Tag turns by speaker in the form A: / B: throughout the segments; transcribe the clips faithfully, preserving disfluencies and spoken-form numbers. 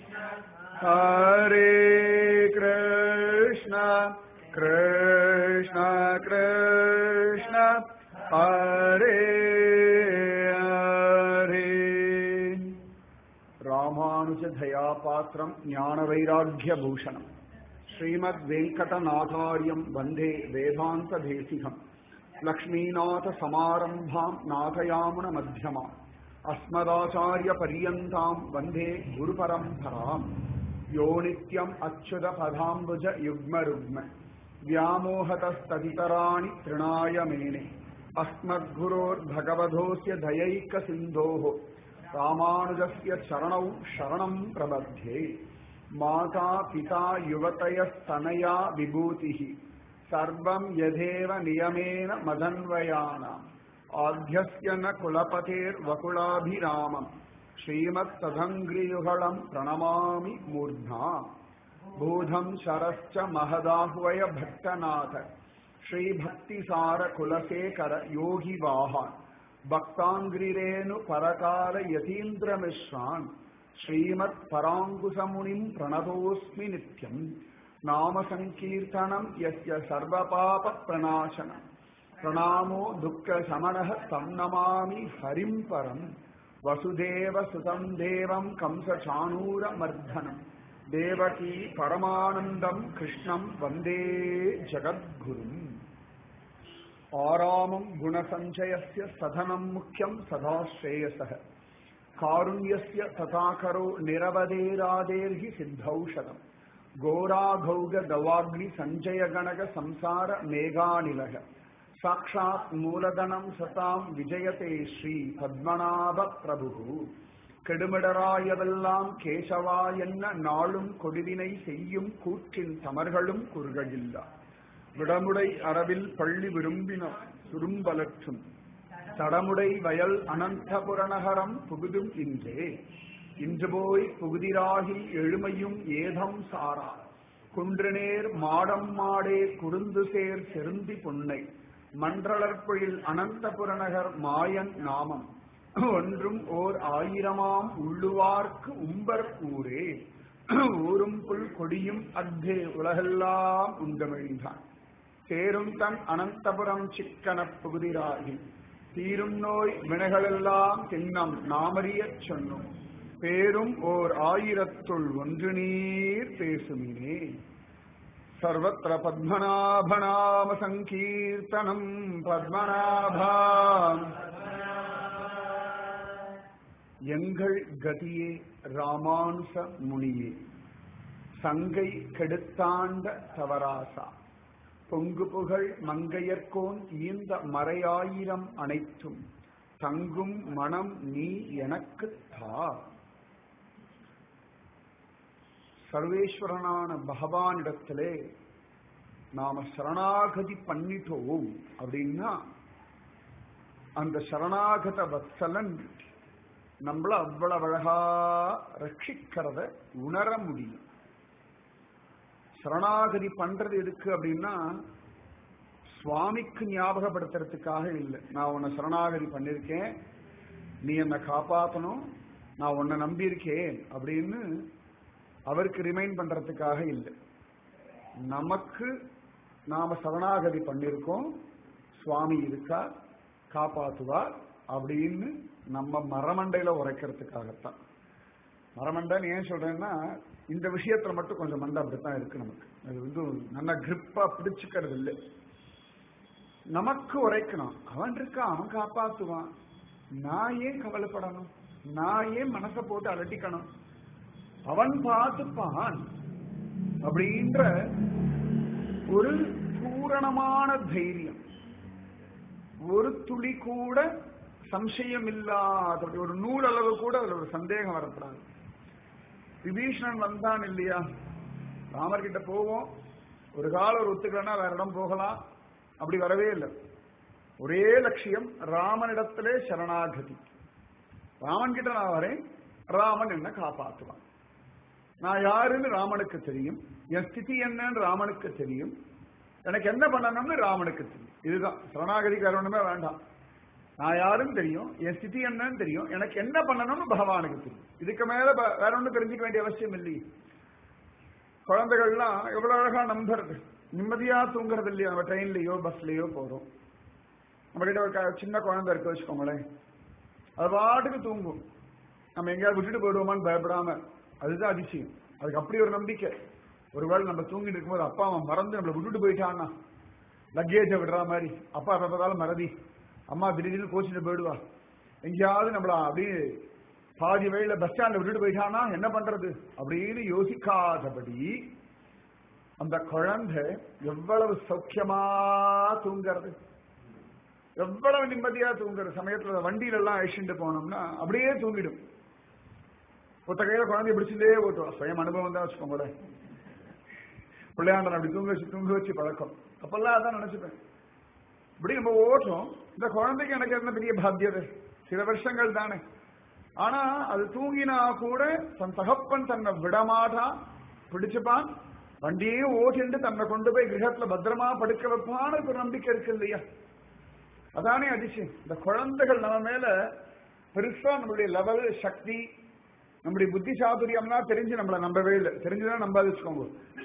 A: Hare Krishna, Krishna Krishna, Hare Hare. Ramanuja Dhayapatram Jnana Vairagya Bhushanam Srimad Venkatanathāryam Vande Vedanta Desikam Lakshminatha Samarambham Nathayamuna Madhyamam Asmadacharya Paryantam Vande Guru Paramparam Yo Nityam Achyuta Padhambuja Yugma Rugma Vyamohatastaditarani Trinaya Mene Asmadguror Bhagavadhosya Dayaika Sindhoho Ramanujasya Charanau Sharanam Prabhadhe Mata Pita Yuvatayas-tanaya Vibhutihi Sarvam Yadeva Niyamena Madanvayana Adhyasya na Kulapatir Vakulabhiramam Srimat Tadhangriyuhalam Pranamami Murdha Bodham Sharascha Mahadahvaya Bhaktanatha Shri Bhakti Sara Kulasekara Yogi Vahan Bhaktangrirenu Parakala Yatindra Mishran Srimat Parangusamunim Pranatosmi Nityam Nama Sankirtanam Yasya Sarva Papa Pranashanam Pranamo Dukkha Samanaha Tamnamami Harim Param Vasudeva Sutam Devam Kamsa Chanura Mardhanam Devaki Paramanandam Krishnam Vande Jagadgurum Aramam Gunasanchayasya Sadhanam Mukhyam Sadhashreyasah Karunyasya Tathakaro Niravaderaderhi Siddhaushadam Gora Ghauga Davagni Sanjaya Ganaga Samsara Meghanilaha Sakshat Mooladhanam Satam Vijayate Shri Padmanabha Prabhu Kedumadarayavellam Kesavayenna Nalum Kodidinai Seyyum Kuttin Tamargalum Kurgagilla Vidamudai Aravil Palli Virumbina Surumbalachum Tadamudai Vayal Ananthapuranharam Pugudum Inje Injaboi Pugudirahi Elumayum Yedham Sara Kundrener Madam Made Kurunduser Serundi Punnai Mandralarpil Ananthapuranahar Mayan Namam ஒன்றும் ஓர் ஆயிரமாம் உள்ளுவார்க்கு உம்பர் ஊரே ஊரும் புல் கொடியும் அத்தே உலகெல்லாம் உண்டமிழ்ந்தான் சேரும் தன் அனந்தபுரம் சிக்கனப் புகுதிராகி தீரும் நோய் வினைகளெல்லாம் தின்னம் நாமறியச் சொன்னோம் பேரும் ஓர் ஆயிரத்துள் ஒன்று நீர் பேசுமினே சர்வத்ர பத்மநாபநாம சங்கீர்த்தனம் பத்மநாபாம் எங்கள் கதியே ராமானுச முனியே சங்கை கெடுத்தாண்ட தவராசா பொங்கு புகழ் மங்கையர்கோன் ஈந்த மறையாயிரம் அனைத்தும் தங்கும் மனம் நீ எனக்கு தா. சர்வேஸ்வரனான பகவானிடத்திலே நாம சரணாகதி பண்ணிட்டோம் அப்படின்னா அந்த சரணாகத வத்சலன் நம்மள அவ்வளவு அழகா ரட்சிக்கிறத உணர முடியும். சரணாகதி பண்றது எதுக்கு அப்படின்னா சுவாமிக்கு ஞாபகப்படுத்துறதுக்காக இல்லை. நான் உன்னை சரணாகதி பண்ணிருக்கேன், நீ என்னை காப்பாற்றணும், நான் உன்னை நம்பியிருக்கேன் அப்படின்னு அவருக்கு ரிமைண்ட் பண்றதுக்காக இல்லை. நமக்கு நாம சரணாகதி பண்ணிருக்கோம், சுவாமி இருக்கா, காப்பாத்துவார் அப்படின்னு நம்ம மரமண்டையில உரைக்கிறதுக்காகத்தான். மரமண்டைன்னு ஏன் சொல்றேன்னா இந்த விஷயத்துல மட்டும் கொஞ்சம் மண்டை அப்படித்தான் இருக்கு. நமக்கு அது வந்து நல்ல கிரிப்பா பிடிச்சுக்கிறது இல்லை. நமக்கு உரைக்கணும், அவன் இருக்கான், அவன் காப்பாத்துவான், நான் ஏன் கவலைப்படணும், நான் ஏன் மனசை போட்டு அலட்டிக்கணும், அவன் பார்த்துப்பான் அப்படின்ற ஒரு பூரணமான தைரியம், ஒரு துளி கூட சம்சயம் இல்லாத ஒரு நூல் அளவு கூட அதுல ஒரு சந்தேகம் வரப்படாது. விபீஷணன் வந்தான் இல்லையா, ராமர்கிட்ட போவோம், ஒரு காலம் ஒரு ஒத்துக்கலன்னா வேற இடம் போகலாம், அப்படி வரவே இல்லை. ஒரே லட்சியம், ராமனிடத்திலே சரணாகதி. ராமன் கிட்ட நான் வரேன், ராமன் என்ன காப்பாற்றுவான். நான் யாருன்னு ராமனுக்கு தெரியும், என் ஸ்திதி என்னன்னு ராமனுக்கு தெரியும், எனக்கு என்ன பண்ணணும்னு ராமனுக்கு தெரியும். இதுதான் சரணாகதி. காரணமே வேண்டாம், நான் யாருன்னு தெரியும், என் ஸ்திதி என்னன்னு தெரியும், எனக்கு என்ன பண்ணணும்னு பகவானுக்கு தெரியும். இதுக்கு மேல வேற ஒன்றும் தெரிஞ்சுக்க வேண்டிய அவசியம் இல்லையே. குழந்தைகள்லாம் எவ்வளவு அழகா நம்புறது, நிம்மதியா தூங்குறது இல்லையா? நம்ம ட்ரெயின்லயோ பஸ்லயோ போறோம், நம்ம கிட்ட ஒரு சின்ன குழந்தை இருக்கு வச்சுக்கோங்களேன், அது பாட்டுக்கு தூங்கும். நம்ம எங்கேயாவது விட்டுட்டு போயிடுவோமான்னு பயப்படாம, அதுதான் அதிசயம். அதுக்கு அப்படி ஒரு நம்பிக்கை. ஒருவேளை நம்ம தூங்கிட்டு இருக்கும்போது அப்பா அவன் மறந்து நம்மளை விட்டுட்டு போயிட்டான்னா, லக்கேஜை விடுற மாதிரி, அப்பா எப்ப பார்த்தாலும் மறதி, அம்மா திடீர்னு கோச்சிட்டு போயிடுவா, எங்கேயாவது நம்மள அப்படியே பாதி வழியில பஸ் ஸ்டாண்ட்ல விட்டுட்டு போயிட்டானா என்ன பண்றது அப்படின்னு யோசிக்காதபடி அந்த குழந்தை எவ்வளவு சௌக்கியமா தூங்குறது, எவ்வளவு நிம்மதியா தூங்குற சமயத்துல வண்டியில எல்லாம் அழிச்சுட்டு போனோம்னா அப்படியே தூங்கிடும். ஒத்த கையில குழந்தைய பிடிச்சிட்டே ஓட்டுவோம். சுயம் அனுபவம் தான் வச்சுக்கோங்க. பிள்ளையாண்டன் அப்படி தூங்க வச்சு தூங்க வச்சு பழக்கம். அப்பெல்லாம் அதான் நினைச்சுப்பேன், இப்படி நம்ம ஓட்டுறோம். இந்த குழந்தைக்கு எனக்கு என்ன பெரிய பாத்தியது, சில வருஷங்கள் தானே. ஆனா அது தூங்கினா கூட தன் தகப்பன் தன்னை விடமாட்டான், பிடிச்சுப்பான், வண்டியே ஓட்டிட்டு தன்னை கொண்டு போய் கிரகத்துல பத்திரமா படுக்க வைப்பான்னு ஒரு நம்பிக்கை இருக்கு இல்லையா? அதானே அதிசயம். இந்த குழந்தைகள் நம்ம மேல பெருசா நம்மளுடைய லெவல் சக்தி, நம்முடைய புத்தி சாதுரியம்னா தெரிஞ்சு நம்மளை நம்பவே இல்லை. தெரிஞ்சுதான் நம்பாது வச்சுக்கோங்க,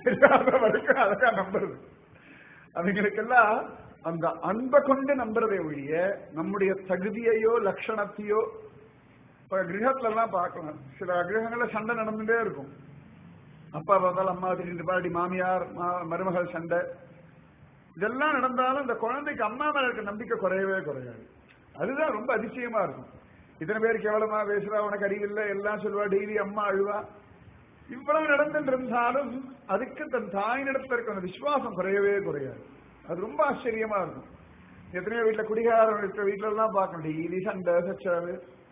A: அதான் நம்புறது. அவங்களுக்கெல்லாம் அந்த அன்பை கொண்டு நம்புறதை ஒழிய நம்முடைய தகுதியையோ லட்சணத்தையோ. இப்ப கிரகத்துல எல்லாம் பார்க்கலாம், சில கிரகங்கள்ல சண்டை நடந்துட்டே இருக்கும். அப்பா பார்த்தாலும் அம்மா திடீர்னு பாடி, மாமியார் மருமகள் சண்டை, இதெல்லாம் நடந்தாலும் இந்த குழந்தைக்கு அம்மா மேல இருக்க நம்பிக்கை குறையவே குறையாது. அதுதான் ரொம்ப அதிசயமா இருக்கும். இத்தனை பேர் கேவலமா பேசுறா, உனக்கு அறிவில்லை எல்லாம் சொல்லுவா, டெய்லி அம்மா அழுவா, இவ்வளவு நடந்துட்டு இருந்தாலும் அதுக்கு தன் தாயினிடத்துல இருக்க அந்த விசுவாசம் குறையவே குறையாது. அது ரொம்ப ஆச்சரியமா இருக்கும். எத்தனையோ வீட்டுல குடிகாரம் இருக்கிற வீட்டுல எல்லாம் பார்க்கணும், டெய்லி சண்டை சச்சரவு.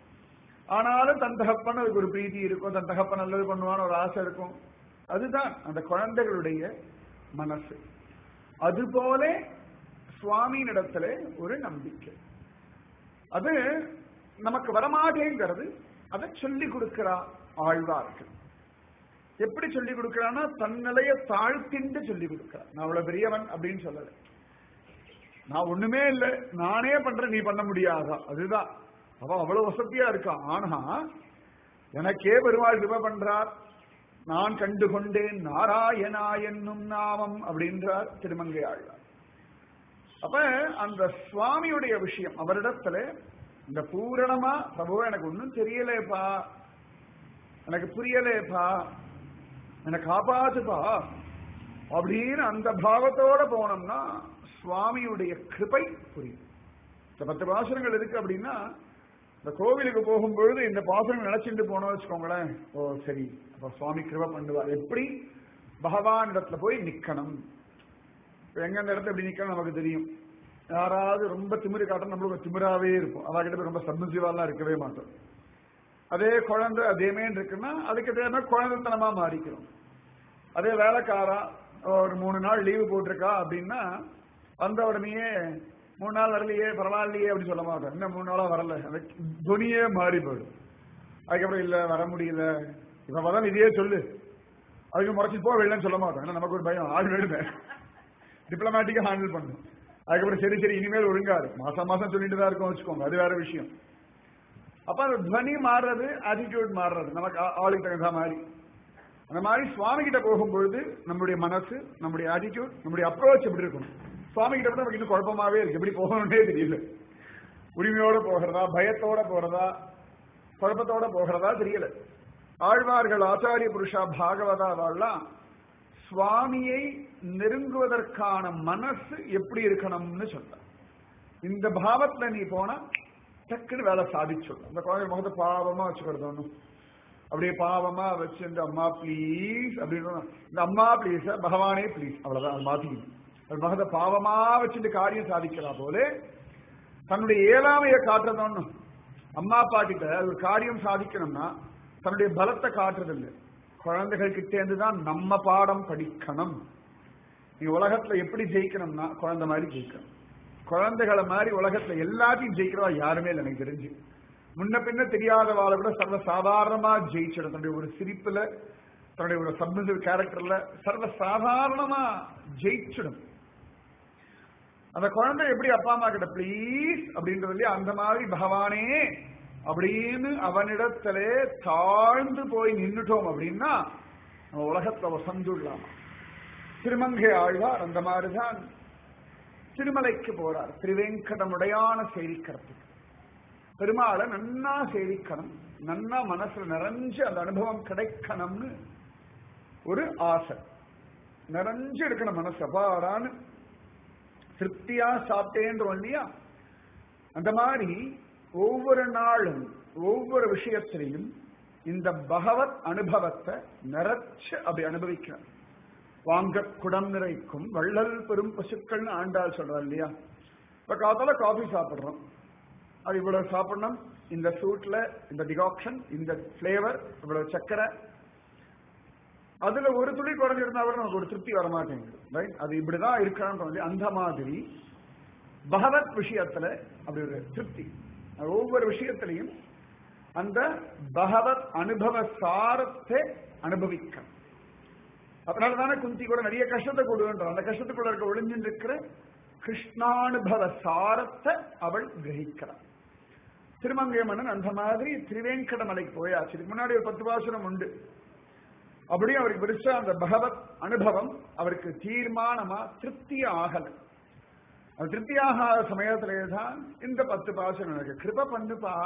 A: ஆனாலும் தன் தகப்பன் அதுக்கு ஒரு பிரீத்தி இருக்கும், தன் தகப்பன் நல்லது பண்ணுவான்னு ஒரு ஆசை இருக்கும். அதுதான் அந்த குழந்தைகளுடைய மனசு. அதுபோல சுவாமியினிடத்துல ஒரு நம்பிக்கை, அது நமக்கு வரமாட்டேங்கிறது. அதை சொல்லி கொடுக்கிறா ஆழ்வார்கள். எப்படி சொல்லி கொடுக்கிறான்னா தன் நிலைய தாழ்த்திண்டு சொல்லி கொடுக்கிறார். நான் அவ்வளவு பெரியவன் அப்படின்னு சொல்லல, நான் ஒண்ணுமே இல்லை நானே பண்றேன் நீ பண்ண முடியாதா, அதுதான். அவ அவ்வளவு வசதியா இருக்கா. ஆனா எனக்கே பெருமாள் கிருபை பண்றார், நான் கண்டு கொண்டேன் நாராயணா என்னும் நாமம் அப்படின்றார் திருமங்கை ஆழ்வார். அப்ப அந்த சுவாமியுடைய விஷயம் அவரிடத்துல இந்த பூரணமா, பிரபு எனக்கு ஒன்னும் தெரியலேப்பா, எனக்கு புரியலேப்பா, எனக்கு காப்பாத்துப்பா அப்படின்னு அந்த பாவத்தோட போனோம்னா சுவாமியுடைய கிருபை புரியும். இந்த பத்து பாசனங்கள் இருக்கு அப்படின்னா, இந்த கோவிலுக்கு போகும்பொழுது இந்த பாசனம் நினைச்சிட்டு போனோம் வச்சுக்கோங்களேன், ஓ சரி அப்ப சுவாமி கிருபை பண்ணுவார். எப்படி பகவான் இடத்துல போய் நிக்கணும், எங்கெந்த இடத்துல எப்படி நிக்கணும் நமக்கு தெரியும். யாராவது ரொம்ப திமிரு காட்டும், நம்மளுக்கு திமிராவே இருக்கும், அவகிட்ட போய் ரொம்ப சப்மிசிவாலாம் இருக்கவே மாட்டோம். அதே குழந்தை அதேமே இருக்குன்னா அதுக்கு தேவை குழந்தைத்தனமா மாறிக்கிறோம். அதே வேலைக்காரா ஒரு மூணு நாள் லீவு போட்டிருக்கா அப்படின்னா வந்த உடனேயே மூணு நாள் வரலையே பரவாயில்லையே அப்படின்னு சொல்ல மாட்டோம், இன்னும் மூணு நாளா வரல, அந்த துணியே மாறி போயிடும். அதுக்கப்புறம் இல்ல வர முடியல, இப்ப வதான் இதையே சொல்லு, அதுக்கு முறைச்சு போக இல்லைன்னு சொல்ல மாட்டோம். ஏன்னா நமக்கு ஒரு பயம், ஆள் வேணுமே, டிப்ளமேட்டிக்கா ஹேண்டில் பண்ணும். அதுக்கப்புறம் சரி சரி இனிமேல் ஒழுங்காரு, மாசம் மாசம் சொல்லிட்டு தான் இருக்கும் வச்சுக்கோங்க, அது வேற விஷயம். அப்ப அந்த துவனி மாறுறது, ஆட்டிடியூட் மாறுறது, நமக்கு ஆளுக்கு தகுந்த மாதிரி. அந்த மாதிரி சுவாமி கிட்ட போகும்பொழுது நம்முடைய மனசு, நம்முடைய ஆட்டிடியூட், நம்முடைய அப்ரோச் எப்படி இருக்கணும். சுவாமி கிட்ட நமக்கு இன்னும் குழப்பமாவே இருக்கு, எப்படி போகணும்னே தெரியல. உரிமையோட போகிறதா, பயத்தோட போறதா, குழப்பத்தோட போகிறதா தெரியல. ஆழ்வார்கள், ஆச்சாரிய புருஷா, பாகவதா வாழலாம் சுவாமியை நெருங்குவதற்கான மனசு எப்படி இருக்கணும்னு சொல்ற. இந்த பாவத்துல நீ போனா டக்குன்னு வேலை சாதிச்சு. அந்த குழந்தை முகத்தை பாவமா வச்சுக்கிறது ஒண்ணும், அப்படியே பாவமா வச்சு இந்த அம்மா பிளீஸ் அப்படின்னு, இந்த அம்மா பிளீஸ் பகவானே பிளீஸ், அவ்வளவுதான். அது மாத்திக்கணும். அது முகத்தை பாவமா வச்சுட்டு காரியம் சாதிக்கிறா போல தன்னுடைய ஏழாமையை காட்டுறது ஒண்ணும். அம்மா அப்பா கிட்ட ஒரு காரியம் சாதிக்கணும்னா தன்னுடைய பலத்தை காட்டுறது இல்லை, குழந்தைகள் கிட்டே இருந்துதான் நம்ம பாடம் படிக்கணும். நீ உலகத்துல எப்படி ஜெயிக்கணும்னா குழந்தை மாதிரி ஜெயிக்கணும். குழந்தைகளை மாதிரி உலகத்துல எல்லாத்தையும் ஜெயிக்கிறவா யாருமே இல்லை எனக்கு தெரிஞ்சு. முன்ன பின்ன தெரியாத வாழை விட சர்வ சாதாரணமா ஜெயிச்சிடும். தன்னுடைய ஒரு சிரிப்புல, தன்னுடைய ஒரு சப்மிசிவ் கேரக்டர்ல சர்வ சாதாரணமா ஜெயிச்சிடும். அந்த குழந்தை எப்படி அப்பா அம்மா கிட்ட ப்ளீஸ் அப்படின்றது இல்லையா, அந்த மாதிரி பகவானே அப்படின்னு அவனிடத்திலே தாழ்ந்து போய் நின்றுட்டோம் அப்படின்னா நம்ம உலகத்தை வசந்துடலாமா. திருமங்கை ஆழ்வார் அந்த மாதிரிதான் திருமலைக்கு போறார். திருவேங்கடமுடையான சேவிக்கிறதுக்கு பெருமாளை நன்னா சேவிக்கணும், நன்னா மனசுல நிறைஞ்சு அந்த அனுபவம் கிடைக்கணும்னு ஒரு ஆசை நிறைஞ்சு இருக்கணும் மனசு. அப்பாடான்னு திருப்தியா சாப்பிட்டேன்றோம் இல்லையா, அந்த மாதிரி ஒவ்வொரு நாளும் ஒவ்வொரு விஷயத்திலையும் இந்த பகவத் அனுபவத்தை நிறைச்சு அப்படி அனுபவிக்கணும். வாங்க குடம் நிறைக்கும் வள்ளல் பெரும் பசுக்கள்னு ஆண்டாள் சொல்றாரு இல்லையா. இப்ப காத்தால காஃபி சாப்பிடுறோம், அது இவ்வளவு சாப்பிடணும், இந்த சூட்ல இந்த டிகாக்ஷன், இந்த பிளேவர், இவ்வளவு சக்கரை, அதுல ஒரு துளி குறைஞ்சிருந்தா கூட நமக்கு ஒரு திருப்தி வரமாட்டேங்குது. ரைட், அது இப்படிதான் இருக்கணும். அந்த மாதிரி பகவத் விஷயத்துல அப்படி ஒரு திருப்தி, ஒவ்வொரு விஷயத்திலையும் அந்த பகவத் அனுபவ சாரத்தை அனுபவிக்கணும். அதனாலதானே குந்தி கூட நிறைய கஷ்டத்தை கொடுக்கின்ற, அந்த கஷ்டத்துக்குள்ள இருக்க ஒளிஞ்சின்னு இருக்கிற கிருஷ்ணானுபவ சாரத்தை அவள் கிரகிக்கிறாள். திருமங்கை மன்னன் அந்த மாதிரி திருவேங்கட மலைக்கு போயாச்சு. இதுக்கு முன்னாடி ஒரு பத்து பாசுரம் உண்டு. அப்படியே அவருக்கு பெருசா அந்த பகவத் அனுபவம் அவருக்கு தீர்மானமா திருப்தி ஆகல. அது திருப்தியாகாத சமயத்திலேதான் இந்த பத்து பாசுரம் எனக்கு கிருப பண்ணுப்பா,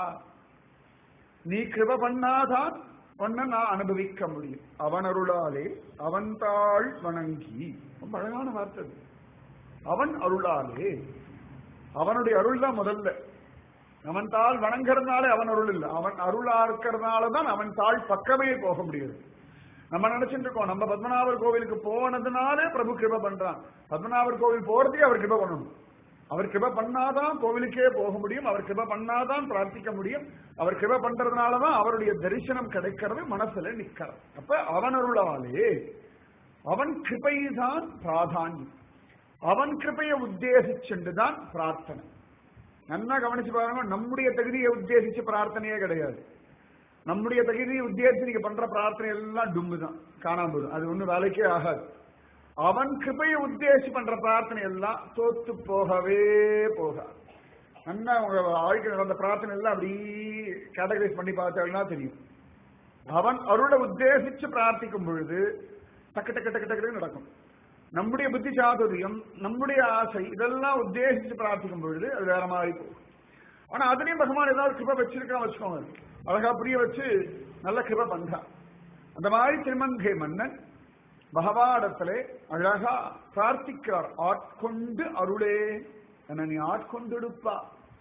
A: நீ கிருப பண்ணாதான் ஒன்ன நான் அனுபவிக்க முடியும். அவன் அருளாலே அவன் தாள் வணங்கி, ரொம்ப அழகான வார்த்தை. அவன் அருளாலே, அவனுடைய அருள் தான் முதல்ல. அவன் தாள் வணங்குறதுனால அவன் அருள் இல்லை, அவன் அருளா இருக்கிறதுனாலதான் அவன் தாள் பக்கமே போக முடியாது. நம்ம நினைச்சிட்டு இருக்கோம் நம்ம பத்மநாபர் கோவிலுக்கு போனதுனாலே பிரபு கிருப பண்றான். பத்மநாபர் கோவில் போறதே அவர் கிருப பண்ணணும். அவர் கிருப பண்ணாதான் கோவிலுக்கே போக முடியும், அவர் கிருப பண்ணாதான் பிரார்த்திக்க முடியும். அவர் கிருப பண்றதுனாலதான் அவருடைய தரிசனம் கிடைக்கிறது, மனசுல நிக்கிறது. அப்ப அவன் அருளாலே அவன் கிருபைதான் பிராதானியம், அவன் கிருபையை உத்தேசிச்சுண்டுதான் பிரார்த்தனை. நல்லா கவனிச்சு பாருங்க, நம்முடைய தகுதியை உத்தேசிச்சு பிரார்த்தனையே கிடையாது. நம்முடைய தகுதியை உத்தேசிச்சு நீங்க பண்ற பிரார்த்தனை எல்லாம் டும்மு தான், காணாம போடும், அது ஒன்னும் வேலைக்கே ஆகாது. அவன் கிருபையை உத்தேசி பண்ற பிரார்த்தனை எல்லாம் தோத்து போகவே போகாது. நல்லா உங்க வாழ்க்கை நடந்த பிரார்த்தனை எல்லாம் அப்படி கேட்டகரைஸ் பண்ணி பார்த்தாங்கன்னா தெரியும். அவன் அருளை உத்தேசிச்சு பிரார்த்திக்கும் பொழுது டக்கு டக்கு டக்கு டக்கு நடக்கும். நம்முடைய புத்தி சாதுரியம், நம்முடைய ஆசை, இதெல்லாம் உத்தேசிச்சு பிரார்த்திக்கும் பொழுது அது வேற மாதிரி போகும். ஆனா அதுலயும் பகவான் ஏதாவது கிருபை வச்சிருக்கான் வச்சுக்கோங்க, அழகா புரிய வச்சு நல்ல கிருபை பண்றான். அந்த மாதிரி திருமங்கை மன்னன் பகவானிடத்திலே அழகா பிரார்த்திக்கிறார். ஆட்கொண்டு அருளே, என்ன நீ ஆட்கொண்டுடுப்பா.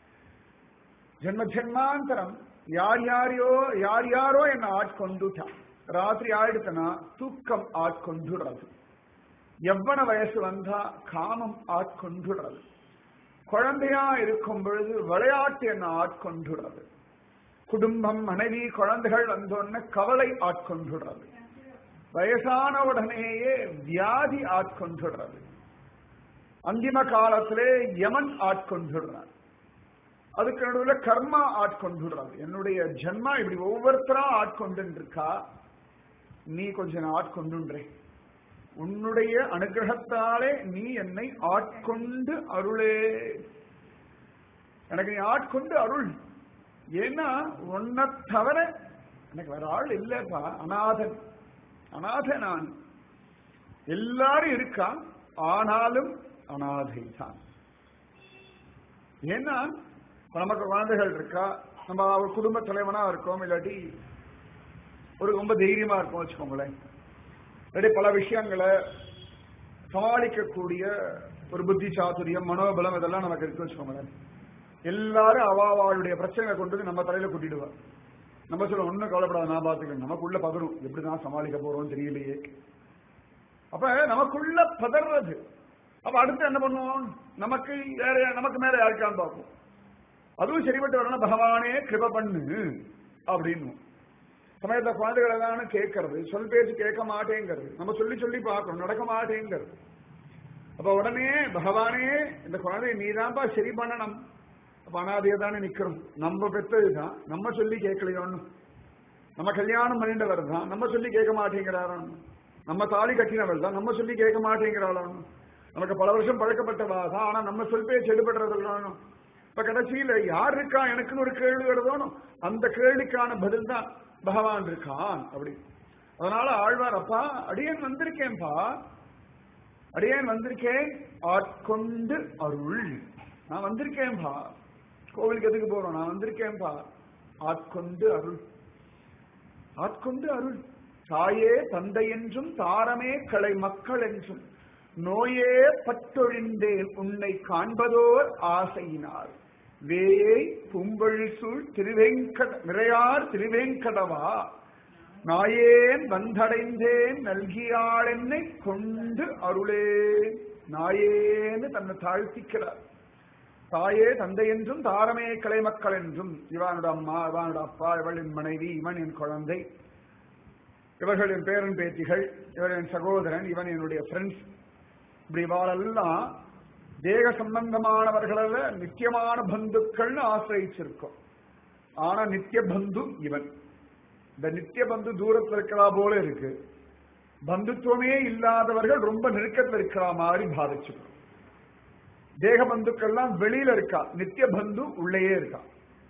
A: ஜென்ம ஜென்மாந்தரம் யார் யாரையோ யார் யாரோ என்ன ஆட்கொண்டுட்டான். ராத்திரி ஆயிடுத்தனா தூக்கம் ஆட்கொண்டுடுறது, எவ்வன வயசு வந்தா காமம் ஆட்கொண்டுடுறது, குழந்தையா இருக்கும் பொழுது விளையாட்டு என்ன ஆட்கொண்டுடுறது, குடும்பம் மனைவி குழந்தைகள் வந்தோன்னு கவலை ஆட்கொண்டுடுறது, வயசான உடனேயே வியாதி ஆட்கொண்டுடுறது, அந்திம காலத்திலே யமன் ஆட்கொண்டுடுறான், அதுக்கு நடுவில் கர்மா ஆட்கொண்டுடுறது. என்னுடைய ஜென்மா இப்படி ஒவ்வொருத்தரா ஆட்கொண்டு இருக்கா, நீ கொஞ்சம் ஆட்கொண்டுன்றே, உன்னுடைய அனுகிரகத்தாலே நீ என்னை ஆட்கொண்டு அருளே, எனக்கு நீ ஆட்கொண்டு அருள். ஏன்னா உன்னை தவிர எனக்கு வேற ஆள் இல்லப்பா, அநாதன் அநாத நான். எல்லாரும் இருக்கா, ஆனாலும் அநாதை தான். ஏன்னா நமக்கு குழந்தைகள் இருக்கா, நம்ம ஒரு குடும்ப தலைவனா இருக்கோம், இல்லாட்டி ஒரு ரொம்ப தைரியமா இருக்கும் வச்சுக்கோங்களேன், இல்லாட்டி பல விஷயங்களை சமாளிக்கக்கூடிய ஒரு புத்தி சாதுரியம், மனோபலம் இதெல்லாம் நமக்கு இருக்கு வச்சுக்கோங்களேன். எல்லாரும் அவாவாளுடைய பிரச்சனைகளை கொண்டு நம்ம தலையில கூட்டிடுவா. நம்ம சொல்ல ஒன்னும் கவலைப்படாத, நான் பாத்துக்கிறேன். நமக்குள்ள பதறும், எப்படிதான் சமாளிக்க போறோம் தெரியலையே. அப்ப நமக்குள்ள பதறது. அப்ப அடுத்து என்ன பண்ணுவோம், நமக்கு வேற நமக்கு மேல யாருக்கான்னு பார்ப்போம். அதுவும் சரிபட்டு வரணும், பகவானே கிருப பண்ணு அப்படின்னு. சமயத்துல குழந்தைகளை தானே கேட்கறது, சொல் பேச்சு கேட்க மாட்டேங்கிறது, நம்ம சொல்லி சொல்லி பார்க்கணும், நடக்க மாட்டேங்கிறது. அப்ப உடனே பகவானே இந்த குழந்தைய நீதான்பா சரி பண்ணணும். அப்ப அனாதையை தானே நிக்கிறோம், நம்ம பெற்றதுதான், நம்ம சொல்லி கேட்கலையோன்னு. நம்ம கல்யாணம் பண்ணிட்டவர் தான், நம்ம சொல்லி கேட்க மாட்டேங்கிறாரான்னு. நம்ம தாலி கட்டினவர் தான், நம்ம சொல்லி கேட்க மாட்டேங்கிறாளான்னு. நமக்கு பல வருஷம் பழக்கப்பட்டவா தான். ஆனா நம்ம சொல் பேச்சு எடுபடுறது காணும். இப்ப கடைசியில யார் இருக்கா எனக்குன்னு ஒரு கேள்வி வருதோனும், அந்த கேள்விக்கான பதில் தான் பகவான் இருக்கான் அப்படி. அதனால ஆழ்வார், அப்பா அடியேன் வந்திருக்கேன்பா, அடியேன் வந்திருக்கேன் ஆட்கொண்டு அருள். நான் வந்திருக்கேன்பா, கோவிலுக்கு எதுக்கு போறோம், நான் வந்திருக்கேன்பா ஆட்கொண்டு அருள். ஆட்கொண்டு அருள். தாயே தந்தை என்றும் தாரமே கலை மக்கள் என்றும் நோயே பட்டொழிந்தேன் உன்னை காண்பதோர் ஆசையினார் வேயை பூங்கொழி சூழ் திருவேங்கட நிறையார் திருவேங்கடவா நாயேன் வந்தடைந்தேன் நல்கியாள் என்னை கொண்டு அருளே. நாயேன்னு தன்னை தாழ்த்திக்கிறார். தாயே தந்தை என்றும் தாரமே கலை மக்கள் என்றும், இவனோட அம்மா, இவனோட அப்பா, இவளின் மனைவி, இவன் என் குழந்தை, இவர்களின் பேரன் பேத்திகள், இவன் என் சகோதரன், இவன் என்னுடைய ஃப்ரெண்ட்ஸ், இப்படி இவாளெல்லாம் தேக சம்பந்தமானவர்கள நித்தியமான பந்துக்கள்னு ஆசிரியிருக்கோம். ஆனா நித்திய பந்து இவன். இந்த நித்திய பந்து தூரத்தில் இருக்கிறா போல இருக்கு, பந்துத்துவமே இல்லாதவர்கள் ரொம்ப நெருக்கத்தில் இருக்கிற மாதிரி பாதிச்சிருக்கோம். தேக பந்துக்கள்லாம் வெளியில இருக்கா, நித்திய பந்து உள்ளேயே இருக்கா.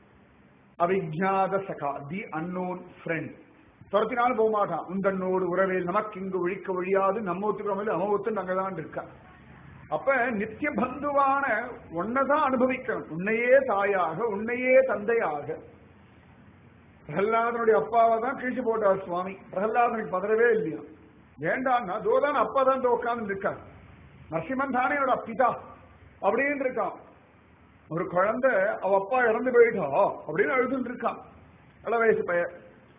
A: அவிஜாத சகா, தி அன்னோன் ஃப்ரெண்ட். துரத்தினாலும் போக மாட்டான். உந்தன்னோடு உறவில் நமக்கு இங்கு ஒழிக்க ஒழியாது, நம்ம ஒத்துக்கிறோம் நம்ம ஒத்து அங்கதான் இருக்கா. அப்ப நித்திய பந்துவான உன்னைதான் அனுபவிக்கணும். உன்னையே தாயாக, உன்னையே தந்தையாக. பிரகலாதனுடைய அப்பாவை தான் கீழ்ச்சி போட்டார் சுவாமி. பிரகலாதனுக்கு பதறவே இல்லையா. வேண்டாம்னா தோதான் அப்பா தான் உட்கார்ந்து இருக்கார். நரசிம்மன் தானே என்னோட பிதா அப்படின்னு இருக்கான். ஒரு குழந்தை அவ அப்பா இறந்து போயிட்டா அப்படின்னு அழுதுன்னு இருக்கான், இள வயசு பையன்.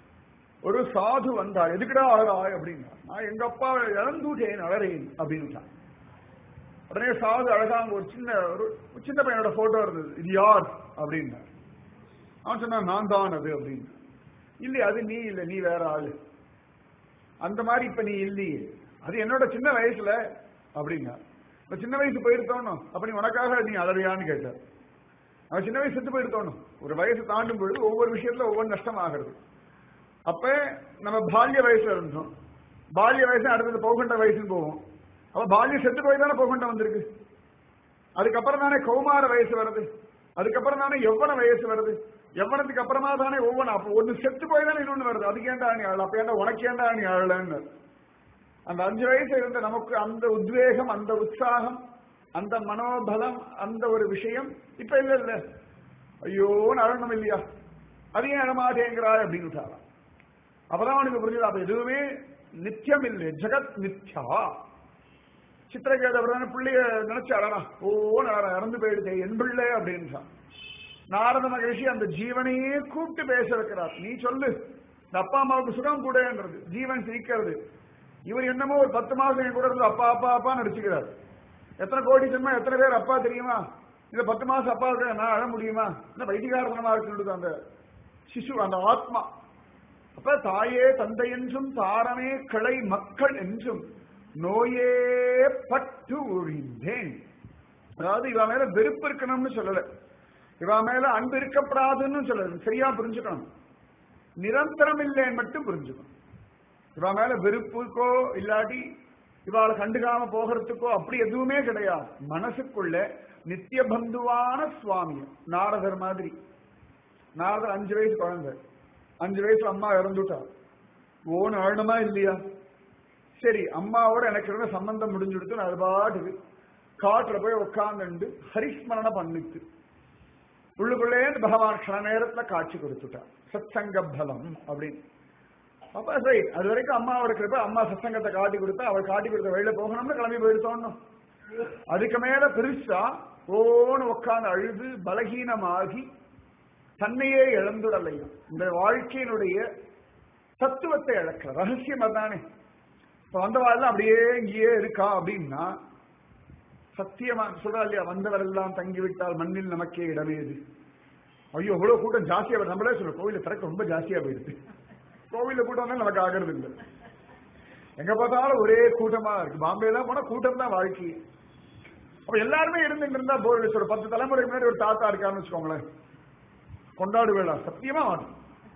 A: ஒரு சாது வந்தார், எதுக்குடா அழறாய் அப்படின்னா, நான் எங்க அப்பா இறந்துட்டேன் அழறேன் அப்படின்னு. உடனே சாது அழகாங்க ஒரு சின்ன ஒரு சின்ன பையனோட போட்டோ இருந்தது, இது யார் அப்படின்னா. அவன் சொன்னா நான் தான் அது அப்படின்னு. இல்லையே அது நீ இல்லை, நீ வேற ஆளு. அந்த மாதிரி இப்ப நீ இல்லையே, அது என்னோட சின்ன வயசுல அப்படின்னா. இப்ப சின்ன வயசு போயிருத்தோணும், அப்ப நீ உனக்காக நீ அழறியான்னு கேட்ட. அவன் சின்ன வயசு செத்து போயிருத்தோணும். ஒரு வயசு தாண்டும் பொழுது ஒவ்வொரு விஷயத்துல ஒவ்வொரு நஷ்டம் ஆகிறது. அப்ப நம்ம பால்ய வயசுல இருந்தோம், பால்ய வயசு அடுத்தது பௌகண்ட வயசுன்னு போவோம். அப்ப பால்யம் செத்து போய் தானே பௌகண்டம் வந்திருக்கு. அதுக்கப்புறம் தானே கௌமார வயசு வருது, அதுக்கப்புறம் தானே எவ்வளவு வயசு வருது, எவ்வளவுக்கு அப்புறமா தானே ஒவ்வொன்று. அப்ப ஒண்ணு செத்து போய் தானே இன்னொன்னு வருது. அதுக்கு ஏண்டா நீ அழ, அப்ப ஏண்டா உனக்கு ஏண்டா நீ அழலன்னு. அந்த அஞ்சு வயசு இருந்த நமக்கு அந்த உத்வேகம், அந்த உற்சாகம், அந்த மனோபலம், அந்த ஒரு விஷயம் இப்ப இல்ல இல்ல. ஐயோ அழணும் இல்லையா, அது ஏன் அழமாட்டேங்கிறாய் அப்படின்னு விட்டாராம். அப்பதான் அவனுக்கு புரிஞ்சது, அப்ப எதுவுமே நித்தியம் இல்லை, ஜெகத் நித்யா. சித்திரகேதவர் பிள்ளைய நினைச்சு அழறா, ஓ அழற, இறந்து போயிடுச்சே என் பிள்ளை அப்படின்னு. நாரத மகிழ்ச்சி அந்த ஜீவனையே கூப்பிட்டு பேச வைக்கிறார். நீ சொல்லு, இந்த அப்பா அம்மாவுக்கு சுகம் கூடன்றது, ஜீவன் சிரிக்கிறது. இவர் என்னமோ ஒரு பத்து மாசம் என் கூட இருந்து அப்பா அப்பா அப்பா நடிச்சுக்கிறார். எத்தனை கோடி ஜென்மா, எத்தனை பேர் அப்பா தெரியுமா? இந்த பத்து மாசம் அப்பா இருக்க நான் அழ முடியுமா? இந்த வைதிகாரணமா இருக்கு அந்த சிசு, அந்த ஆத்மா. அப்ப தாயே தந்தை என்றும் தாரமே கிளை மக்கள் என்றும் நோயே பட்டு ஒழிந்தேன். அதாவது இவ மேல வெறுப்பு இருக்கணும்னு சொல்லல, இவ மேல அன்பு இருக்கப்படாதுன்னு சொல்லல. சரியா புரிஞ்சுக்கணும், நிரந்தரம் இல்லைன்னு மட்டும் புரிஞ்சுக்கணும். இவ மேல வெறுப்புக்கோ இல்லாட்டி இவாளை கண்டுக்காம போகிறதுக்கோ அப்படி எதுவுமே கிடையாது. மனசுக்குள்ள நித்திய பந்துவான சுவாமி நாரதர் மாதிரி. நாரதர் அஞ்சு வயசு குழந்தை, அஞ்சு வயசு அம்மா இறந்துட்டார். ஓன்னு ஆழணுமா இல்லையா? சரி, அம்மாவோட எனக்கு இருந்த சம்பந்தம் முடிஞ்சுடுத்து. நான் அது பாட்டுக்கு காட்டுல போய் உட்கார்ந்து ஹரிஸ்மரண பண்ணிட்டு உள்ளுக்குள்ளே பகவான் க்ஷண நேரத்துல காட்சி கொடுத்துட்டார். சத்சங்க பலம் அப்படின்னு. அப்ப சரி, அது வரைக்கும் அம்மாவோட கிருப்பை, அம்மா சத்சங்கத்தை காட்டி கொடுத்தா அவள் காட்டி கொடுத்த வெளியில போகணும்னு கிளம்பி போயிடுத்தோம். அதுக்கு மேல பெருசா ஓன்னு உட்கார்ந்து அழுது பலகீனமாகி தன்னையே இழந்துடலையும். இந்த வாழ்க்கையினுடைய தத்துவத்தை இழக்கிற ரகசியம் அதானே. இப்ப வந்தவாள் அப்படியே இங்கேயே இருக்கா அப்படின்னா சத்தியமா சொல்றா இல்லையா, வந்தவர் எல்லாம் தங்கிவிட்டால் மண்ணில் நமக்கே இடமேது. ஐயோ எவ்வளவு கூட்டம் ஜாஸ்தியா, நம்மளே சொல்ல கோவில திறக்க ரொம்ப ஜாஸ்தியா போயிடுது. கோவில கூட்டம் வந்தா நமக்கு ஆகிறது இல்லை. எங்க பார்த்தாலும் ஒரே கூட்டமா இருக்கு. பாம்பே எல்லாம் போனா கூட்டம் தான் வாழ்க்கை. அப்ப எல்லாருமே இருந்துட்டு இருந்தா போர் அடிச்சு. ஒரு பத்து தலைமுறைக்கு முன்னாடி ஒரு தாத்தா இருக்காருன்னு வச்சுக்கோங்களேன், கொண்டாடுவேளா சத்தியமா மாட்டோம்.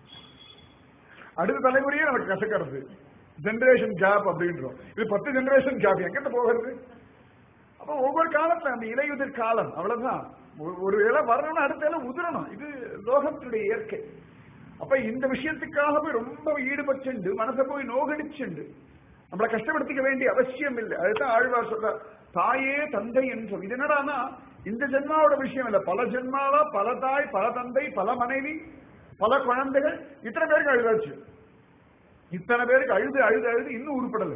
A: அடுத்த தலைமுறையே நமக்கு கசக்கிறது. ஜெனரேஷன் கேப் அப்படின்றோம். இது பத்து ஜெனரேஷன் கேப் எங்கிட்ட போகிறது? அப்ப ஒவ்வொரு காலத்துல அந்த இலையுதிர் காலம் அவ்வளவுதான். ஒரு இலை வரணும்னு அடுத்த இலை உதிரணும். இது லோகத்தினுடைய இயற்கை. அப்ப இந்த விஷயத்துக்காகவே ரொம்ப ஈடுபட்டு மனசை போய் நோகடிச்சுண்டு நம்மளை கஷ்டப்படுத்திக்க வேண்டிய அவசியம் இல்லை. அதுதான் ஆழ்வார் சொல்ற தாயே தந்தை என்றும். இது என்னடானா இந்த ஜென்மாவோட விஷயம் இல்ல, பல ஜென்மாவா பல தாய் பல தந்தை பல மனைவி பல குழந்தைகள், இத்தனை பேருக்கு அழுதாச்சு. இத்தனை பேருக்கு அழுது அழுது அழுது இன்னும் உருப்படலை.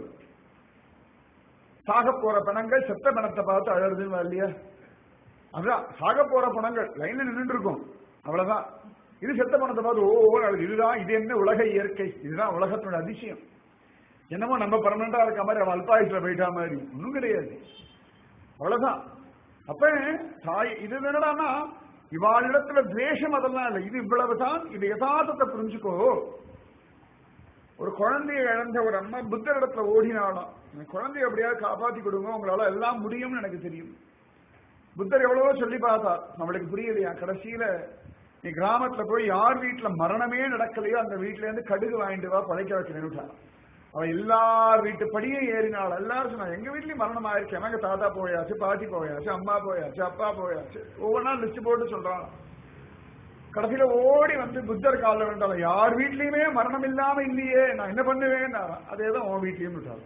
A: சாக போற பணங்கள் செத்த பணத்தை பார்த்து அழுதுன்னு இல்லையா? அதுதான் சாக போற பணங்கள் லைன்ல நின்று இருக்கும், அவ்வளவுதான். இது செத்த பணத்தை பார்த்து ஓ அழுது. இதுதான் இது என்ன உலக இயற்கை, இதுதான் உலகத்தோட அதிசயம். என்னமோ நம்ம பர்மனண்டா இருக்க மாதிரி அவன் அல்பாயுஷ்ல போயிட்டா மாதிரி ஒன்னும் கிடையாது, அவ்வளவுதான். அப்ப தாய் இது என்னடான்னா இவாளிடத்துல துவேஷம் அதெல்லாம் இல்லை, இது இவ்வளவுதான், இது யதார்த்தத்தை புரிஞ்சுக்கோ. ஒரு குழந்தைய இழந்த ஒரு அம்மா புத்தர் இடத்துல ஓடினாலும் குழந்தைய எப்படியாவது காப்பாத்தி கொடுங்க, உங்களால எல்லாம் முடியும்னு எனக்கு தெரியும். புத்தர் எவ்வளவோ சொல்லி பார்த்தா நம்மளுக்கு புரியலையா. கடைசியில நீ கிராமத்துல போய் யார் வீட்டுல மரணமே நடக்கலையோ அந்த வீட்டுல இருந்து கடுகு வாங்கிட்டு வா பழைக்க வைக்கிறேன்னு. அவன் எல்லார் வீட்டு படியே ஏறினாள். எல்லாரும் சொன்னா எங்க வீட்லயும் மரணம் ஆயிடுச்சு, எனக்கு தாத்தா போயாச்சு, பாட்டி போயாச்சு, அம்மா போயாச்சு, அப்பா போயாச்சு, ஒவ்வொன்றா லிஸ்ட் போட்டு சொல்றான். கடைசியில ஓடி வந்து புத்தர் காலில் வேண்டாம், யார் வீட்லயுமே மரணம் இல்லாம இல்லையே, நான் என்ன பண்ணுவேன். அதேதான் உன் வீட்லயும் விட்டாரு,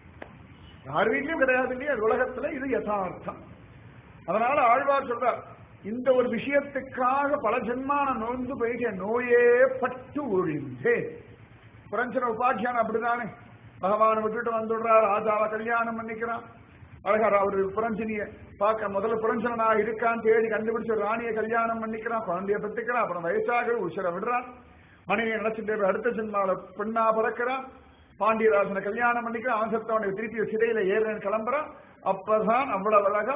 A: யார் வீட்லயும் கிடையாது இல்லையே, உலகத்துல இது யதார்த்தம். அதனால ஆழ்வார் சொல்றார் இந்த ஒரு விஷயத்துக்காக பல ஜென்மான நோந்து போயிட்ட நோயே பட்டு ஒழிந்தேன். புரஞ்சன உபாக்கியானம் அப்படிதானே, பகவானை விட்டுட்டு வந்துடுறார், ராஜாவை கல்யாணம் பண்ணிக்கிறான். அழகா அவரு புரஞ்சனிய பார்க்க முதல்ல புரஞ்சனா இருக்கான்னு தேடி கண்டுபிடிச்ச ஒரு ராணியை கல்யாணம் பண்ணிக்கிறான், குழந்தைய பெற்றுக்கிறான். அப்புறம் வயசாக உஷரை விடுறான், மனைவியை நினைச்சிட்டு அடுத்த ஜென்மால பெண்ணா பிறக்கிறான். பாண்டியராசனை கல்யாணம் பண்ணிக்கிறான், அவன் செத்தவனை திருப்பி சிறையில ஏறன்னு கிளம்புறான். அப்பதான் அவ்வளவு அழகா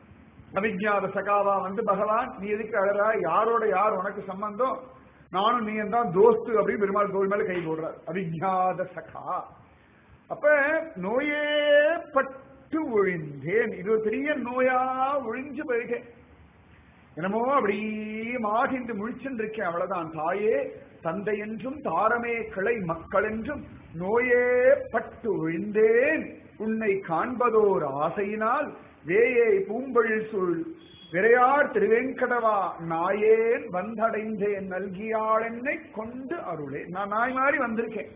A: அவிஜாத சகாவா வந்து பகவான் நீ எதுக்கு அழறா, யாரோட யார் உனக்கு சம்பந்தம், நானும் நீ தான் தோஸ்து அப்படின்னு பெருமாள் கோவில் மேல கை போடுறார். அவிஜாத சகா. அப்ப நோயே பட்டு ஒழிந்தேன், இது ஒரு பெரிய நோயா ஒழிஞ்சு போயிட்டேன், என்னமோ அப்படியே மாகின்று முழிச்சுட்டு இருக்கேன், அவ்வளவுதான். தாயே தந்தை என்றும் தாரமே கிளை மக்கள் என்றும் நோயே பட்டு ஒழிந்தேன், உன்னை காண்பதோர் ஆசையினால் வேயை பூம்பொழி சூழ் விரையார் திருவேங்கடவா நாயேன் வந்தடைந்தேன் நல்கியாள் என்னை கொண்டு அருளே. நான் நாய் மாதிரி வந்திருக்கேன்.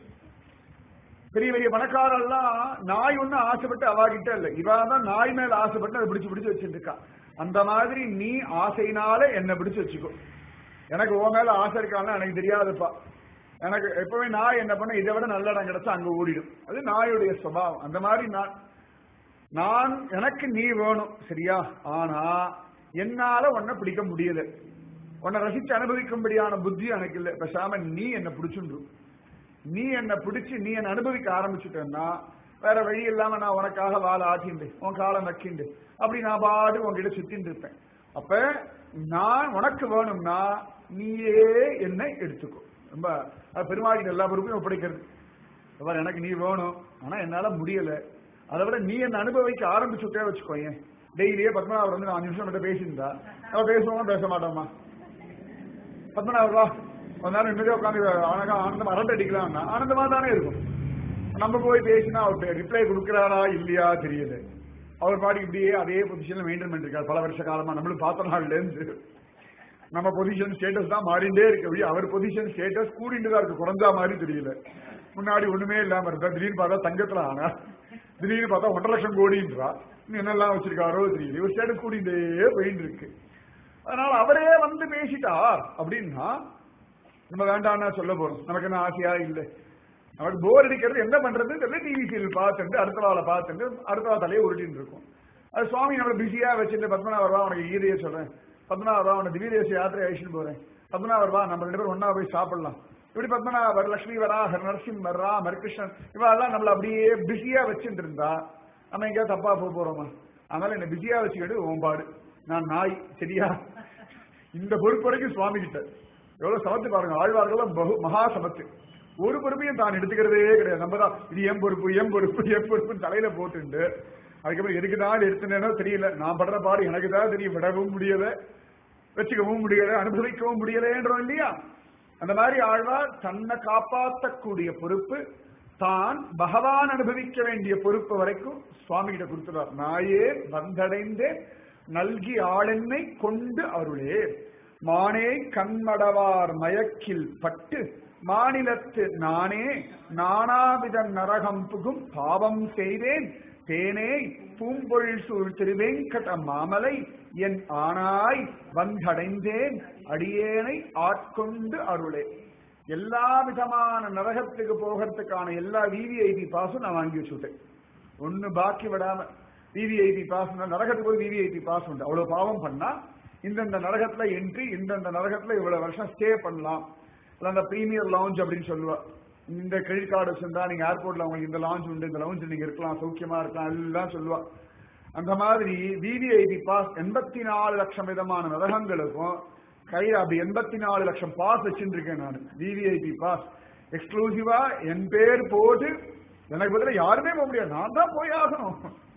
A: பெரிய பெரிய பணக்காரெல்லாம் நாய் ஒண்ணு ஆசைப்பட்டு அவாகிட்ட இல்ல, இவாதான் நாய் மேல ஆசைப்பட்டு அதை பிடிச்சு பிடிச்சு வச்சிருக்கா. அந்த மாதிரி நீ ஆசையினால என்ன பிடிச்சு வச்சுக்கோ. எனக்கு உன் மேல ஆசை இருக்கான்னு எனக்கு தெரியாதுப்பா. எனக்கு எப்பவுமே நாய் என்ன பண்ண, இதை விட நல்ல இடம் கிடைச்சா அங்க ஓடிடும், அது நாயுடைய சுபாவம். அந்த மாதிரி நான் நான் எனக்கு நீ வேணும் சரியா, ஆனா என்னால உன்னை பிடிக்க முடியல, உன்னை ரசிச்சு அனுபவிக்கும்படியான புத்தி எனக்கு இல்லை. பேசாம நீ என்ன பிடிச்சுண்டு, நீ என்ன பிடிச்சு நீ என்ன அனுபவிக்க ஆரம்பிச்சுட்டேன்னா வேற வழி இல்லாம நான் உனக்காக வாழ ஆட்டிண்டு உன் காலம் நக்கிண்டு அப்படி நான் பாடு உங்ககிட்ட சுத்தின்னு இருப்பேன். அப்ப நான் உனக்கு வேணும்னா நீயே என்னை எடுத்துக்கோ. ரொம்ப பெருமாகிட்ட எல்லா பொறுப்பையும் ஒப்படைக்கிறது. எனக்கு நீ வேணும் ஆனா என்னால முடியல, அதை விட நீ என்ன அனுபவிக்க ஆரம்பிச்சுட்டே வச்சுக்கோங்க. டெய்லியே பத்மநாபர் வந்து நான் நிமிஷம் கிட்ட பேசியிருந்தா அவ பேசுவோமா பேச மாட்டோமா? பத்மநாபர் வா ஒரு நேரம் நிம்மதியா உட்காந்து அவனுக்கு ஆனந்தம் அரட்டை அடிக்கலாம்னா ஆனந்தமா தானே இருக்கும். நம்ம போய் பேசினா அவர் ரிப்ளை கொடுக்கிறாரா இல்லையா தெரியல. அவர் பாடி இப்படியே அதே பொசிஷன்ல மெயின்டைன் பண்ணிருக்காரு பல வருஷ காலமா. நம்மளும் பார்த்த நாள்ல இருந்து நம்ம பொசிஷன் ஸ்டேட்டஸ் தான் மாறிண்டே இருக்கு, அவர் பொசிஷன் ஸ்டேட்டஸ் கூடிட்டு தான் இருக்கு, குறைஞ்சா மாதிரி தெரியல. முன்னாடி ஒண்ணுமே இல்லாம இருந்தா திடீர்னு பார்த்தா தங்கத்துல ஆனா திடீர்னு பார்த்தா ஒன்றரை லட்சம் கோடின்றா, என்னெல்லாம் வச்சிருக்காரோ தெரியல, இவர் ஸ்டேட்டஸ் கூடிட்டே போயிட்டு இருக்கு. அதனால அவரே வந்து பேசிட்டார் அப்படின்னா நம்ம வேண்டாம்னா சொல்ல போறோம். நமக்கு என்ன ஆசையா இல்லை, நமக்கு போர் அடிக்கிறது என்ன பண்றது தெரியல, டிவி சீரியல் பார்த்துட்டு அடுத்த வாழை பார்த்துட்டு அடுத்த வாழ தலையை உருட்டின்னு இருக்கும். அது சுவாமி நம்மளை பிஸியா வச்சுட்டு பத்மநாபர்வா உனக்கு ஈரையே சொல்றேன், பத்மநாபர்வா உனக்கு திவ்யதேச யாத்திரை அழிச்சுட்டு போறேன், பத்மநாபர்வா நம்ம ரெண்டு பேரும் ஒன்னா போய் சாப்பிடலாம். இப்படி பத்மநாபர் லட்சுமி வரா நரசிம்மர் ராம் ஹரிகிருஷ்ணன் இவெல்லாம் நம்மள அப்படியே பிஸியா வச்சுட்டு இருந்தா நம்ம எங்கேயாவது தப்பா போக போறோமா? அதனால என்ன பிஸியா வச்சுக்கிட்டு ஓம்பாடு நான் நாய் சரியா. இந்த பொறுப்பு வரைக்கும் சுவாமி கிட்ட எவ்வளவு சமத்து பாருங்க. ஆழ்வார்கள் பகு மகா சமத்து, ஒரு பொறுப்பையும் தான் எடுத்துக்கிறதே கிடையாது. நம்ம தான் இது என் பொறுப்பு என் பொறுப்பு என் பொறுப்புன்னு தலையில போட்டுண்டு அதுக்கப்புறம் எதுக்குதான் எடுத்துனேனோ தெரியல, நான் படுற பாடு எனக்கு தான் தெரியும், விடவும் முடியல வச்சுக்கவும் முடியல அனுபவிக்கவும் முடியலன்றோம் இல்லையா. அந்த மாதிரி ஆழ்வார் தன்னை காப்பாற்றக்கூடிய பொறுப்பு தான் பகவான் அனுபவிக்க வேண்டிய பொறுப்பு வரைக்கும் சுவாமி கிட்ட கொடுத்துறார். நாயே வந்தடைந்தே நல்கி ஆளென்னை கொண்டு அருளே, மானே கண்மடவார் மயக்கில் பட்டு மாநிலத்து நானே நானாவித நரகம் புகும் பாவம் செய்தேன், தேனே பூம்பொழில் சூழ் திருவேங்கட மாமலை என் ஆனாய் வந்தடைந்தேன் அடியேனை ஆட்கொண்டு அருளே. எல்லா விதமான நரகத்துக்கு போகிறதுக்கான எல்லா விவிஐபி பாஸும் நான் வாங்கி வச்சுட்டேன். ஒண்ணு பாக்கி விடாம விவிஐபி பாஸ், நரகத்துக்கு ஒரு விவிஐபி பாஸ் உண்டு. அவ்வளவு பாவம் பண்ணா இந்தந்த நரகத்துல என்ட்ரி, இந்தந்த நரகத்துல இவ்வளவு வருஷம் ஸ்டே பண்ணலாம். அந்த பிரீமியர் லான்ச் அப்படின்னு சொல்லுவா. இந்த கிரெடிட் கார்டு வச்சிருந்தா நீங்க ஏர்போர்ட்ல உங்களுக்கு இந்த லான்ச் உண்டு, இந்த லான்ச் நீங்க இருக்கலாம், சௌக்கியமா இருக்கலாம் எல்லாம் சொல்லுவா. அந்த மாதிரி விவிஐபி பாஸ் எண்பத்தி நாலு லட்சம் விதமான நரகங்களுக்கும் கையில அப்படி எண்பத்தி நாலு லட்சம் பாஸ் வச்சுட்டு இருக்கேன் நான். விவிஐபி பாஸ் எக்ஸ்க்ளூசிவா என் பேர் போட்டு, எனக்கு பதிலா யாருமே போக முடியாது, நான் தான் போய் ஆகணும்.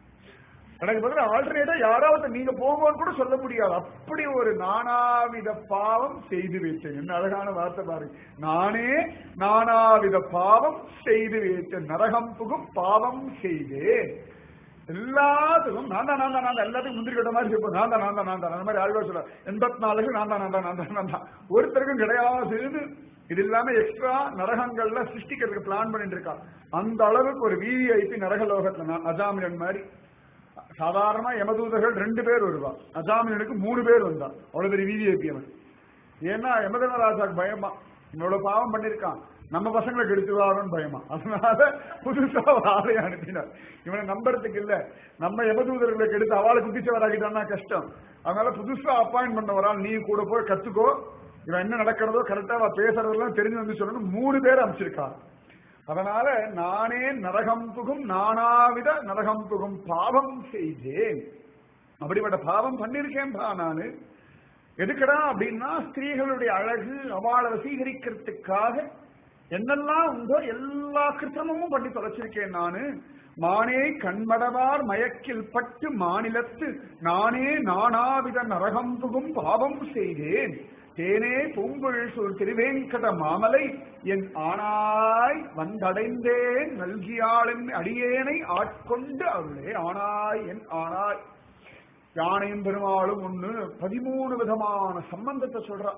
A: எனக்கு பதிலா ஆல்டர்னேட்டா யாராவது நீங்க போங்கன்னு கூட சொல்ல முடியாது. அப்படி ஒரு நானாவித பாவம் செய்து வைத்தேன். என்ன அழகான வார்த்தை பாருங்க. நானே நானாவித பாவம் செய்து வைத்தேன், நரகம் புகும் பாவம் செய்தேன். எல்லாத்துக்கும் நான் தான் நான் தான் நான் தான் எல்லாத்துக்கும் முந்திரி கட்ட மாதிரி சொல்லுவோம். நான் தான் நான் தான் நான் தான் அந்த மாதிரி ஆழ்வா சொல்ல எண்பத்தி நாலுக்கு நான் தான் நான் தான் நான் தான் நான் தான் ஒருத்தருக்கும் கிடையாது. இது இல்லாம எக்ஸ்ட்ரா நரகங்கள்ல சிருஷ்டிக்கிறதுக்கு பிளான் பண்ணிட்டு இருக்கா. அந்த அளவுக்கு ஒரு விவிஐபி நரகலோகத்துல நான் அஜாமிலன் மாதிரி. சாதாரணமா யமதூதர்கள் ரெண்டு பேர் வருவா, அஜாமிலனுக்கு மூணு பேர் வந்தா. அவ்வளவு பெரிய விவிஐபி அவன். ஏன்னா யமதர்மராஜாக்கு பயமா, இவ்வளவு பாவம் பண்ணிருக்கான், நம்ம பசங்களை கெடுத்துவாருன்னு பயமா. அதனால புதுசா ஒரு ஆளை அனுப்பினார். இவனை நம்புறதுக்கு இல்ல, நம்ம யமதூதர்களை கெடுத்து அவளை குட்டிச்சவராக்கிட்டான்னா கஷ்டம். அதனால புதுசா அப்பாயின்ட் பண்ண வரால், நீ கூட போய் கத்துக்கோ, இவன் என்ன நடக்கிறதோ கரெக்டா பேசுறதெல்லாம் தெரிஞ்சு வந்து சொல்லணும். மூணு பேர் அமைச்சிருக்கான். அதனால நானே நரகம் புகும் நானாவித நரகம் புகும் பாவம் செய்தேன். அப்படிப்பட்ட பாவம் பண்ணிருக்கேன்பா நானு. எதுக்கடா அப்படின்னா ஸ்திரீகளுடைய அழகு அவளை வசீகரிக்கிறதுக்காக என்னெல்லாம் உண்டோ எல்லா கிருத்தமும் பண்ணி தொலைச்சிருக்கேன் நானு. மானே கண்மடவார் மயக்கில் பட்டு மாநிலத்து நானே நானாவித நரகம் புகும் பாவம் செய்தேன், தேனே பூம்பொழில் சூழ் திருவேங்கட மாமலை என் ஆனாய் வந்தடைந்தேன் நல்கியாளன் அடியேனை ஆட்கொண்டு அருளே. ஆனாய் என் ஆனாய். யானையும் பெருமாளும் ஒண்ணு பதிமூணு விதமான சம்பந்தத்தை சொல்றா.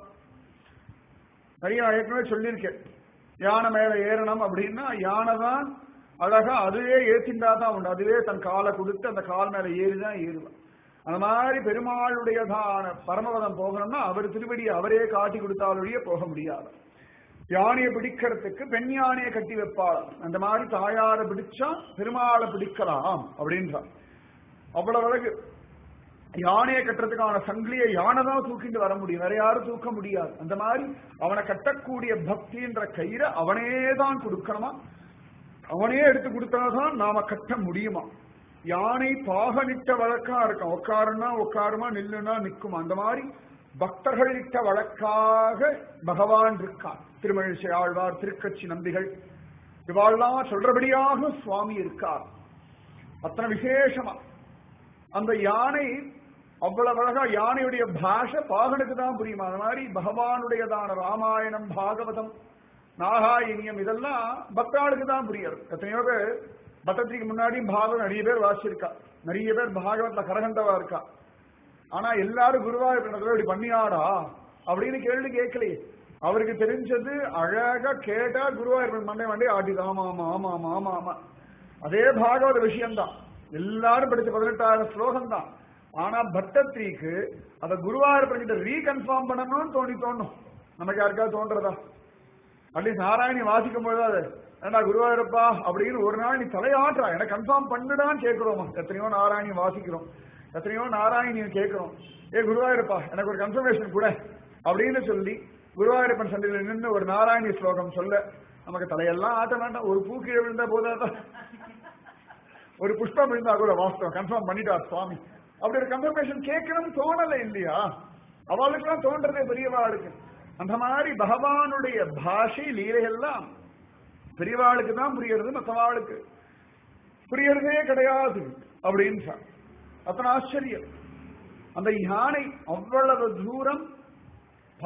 A: நிறைய ஏற்கனவே சொல்லியிருக்கேன். யானை மேல ஏறணும் அப்படின்னா யானை தான் அழகா அதுவே ஏற்றின்றாதான் உண்டு. அதுவே தன் காலை கொடுத்து அந்த கால் மேல ஏறிதான் ஏறுவான். அந்த மாதிரி பெருமாளுடையதான பரமபதம் போகணும்னா அவர் திருவடியை அவரே காட்டி கொடுத்தாலொழிய போக முடியாது. யானையை பிடிக்கிறதுக்கு பெண் யானையை கட்டி வைப்பாள். அந்த மாதிரி தாயாரை பிடிச்சா பெருமாளை பிடிக்கலாம் அப்படின்றான். அவ்வளவு அழகு. யானையை கட்டுறதுக்கான சங்கிலியை யானை தான் தூக்கிட்டு வர முடியும், வேற யாரும் தூக்க முடியாது. அந்த மாதிரி அவனை கட்டக்கூடிய பக்தின்ற கயிறை அவனே தான் கொடுக்கணுமா, அவனே எடுத்து கொடுத்தாதான் நாம கட்ட முடியுமா. யானை பாகனிட்ட வழக்கா இருக்கும், உட்காருனா உட்காருமா, நில்லுனா நிற்கும். அந்த மாதிரி பக்தர்கள் இட்ட வழக்காக பகவான் இருக்கான். திருமழிசை ஆழ்வார், திருக்கட்சி நம்பிகள் இவாள்லாம் சொல்றபடியாக சுவாமி இருக்கார். அத்தனை விசேஷமா அந்த யானை அவ்வளவு அழகா, யானையுடைய பாஷை பாகனுக்கு தான் புரியுமா. அந்த மாதிரி பகவானுடையதான ராமாயணம், பாகவதம், நாகாயினியம் இதெல்லாம் பக்தாளுக்கு தான் புரியாது. எத்தனையோ பேர் பட்டத்துக்கு முன்னாடியும் பாகவதம் நிறைய பேர் வாசிச்சிருக்கா, நிறைய பேர் பாகவத்ல கரகண்டவா இருக்கா. ஆனா எல்லாரும் குருவாயூர் இப்படி பண்ணியாடா அப்படின்னு கேள்வி கேட்கலையே. அவருக்கு தெரிஞ்சது அழகா கேட்டா குருவாயூர் மண்டை மண்டை ஆட்டிதான். ஆமா ஆமா ஆமா ஆமா ஆமா ஆமா அதே பாகவத விஷயம்தான். எல்லாரும் படிச்ச பதினெட்டாயிரம் ஸ்லோகம் தான். ஆனா பட்டத்ரிக்கு அத குருவாயூர் கிட்ட ரீகன்ஃபார்ம் பண்ணணும்னு தோணி தோணும். நமக்கு யாருக்காவது தோன்றதா? அட்லீஸ்ட் நாராயணி வாசிக்கும் போது ஏன்னா குருவாயூரப்பா அப்படின்னு ஒரு நாள் நீ தலையாற்றா, எனக்கு கன்ஃபார்ம் பண்ணுடான்னு கேட்கிறோமா? எத்தனையோ நாராயணி வாசிக்கிறோம், எத்தனையோ நாராயணியை கேட்கிறோம். ஏ குருவாயூரப்பா எனக்கு ஒரு கன்ஃபர்மேஷன் கூட அப்படின்னு சொல்லி குருவாயூரப்பன் சந்தையில் நின்று ஒரு நாராயணி ஸ்லோகம் சொல்ல நமக்கு தலையெல்லாம் ஆட்ட வேண்டாம். ஒரு பூ கீழே விழுந்தா போதாதான், ஒரு புஷ்பம் விழுந்தா கூட வாஸ்தவம் கன்ஃபார்ம் பண்ணிட்டா சுவாமி அப்படி ஒரு கன்ஃபர்மேஷன் கேட்கணும் தோணலை இல்லையா? அவளுக்கு எல்லாம் தோன்றதே பெரியவாளுக்கு. அந்த மாதிரி பகவானுடைய பாஷை லீலைகள்லாம் பெரியவாளுக்கு தான் புரியறது, மற்றவாளுக்கு புரியறதே கிடையாது அப்படின்னு அத்தனை ஆச்சரியம். அந்த யானை அவ்வளவு தூரம்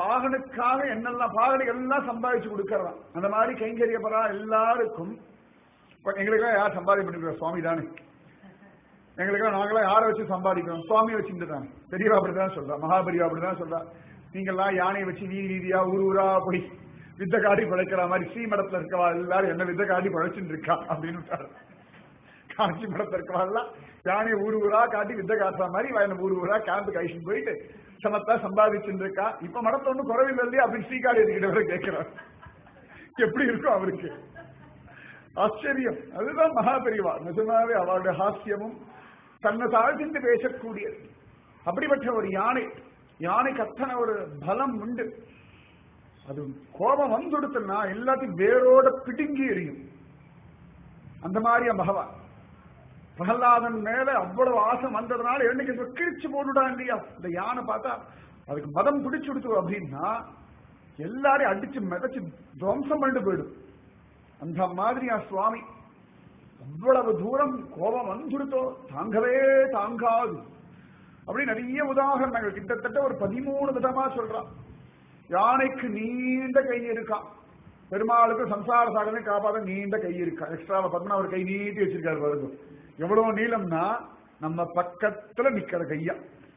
A: பாகனுக்காக என்னெல்லாம் பாகனை எல்லாம் சம்பாதிச்சு கொடுக்கறான். அந்த மாதிரி கைங்கரியப்பரா எல்லாருக்கும் எங்களுக்கெல்லாம் யார் சம்பாதி பண்ணிக்கிறோம்? சுவாமி தானே. எங்களுக்கெல்லாம் நாங்களாம் யாரை வச்சு சம்பாதிக்கிறோம்? சுவாமியை வச்சுட்டு தானே. பெரியவா அப்படிதான் சொல்றா, மகாபெரியவா அப்படிதான் சொல்றா. நீங்கெல்லாம் யானையை வச்சு வீதி வீதியா ஊர் ஊரா போய் வித்த காட்டி பழைக்கிற மாதிரி ஸ்ரீமடத்துல இருக்கவா எல்லாரும் என்ன வித்த காட்டி பழைச்சுட்டு இருக்கா அப்படின்னு காஞ்சி மடத்துல இருக்கவா எல்லாம் யானையை ஊர் ஊரா காட்டி வித்த காட்டுற மாதிரி வயல ஊர் ஊரா கேம்பு கழிச்சுட்டு போயிட்டு சமத்தா சம்பாதிச்சுட்டு இருக்கா. இப்ப மடத்துல ஒன்றும் குறவில்லை இல்லையா அப்படின்னு ஸ்ரீகாடி எடுத்துக்கிட்டவரை கேட்கிறார். எப்படி இருக்கும் அவருக்கு? ஆச்சரியம். அதுதான் மகாபெரிவா. நிஜமாவே அவருடைய ஹாஸ்யமும் தன்னை தாழ்ந்து பேசக்கூடியது. அப்படிப்பட்ட ஒரு யானை, யானைக்கு அத்தனை ஒரு பலம் உண்டு. அது கோபம் வந்துடுத்துன்னா எல்லாத்தையும் வேரோட பிடுங்கி எறியும். அந்த மாதிரியா பகவான் பிரகலாதன் மேல அவ்வளவு ஆசை வந்ததுனால என்னைக்கு கிழிச்சு போட்டுட்டான் இல்லையா. இந்த யானை பார்த்தா அதுக்கு மதம் பிடிச்சு கொடுத்து அப்படின்னா எல்லாரையும் அடிச்சு மிதச்சு துவம்சம் பண்ணிட்டு போயிடும். அந்த மாதிரியா சுவாமி அவ்வளவு தூரம் கோபம் வந்துடுத்தோ தாங்கவே தாங்காது. அப்படி நிறைய உதாரணங்கள் கிட்டத்தட்ட ஒரு பதிமூணு விதமா சொல்றான். யானைக்கு நீண்ட கை இருக்கான். பெருமாளுக்கு சம்சார சாகனை காப்பாத நீண்ட கை இருக்கா. எக்ஸ்ட்ரா பார்த்தோம்னா அவர் கை நீட்டி வச்சிருக்காரு பாருங்க. எவ்வளவு நீளம்னா நம்ம பக்கத்துல நிக்கிற கையா.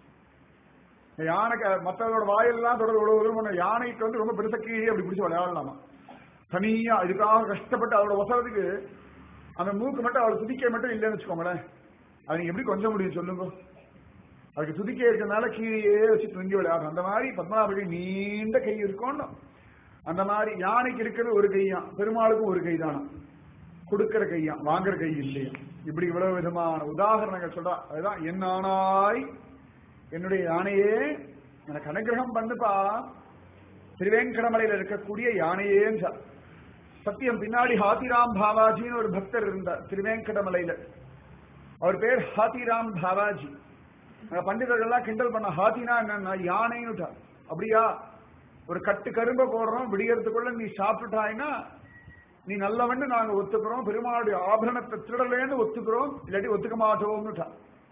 A: யானைக்கு மற்றவரோட வாயெல்லாம் தொடர்பு யானைக்கு வந்து ரொம்ப பெருச கீழே அப்படி பிடிச்சி விளையாடலாமா. தனியா இதுக்காக கஷ்டப்பட்டு அவரோட வசதிக்கு அந்த மூக்கு மட்டும் அவள் துதிக்க மட்டும் இல்லைன்னு வச்சுக்கோங்களேன். அது நீங்க எப்படி கொஞ்சம் முடியும் சொல்லுங்க. அதுக்கு துதிக்க இருக்கிறதுனால கீழே வச்சு துங்கி விளையாடும். அந்த மாதிரி பத்மநாபடி நீண்ட கை இருக்கும். அந்த மாதிரி யானைக்கு இருக்கிறது ஒரு கையா, பெருமாளுக்கும் ஒரு கை தானா. கொடுக்கிற கையா, வாங்குற கை இல்லையா. இப்படி இவ்வளவு விதமான உதாரணங்கள் சொல்றா. அதுதான் என் ஆனாய் என்னுடைய யானையே எனக்கு அனுகிரகம் பண்ணுப்பா. திருவேங்கடமலையில இருக்கக்கூடிய யானையே சத்தியம். பின்னாடி ஹாத்திராம் பாவாஜின்னு ஒரு பக்தர் இருந்தார் திருவேங்கடமலையில. அவர் பேர் ஹாத்திராம் பாவாஜி. பண்டிதர்கள்லாம் கிண்டல் பண்ண ஹாத்தினா என்னன்னா யானைன்னு. அப்படியா, ஒரு கட்டு கரும்பை போடுறோம், விடியறதுக்குள்ள நீ சாப்பிட்டுட்டாய்னா நீ நல்லவன்னு நாங்க ஒத்துக்கிறோம், பெருமாளுடைய ஆபரணத்தை திருடலேன்னு ஒத்துக்கிறோம், இல்லாட்டி ஒத்துக்க மாட்டோம்னுட்டா.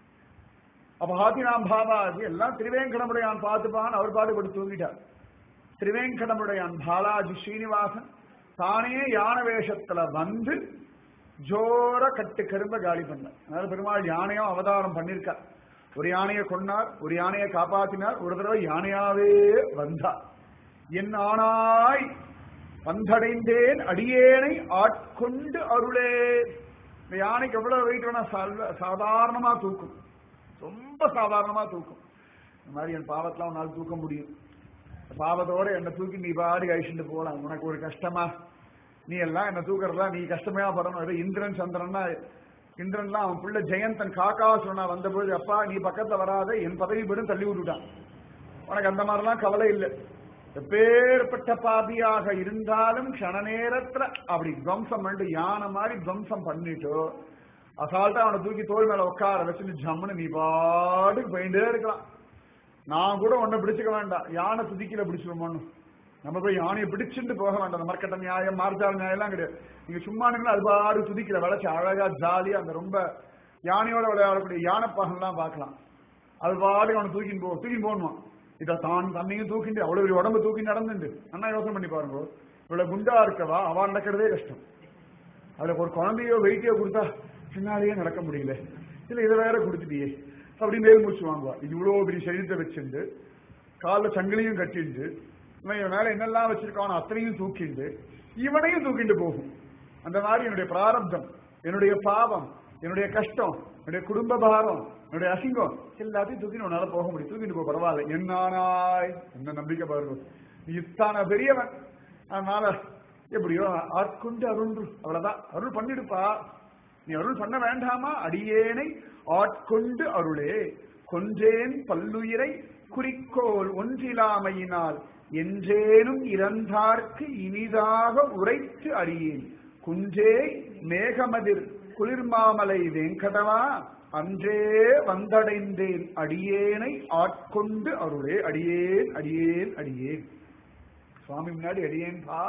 A: அப்ப ஹாத்திராம் பாபாஜி எல்லாம் திருவேங்கடமுடையான் பார்த்துப்பான்னு அவர் பாடுபட்டு தூங்கிட்டார். திருவேங்கடமுடையான் பாலாஜி ஸ்ரீனிவாசன் தானே யானை வேஷத்துல வந்து ஜோர கட்டு கரும்ப காலி பண்ணார். அதனால பெருமாள் யானையும் அவதாரம் பண்ணிருக்கார். ஒரு யானையை கொன்னார், ஒரு யானையை காப்பாற்றினார், ஒரு தடவை யானையாவே வந்தார். என் ஆனாய் வந்தடைந்தேன் அடியேனை ஆட்கொண்டு அருளே. இந்த யானைக்கு எவ்வளவு வெயிட் வேணா சாதாரணமா தூக்கும், ரொம்ப சாதாரணமா தூக்கும். இந்த மாதிரி என் பாவத்தெல்லாம் உன்னால் தூக்க முடியும். பாவத்தோட என்னை தூக்கி நீ பாடி அழிச்சுட்டு போகலாம். உனக்கு ஒரு கஷ்டமா? நீ எல்லாம் என்ன தூக்குறதா நீ கஷ்டமையா படணும். இந்திரன் சந்திரன்னா இந்திரன்லாம் அவன் பிள்ளை ஜெயந்தன் காக்காசுரனா வந்தபோது அப்பா நீ பக்கத்துல வராத என் பதவி போடும் தள்ளி விட்டுட்டான். உனக்கு அந்த மாதிரிலாம் கவலை இல்லை. எப்பேற்பட்ட பாபியாக இருந்தாலும் கண நேரத்துல அப்படி துவம்சம் பண்ணிட்டு யானை மாதிரி துவம்சம் பண்ணிட்டு அசால்ட்டா அவனை தூக்கி தோல் மேல உட்கார வச்சுட்டு ஜம்முன்னு நீ பாட்டுக்கு போயிட்டே இருக்கலாம். நான் கூட உன்னை பிடிச்சுக்க வேண்டாம், யானை துதிக்கல பிடிச்சிருமோன்னு. நம்ம போய் யானையை பிடிச்சுட்டு போக வேண்டாம். மர்க்கட்ட நியாயம் மார்ஜால் நியாயம் எல்லாம் கிடையாது. நீங்க சும்மா அது பாடு துதிக்கிற வளர்ச்சி அழகா ஜாலியா அந்த ரொம்ப யானையோட விளையாடக்கூடிய யானை பாகம்லாம் பார்க்கலாம். அது பாடு அவனை தூக்கின்னு போ தூக்கின்னு போகணுமா. இதை தான் தன்னையும் தூக்கிட்டு அவ்வளவு ஒரு உடம்பு தூக்கி நடந்துட்டு அண்ணா யோசனை பண்ணி பாருங்க. இவ்வளவு குண்டா இருக்கவா அவ நடக்கிறதே கஷ்டம். அதுல ஒரு குழந்தையோ வெயிட்டியோ கொடுத்தா பின்னாலேயே நடக்க முடியல, இல்ல இதை வேற கொடுத்துட்டியே அப்படின்னு மேல் மூச்சு வாங்குவா. இது இவ்வளவு பெரிய சரீரத்தை வச்சுட்டு காலில் சங்கிலியும் கட்டிட்டு இவன் மேல என்னெல்லாம் வச்சிருக்கான் அத்தனையும் தூக்கிண்டு இவனையும் தூக்கிட்டு போகும். அந்த மாதிரி என்னுடைய பிராரப்தம், என்னுடைய பாவம், என்னுடைய கஷ்டம், என்னுடைய குடும்ப பாரம், என்னுடைய அசிங்கம் எல்லாத்தையும் தூக்கிட்டு உன்னால போக முடியும். தூக்கிட்டு போ பரவாயில்ல. என்னானாய் என்ன நம்பிக்கை பாருங்க. நீ இத்தான பெரியவன், அதனால எப்படியோ ஆட்கொண்டு அருள் அவ்வளவுதான் அருள் பண்ணிடுப்பா. நீ அருள் பண்ண வேண்டாமா? அடியேனை ஆட்கொண்டு அருளே. கொன்றேன் பல்லுயிரை குறிக்கோள் ஒன்றிலாமையினால் என்றேனும் இறந்தார்க்கு இனிதாக உரைத்து அறியேன். குன்றே மேகமதிர் குளிர்மாமலை வெங்கடவா அன்றே வந்தடைந்தேன் அடியேனை ஆட்கொண்டு அருளே. அடியேன் அடியேன் அடியேன் சுவாமி முன்னாடி அடியேன் பா,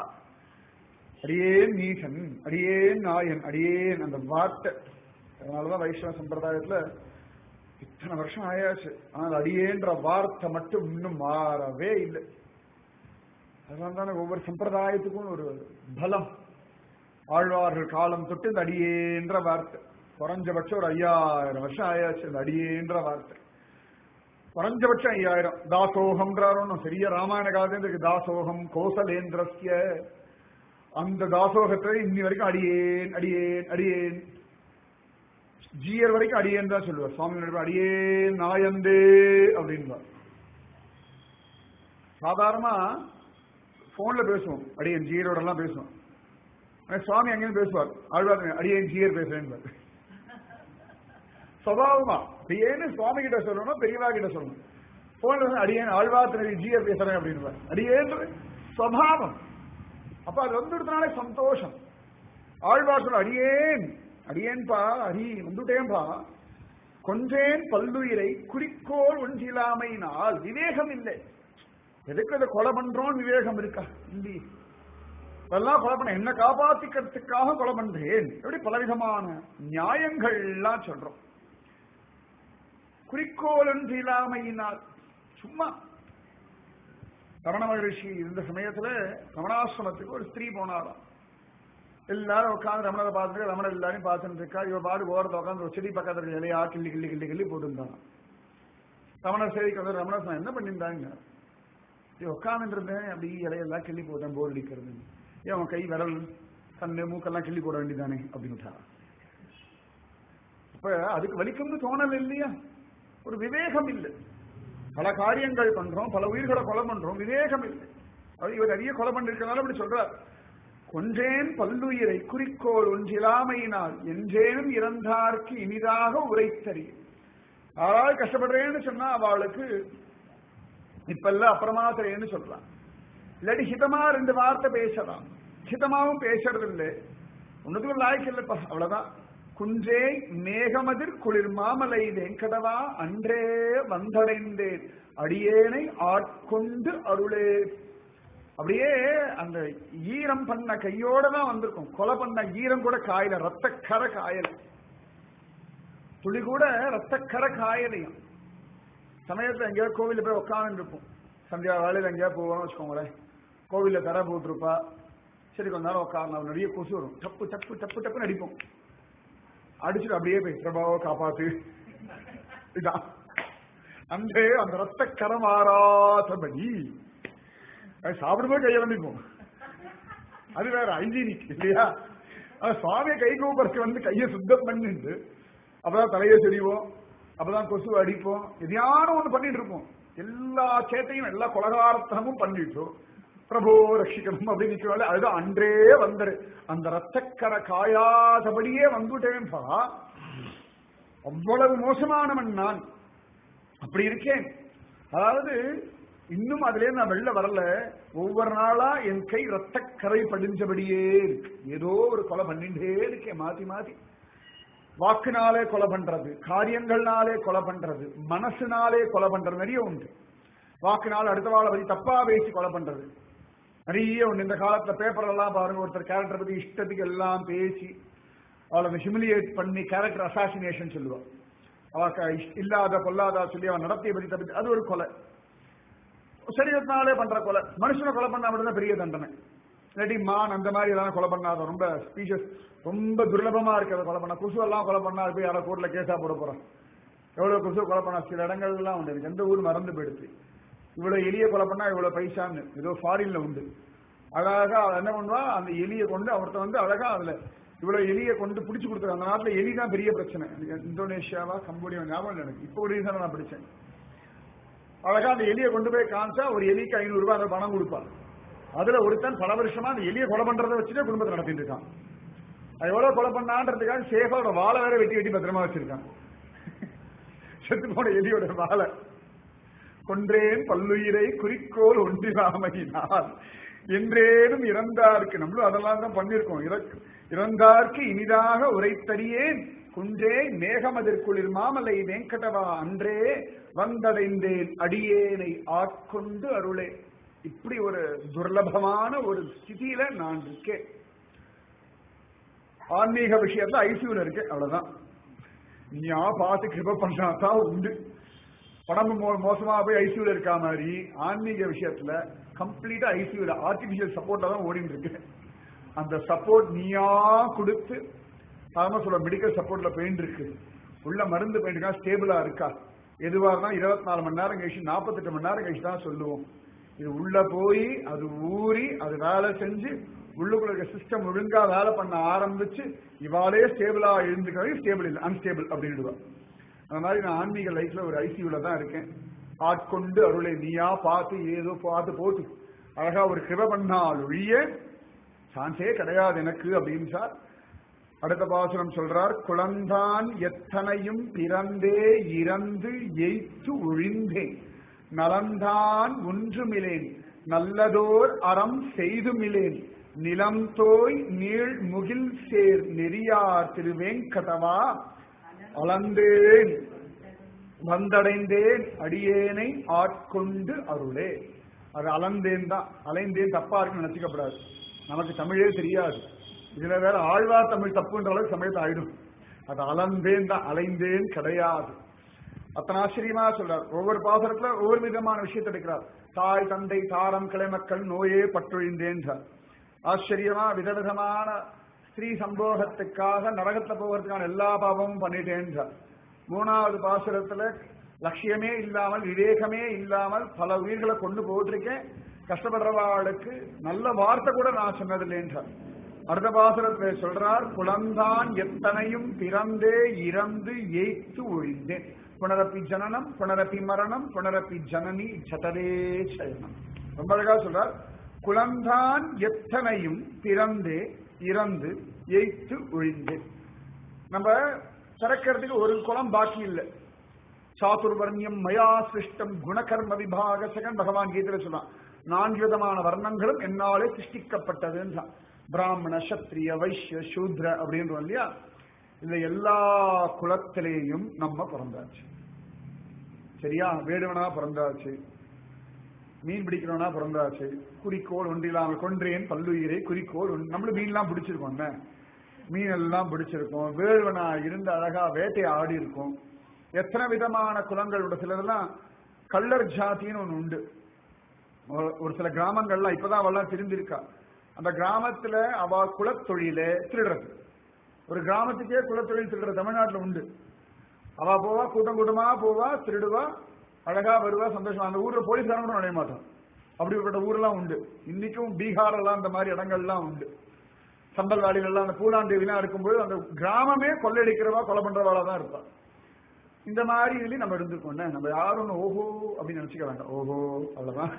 A: அடியேன் நீசன், அடியேன் நாயன், அடியேன் அந்த வார்த்தை. அதனாலதான் வைஷ்ணவ சம்பிரதாயத்துல இத்தனை வருஷம் ஆயாச்சு, ஆனால் அடியேன்ற வார்த்தை மட்டும் இன்னும் மாறவே இல்லை. அதனால தானே ஒவ்வொரு சம்பிரதாயத்துக்கும் ஒரு பலம். ஆழ்வார்கள் காலம் தொட்டு இந்த அடியேன்ற வார்த்தை குறைஞ்சபட்சம் ஒரு ஐயாயிரம் வருஷம் ஆயாச்சு இந்த அடியேன்ற வார்த்தை குறைஞ்சபட்சம் ஐயாயிரம். தாசோகம்ன்றாரும் பெரிய ராமாயண காலத்துல இருக்கு தாசோகம் கோசலேந்திரஸ்ய. அந்த தாசோகத்தை இன்னி வரைக்கும் அடியேன் அடியேன் அடியேன் ஜீயர் வரைக்கும் அடியேன் தான் சொல்லுவார். சுவாமி அடியேன் நாயந்தே அப்படின்வார். சாதாரணமா போன்ல பேசுவோம் அடியேன் ஜீயரோட எல்லாம் பேசுவோம். சுவாமி அங்கேயும் பேசுவார் ஆழ்வார் அடியேன் ஜீயர் பேசுறேன். சுபாவமா ஏன்னு சுவாமி கிட்ட சொல்லணும் பெரியவா கிட்ட சொல்லணும். போன்ல அடியேன் ஆழ்வார் ஜீயர் பேசுறேன் அப்படின்னு அடியேன் சுவாவம். அப்ப அது வந்துடுறதுனாலே சந்தோஷம். ஆழ்வார் சொல்ல அடியேன் அடியேன்பா அரி வந்துட்டேன்பா கொஞ்சேன் பல்லுயிரை குறிக்கோள் ஒன்றிலாமையினால். விவேகம் இல்லை. எதுக்கு அதை கொலை பண்றோம் விவேகம் இருக்கா? இல்லி இதெல்லாம் கொலை பண்ண என்ன காப்பாத்திக்கிறதுக்காக கொலை பண்றேன் எப்படி பலவிதமான நியாயங்கள் எல்லாம் சொல்றோம். குறிக்கோள் ஒன்றிலாமையினால் சும்மா. ரமண மகரிஷி இருந்த சமயத்துல ரமணாசிரமத்துக்கு ஒரு ஸ்திரீ போனாராம். எல்லாரும் உட்காந்து ரமணரை பார்த்துட்டு ரமணர் எல்லாரையும் பார்த்துட்டு இருக்கா. இவ பாடு ஓரத்தை உட்காந்து ஒரு செடி பக்கத்துல இலையா கிள்ளி கிள்ளி கிள்ளி கிள்ளி போட்டுருந்தான். ரமணர் சேரிக்கு வந்து ரமணர் என்ன பண்ணியிருந்தாங்க? உட்காந்துட்டு இருந்தேன் அப்படி இலையெல்லாம் கிள்ளி போட்டேன் போர் அடிக்கிறது. ஏன் அவன் கை விரல் கண்ணு மூக்கெல்லாம் கிள்ளி போட வேண்டியதானே அப்படின்னு. அப்ப அதுக்கு வலிக்கும்னு தோணல இல்லையா? ஒரு விவேகம் இல்லை. பல காரியங்கள் பண்றோம், பல உயிர்களை கொலை பண்றோம், விவேகம் இல்லை. இவர் நிறைய கொலை பண்ணிருக்கனால அப்படி சொல்றார். கொன்றேன் பல்லுயிரை குறிக்கோள் ஒன்றிலாமையினால் என்றேனும் இறந்தார்க்கு இனிதாக உரைத்தறி. யாராவது கஷ்டப்படுறேன்னு சொன்னா அவளுக்கு இப்ப இல்ல அப்புறமா தெரியுன்னு சொல்றான். இல்லாட்டி ஹிதமா ரெண்டு வார்த்தை பேசலாம். ஹிதமாவும் பேசுறது இல்லை. ஒன்னுக்கும் லாய்க்கு இல்லப்பா அவ்வளவுதான். குன்றே மேகமதிர் குளிர் மாமலை வெங்கடவா அன்றே வந்தடைந்தேன் அடியேனை ஆட்கொண்டு அருளே. அப்படியே அந்த ஈரம் பண்ண கையோட தான் வந்திருக்கும். கொலை பண்ண ஈரம் கூட காயல, ரத்தக்கரை காயல, துளி கூட ரத்தக்கரை காயலையும். சமயத்துல எங்கேயாவது கோவில போய் உட்காந்து இருப்போம். சந்தியா வேலையில எங்கேயாவது போவோம்னு வச்சுக்கோங்களேன். கோவில்ல தர போட்டிருப்பா. சரி கொஞ்ச நேரம் உட்காரணும். நிறைய கொசு வரும். டப்பு டப்பு டப்பு டப்புன்னு அடிப்போம். அடிச்சுட்டு அப்படியே போய் பிரபாவோ காப்பாத்து. இதான் அந்த அந்த ரத்தக்கரை மாறாதபடி சாப்பிடும்போது கையை வந்துப்போம். அது வேற ஹைஜீனிக் இல்லையா? சுவாமியை கை கூப்பறதுக்கு வந்து கையை சுத்தம் பண்ணிட்டு அப்பதான் தலையை தெரிவோம், அப்பதான் கொசு அடிப்போம், எதையான ஒண்ணு பண்ணிட்டு இருப்போம். எல்லா சேட்டையும் எல்லா கொலகாரத்தனமும் பண்ணிட்டோம். பிரபோ ரட்சிக்கணும் அப்படின்னு நிற்கிறாள். அதுதான் அன்றே வந்தரு. அந்த ரத்தக்கரை காயாதபடியே வந்துட்டேன்பா. அவ்வளவு மோசமானவன் நான். அப்படி இருக்கேன். அதாவது இன்னும் அதுல நான் வெளில வரல. ஒவ்வொரு நாளா என் கை ரத்தக்கரை படிஞ்சபடியே இருக்கு. ஏதோ ஒரு கொலை பண்ணிட்டே இருக்கேன் மாத்தி மாத்தி. வாக்குனாலே கொலை பண்றது, காரியங்கள்னாலே கொலை பண்றது, மனசுனாலே கொலை பண்றது நிறைய உண்டு. வாக்குனால அடுத்த வாழை பத்தி தப்பா பேசி கொலை பண்றது நிறைய உண்டு. இந்த காலத்துல பேப்பர் எல்லாம் பாருங்க, ஒருத்தர் கேரக்டர் பத்தி இஷ்டத்துக்கு எல்லாம் பேசி அவளை ஹியூமிலியேட் பண்ணி கேரக்டர் அசாசினேஷன் சொல்லுவாள். அவ இல்லாத பொல்லாத சொல்லி அவன் நடத்திய பத்தி தப்பி அது ஒரு கொலை. சரீரத்தினாலே பண்ற கொலை. மனுஷனை கொலை பண்ணா மட்டும்தான் பெரிய தண்டனை. இல்லாட்டி மான் அந்த மாதிரி எல்லாம் கொலை பண்ணாத ரொம்ப ஸ்பீஷஸ் ரொம்ப துர்லபமா இருக்கிறத கொலை பண்ணா. கொசு எல்லாம் கொலை பண்ணா போய் யாரோ கோர்ட்ல கேஸா போட போறான். எவ்வளவு கொசு கொலை பண்ணா சில இடங்கள் எல்லாம் உண்டு. எனக்கு எந்த ஊர் மறந்து போயிடுச்சு. இவ்வளவு எலியை கொலை பண்ணா இவ்வளவு பைசான்னு ஏதோ ஃபாரின்ல உண்டு. அழகா என்ன பண்ணுவா அந்த எலியை கொண்டு அவர்த்த வந்து அழகா அதுல இவ்வளவு எலியை கொண்டு பிடிச்சு கொடுத்துரு. அந்த நாட்டுல எலி தான் பெரிய பிரச்சனை. இந்தோனேஷியாவா கம்போடியா ஞாபகம் எனக்கு. இப்போ ஒரு ரீசன் நான் படிச்சேன். அழகா அந்த எலியை கொண்டு போய் காமிச்சா ஒரு எலிக்கு ஐநூறு ரூபாய் அந்த பணம் கொடுப்பாங்க. அதுல ஒருத்தன் பல வருஷமா அந்த எலியை கொலை பண்றதை வச்சுட்டு குடும்பத்தை நடத்திட்டு இருக்கான். அது எவ்வளவு கொலை பண்ணான்றதுக்காக சேஃபோட வாழை வேற வெட்டி வெட்டி பத்திரமா வச்சிருக்கான். செத்து போன எலியோட வாழை. கொன்றேன் பல்லுயிரை குறிக்கோள் ஒன்றிலாமையினால் என்றேனும் இறந்தார்க்கு. நம்மளும் அதெல்லாம் தான் பண்ணிருக்கோம். இறந்தார்க்கு இனிதாக உரைத்தறியேன் குன்றே மேகமதிர்குளிர் மாமலை வெங்கடவா அன்றே வந்தடைந்தேன் அடியேனை ஆட்கொண்டு அருளே. இப்படி ஒரு துர்லபமான ஒரு ஸ்திதியில நான் இருக்கேன். ஆன்மீக விஷயத்துல ஐசியூல இருக்கு. அவ்வளவுதான். நீயா பார்த்து கிருப பண்ணாதான் உண்டு. படம் மோசமா போய் ஐசியூல இருக்கா மாதிரி ஆன்மீக விஷயத்துல கம்ப்ளீட்டா ஐசியூல ஆர்டிபிஷியல் சப்போர்ட்ல தான் ஓடிட்டு இருக்கு. அந்த சப்போர்ட் நீயா கொடுத்து, சாதாரண சொல்ல மெடிக்கல் சப்போர்ட்ல பெயின் இருக்கு, உள்ள மருந்து பெயின் இருக்கா, ஸ்டேபிளா இருக்கா, எதுவா இருந்தா இருபத்தி நாலு மணி நேரம் கழிச்சு நாற்பத்தெட்டு மணி நேரம் கழிச்சு தான் சொல்லுவோம். இது உள்ள போய் அது ஊறி அது வேலை செஞ்சு உள்ளுக்குள்ள இருக்க சிஸ்டம் ஒழுங்கா வேலை பண்ண ஆரம்பிச்சு இவாளே ஸ்டேபிளா எழுந்துக்கிறது, ஸ்டேபிள் இல்லை அன்ஸ்டேபிள் அப்படின்டுவா. அந்த மாதிரி நான் ஆன்மீக லைஃப்ல ஒரு ஐசியூல தான் இருக்கேன். ஆட்கொண்டு அருளை நீயா பார்த்து ஏதோ பார்த்து போட்டு அழகா ஒரு கிருபை பண்ணால் ஒழிய சான்ஸே கிடையாது எனக்கு அப்படின்னு சார். அடுத்த பாசுரம் சொல்றார், குழந்தான் எத்தனையும் பிறந்தே இறந்து எய்த்து ஒழிந்தேன், நலந்தான் ஒன்றுமிலேன் நல்லதோர் அறம் செய்துமிலேன், நிலம் தோய் நீள் முகில் சேர் நெறியார் திருவேங்கடவா அளந்தேன் வந்தடைந்தேன் அடியேனை ஆட்கொண்டு அருளே. அது அளந்தேன் தான், அலைந்தேன் தப்பா இருக்குன்னு நினைச்சுக்கப்படாது. நமக்கு தமிழே தெரியாது, இதுல வேற ஆழ்வார் தமிழ் தப்புன்ற அளவுக்கு சமயத்தை ஆயிடும். அது அளந்தேன் தான், அலைந்தேன் கிடையாது. அத்தனை ஆச்சரியமா சொல்றார். ஒவ்வொரு பாசுரத்துல ஒவ்வொரு விதமான விஷயத்தை எடுக்கிறார். தாய் தந்தை தாரம் கிளைமக்கள் நோயே பற்றொழிந்தேன்றார். ஆச்சரியமா விதவிதமான ஸ்திரீ சம்போகத்துக்காக நரகத்துல போகிறதுக்கான எல்லா பாவமும் பண்ணிட்டேன்றார். மூணாவது பாசுரத்துல லட்சியமே இல்லாமல் விவேகமே இல்லாமல் பல உயிர்களை கொண்டு போட்டிருக்கேன், கஷ்டப்படுறவாளுக்கு நல்ல வார்த்தை கூட நான் சொன்னதில்லைன்றார். அடுத்த பாசுரத்துல சொல்றார், குழந்தான் எத்தனையும் பிறந்தே இறந்து எய்த்து ஒழிந்தேன், புனரப்பி ஜனனம் புனரப்பி மரணம் புனரப்பி ஜனனி ஜதரே சயனம். ரொம்ப அழகா சொல்றார், குழந்தான் எத்தனையும் பிறந்தே இறந்து எய்த்து ஒழிந்தேன். நம்ம திறக்கிறதுக்கு ஒரு குளம் பாக்கி இல்லை. சாதுர்வர்ணியம் மயா சிருஷ்டம் குணகர்ம விபாக சகன் பகவான் கீதையில சொன்னான். நான்கு விதமான வர்ணங்களும் என்னாலே சிருஷ்டிக்கப்பட்டதுன்னு. பிராமண சத்திரிய வைஷ்ய சூத்ர அப்படின்றோம் இல்லையா. இந்த எல்லா குலத்திலேயும் நம்ம பிறந்தாச்சு. சரியா, வேடுவனா பிறந்தாச்சு, மீன் பிடிக்கிறவனா பிறந்தாச்சு, குறிக்கோள் ஒன்றில்லாம கொன்றேன் பல்லுயிரை குறிக்கோள் நம்மளும் மீன்லாம் பிடிச்சிருக்கோம், மீன் எல்லாம் பிடிச்சிருக்கோம், வேடுவனா இருந்து அழகா வேட்டையை ஆடி இருக்கும். எத்தனை விதமான குலங்கள் உண்டு. சிலதெல்லாம் கள்ளர் ஜாத்தின்னு ஒண்ணு உண்டு. ஒரு சில கிராமங்கள்லாம் இப்பதான் அவெல்லாம் திருந்திருக்கா. அந்த கிராமத்துல அவ குலத்தொழில திருடுறது. ஒரு கிராமத்துக்கே குலத்தொழில் திருடுற தமிழ்நாட்டுல உண்டு. அவ போவா, கூட்டம் கூட்டமா போவா, திருடுவா, அழகா வருவா, சந்தோஷமா. அந்த ஊர்ல போலீஸ்காரங்க கூட நுழைய மாட்டோம். அப்படிப்பட்ட ஊர்லாம் உண்டு. இன்னைக்கும் பீகார் எல்லாம் அந்த மாதிரி இடங்கள்லாம் உண்டு. சம்பல் வாடிகள்லாம் அந்த பூலாந்தேவிலாம் இருக்கும்போது அந்த கிராமமே கொள்ளையடிக்கிறவா கொலை பண்றவாளா தான் இருப்பா. இந்த மாதிரி இதுலயும் நம்ம இருந்திருக்கோம். நம்ம யாரும் ஓஹோ அப்படின்னு நினைச்சுக்க வேண்டாம். ஓஹோ அவ்வளவுதான்,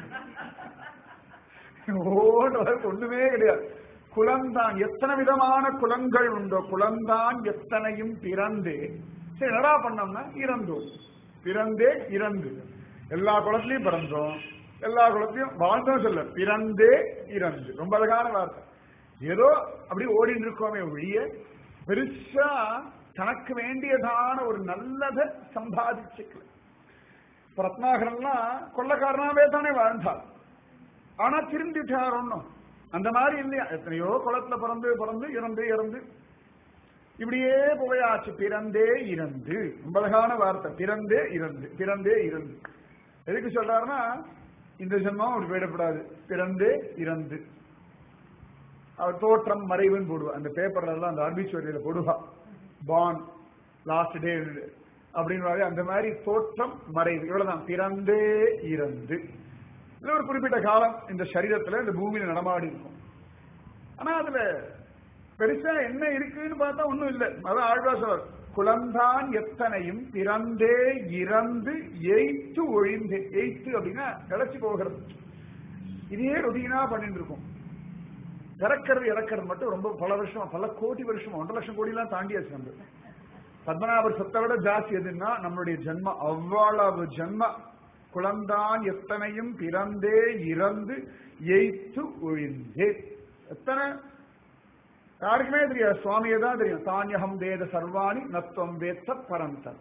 A: ஓன்றதுக்கு ஒண்ணுமே கிடையாது. குலந்தான் எத்தனை விதமான குலங்கள் உண்டோ, குலந்தான் எத்தனையும் பிறந்தே. சரி, என்னடா பண்ணோம்னா இறந்தோம், பிறந்தே இறந்து. எல்லா குலத்திலையும் பிறந்தோம், எல்லா குலத்திலையும் வாழ்ந்தோம் சொல்ல, பிறந்தே இறந்து. ரொம்ப அழகான வார்த்தை. ஏதோ அப்படி ஓடிட்டு இருக்கோமே ஒழிய பெருசா தனக்கு வேண்டியதான ஒரு நல்லதை சம்பாதிச்சுக்கல. ரத்னாகரன்லாம் கொள்ளக்காரனாவே தானே வாழ்ந்தார், ஆனா திருந்திட்டார் ஒன்னும். அந்த மாதிரி இல்லையா, எத்தனையோ குளத்துல பிறந்து பிறந்து இறந்து இறந்து இப்படியே புகையாச்சு. பிறந்தே இறந்து, ரொம்ப அழகான வார்த்தை. பிறந்தே இறந்து, பிறந்தே இறந்து. எதுக்கு சொல்றாருன்னா, இந்த ஜென்மம் அப்படி போயிடக்கூடாது. பிறந்தே இறந்து. அவர் தோற்றம் மறைவுன்னு போடுவா அந்த பேப்பர்ல எல்லாம், அந்த ஆர்பிச்சுவரியில போடுவா, பார்ன் லாஸ்ட் டே அப்படின்னு. அந்த மாதிரி தோற்றம் மறைவு, இவ்வளவுதான். பிறந்தே இறந்து. இதுல ஒரு குறிப்பிட்ட காலம் இந்த சரீரத்துல இந்த பூமியில நடமாடி இருக்கும். ஆனா அதுல பெருசா என்ன இருக்குன்னு பார்த்தா ஒண்ணும் இல்லை. அதான் ஆழ்வார் சொல்றார், குலந்தான் எத்தனையும் பிறந்தே இறந்து எய்த்து ஒழிந்து. எய்த்து அப்படின்னா இழைச்சி போகிறது. இதையே ரொட்டீனா பண்ணிட்டு இருக்கும். இறக்கிறது இறக்கிறது மட்டும் ரொம்ப பல வருஷம், பல கோடி வருஷம், ஒன்றரை லட்சம் கோடி எல்லாம் தாண்டியாச்சு. நம்ம பத்மநாபர் சொத்தை விட ஜாஸ்தி எதுன்னா நம்மளுடைய ஜென்மம். அவ்வளவு ஜென்ம. குலந்தான் எத்தனையும் பிறந்தே இறந்து எய்த்து ஒழிந்தே. எத்தனை யாருக்குமே தெரியாது, சுவாமியே தான் தெரியும். தானியகம் வேத சர்வாணி நத்துவம் வேத்த பரந்தத.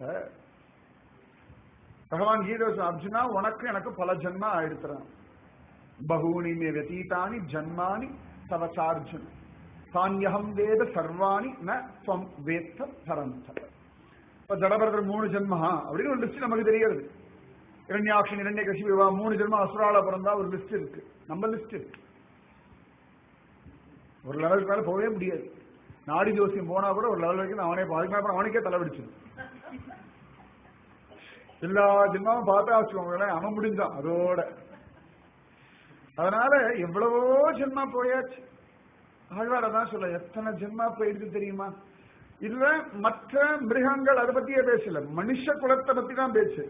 A: பகவான் கீதை அர்ஜுனா, உனக்கு எனக்கு பல ஜென்மா ஆயிடுத்துறான். பகூனி மே வெதீதானி ஜன்மானி தவசார்ஜுன் தானியகம் வேத சர்வாணி நம் வேத்த பரந்தத. இப்ப ஜடபரதர் மூணு ஜென்மா அப்படின்னு ஒரு லிஸ்ட் நமக்கு தெரியாது. இரண்யாக்ஷன் இரண்ய கசிவா மூணு ஜென்மா அசுரால பிறந்தா ஒரு லிஸ்ட் இருக்கு, நம்ம லிஸ்ட் இருக்கு. ஒரு லெவலுக்கு மேல போகவே முடியாது. நாடி ஜோசியம் போனா கூட ஒரு லெவல் வரைக்கும் அவனே அதுக்கு மேல அவனுக்கே தலைவடிச்சு எல்லா ஜென்மாவும் பார்த்தா வச்சுக்கோங்களேன், அவன் முடிஞ்சான் அதோட. அதனால எவ்வளவோ ஜென்மா போயாச்சு. ஆழ்வார் அதான் சொல்ல, எத்தனை ஜென்மா போயிருக்கு தெரியுமா? இதுல மற்ற மிருகங்கள் அதை பத்தியே பேசல, மனுஷ குலத்தை பத்தி தான் பேசு.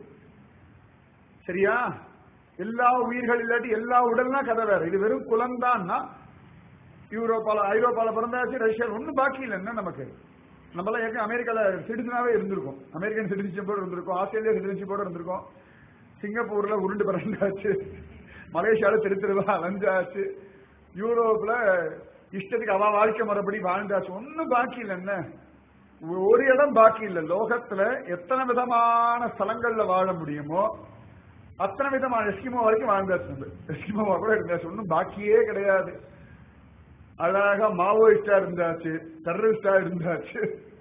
A: சரியா? எல்லா உயிர்கள் இல்லாட்டி எல்லா உடல்னா கதை வேற. இது வெறும் குலம்தான்னா யூரோப்பால ஐரோப்பால பிறந்தாச்சு, ரஷ்யா ஒன்னும் பாக்கி இல்லை. என்ன நமக்கு நம்மளாம் ஏற்கனவே அமெரிக்கால சிட்டிசனாவே இருந்திருக்கும், அமெரிக்கன் சிட்டிசன்ஷிப் போட இருந்திருக்கும், ஆஸ்திரேலியா சிட்டிசன்ஷிப் போட இருந்திருக்கும், சிங்கப்பூர்ல உருண்டு பிறந்தாச்சு, மலேசியால தெரு தெருவா அலைஞ்சாச்சு, யூரோப்ல இஷ்டத்துக்கு அவ வாழ்க்கை முறைப்படி வாழ்ந்தாச்சு. ஒன்னும் பாக்கி இல்லை. என்ன ஒரு இடம் பாக்கி இல்லை. லோகத்துல எத்தனை விதமான ஸ்தலங்கள்ல வாழ முடியுமோ அத்தனை விதமான எஸ்கிமோ வரைக்கும் வாழ்ந்தாச்சு. எஸ்கிமோவா கூட இருந்தாச்சு, ஒன்னும் பாக்கியே கிடையாது. அழகா மாவோயிஸ்டா இருந்தாச்சு, டெரரிஸ்டா இருந்தாச்சு,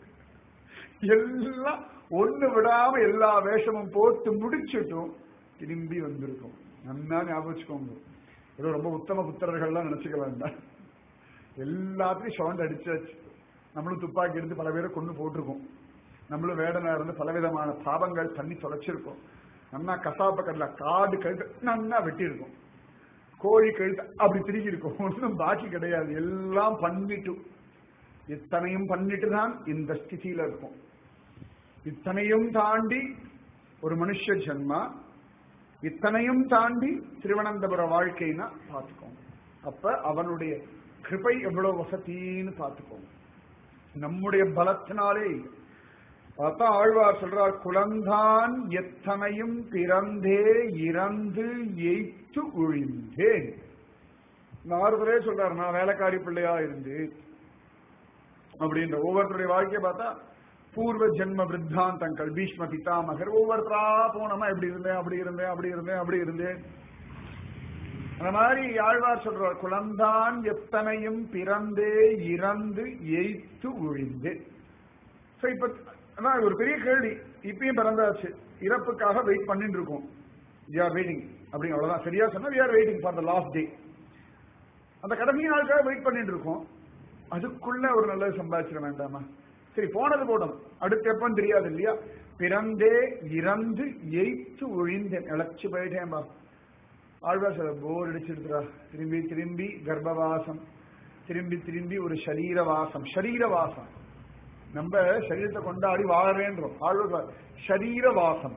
A: எல்லாம் ஒண்ணு விடாம எல்லா வேஷமும் போட்டு முடிச்சுட்டும் திரும்பி வந்திருக்கும். நல்லா ஞாபகம் வச்சுக்கோங்க. ஏதோ ரொம்ப உத்தம புத்திரர்கள்லாம் நினைச்சுக்க வேண்டாம். எல்லாத்தையும் சவுண்ட் அடிச்சாச்சு. நம்மளும் துப்பாக்கி எடுத்து பல பேரை கொண்டு போட்டிருக்கோம். நம்மளும் வேடனா இருந்து பலவிதமான பாவங்கள் பண்ணி தொலைச்சிருக்கோம். நன்னா கசாப்ப கடல காடு கழுத்து நன்னா வெட்டி இருக்கும், கோழி கழுத்து அப்படி திரும்பி இருக்கும். ஒன்றும் பாக்கி கிடையாது. எல்லாம் பண்ணிட்டு இத்தனையும் பண்ணிட்டு தான் இந்த ஸ்திதியில இருக்கும். இத்தனையும் தாண்டி ஒரு மனுஷ ஜன்மா, இத்தனையும் தாண்டி திருவனந்தபுர வாழ்க்கைன்னா பார்த்துக்கோங்க. அப்ப அவனுடைய கிருபை எவ்வளவு வசதின்னு பார்த்துக்கோங்க. நம்முடைய பலத்தினாலே பார்த்தா ஆழ்வார் சொல்றார், குலந்தான் எத்தனையும் பிறந்தே இறந்து எய்த்து ஒழிந்தேன். நாரதரே சொல்றார், நான் வேலைக்காரி பிள்ளையா இருந்து அப்படின்ற ஒவ்வொருத்தருடைய வாழ்க்கையை பார்த்தா பூர்வ ஜென்ம விருத்தாந்தங்கள், பீஷ்ம பிதாமகர் ஒவ்வொருத்தரா போனோமா இப்படி இருந்தேன் அப்படி இருந்தேன் அப்படி இருந்தேன் அப்படி இருந்தேன். அந்த மாதிரி ஆழ்வார் சொல்றார், குலந்தான் எத்தனையும் பிறந்தே இறந்து எய்த்து ஒழிந்து. இப்ப ஒரு பெரிய கேள்வி, இப்பயும் பிறந்தாச்சு, இறப்புக்காக வெயிட் பண்ணிட்டு இருக்கோம். we are waiting அப்படி அவ்வளவுதான். சரியா சொன்னா we are waiting for the last day. அந்த கடைசி நாளுக்காக வெயிட் பண்ணிட்டு இருக்கோம். அதுக்குள்ள ஒரு நல்லது சம்பாதிச்சிட வேண்டாமா? சரி போனது போடும், அடுத்து எப்பன்னு தெரியாது இல்லையா? பிறந்தே இறந்து எய்த்து ஒழிந்தேன், இழைச்சு போயிட்டேன்பா. ஆழ்வார் சொல்ல, போர் அடிச்சிருக்கிறா, திரும்பி திரும்பி கர்ப்பவாசம், திரும்பி திரும்பி ஒரு சரீரவாசம். சரீரவாசம் நம்ம சரீரத்தை கொண்டாடி வாழறேன்றோம். ஆழ்வார் சரீரவாசம்.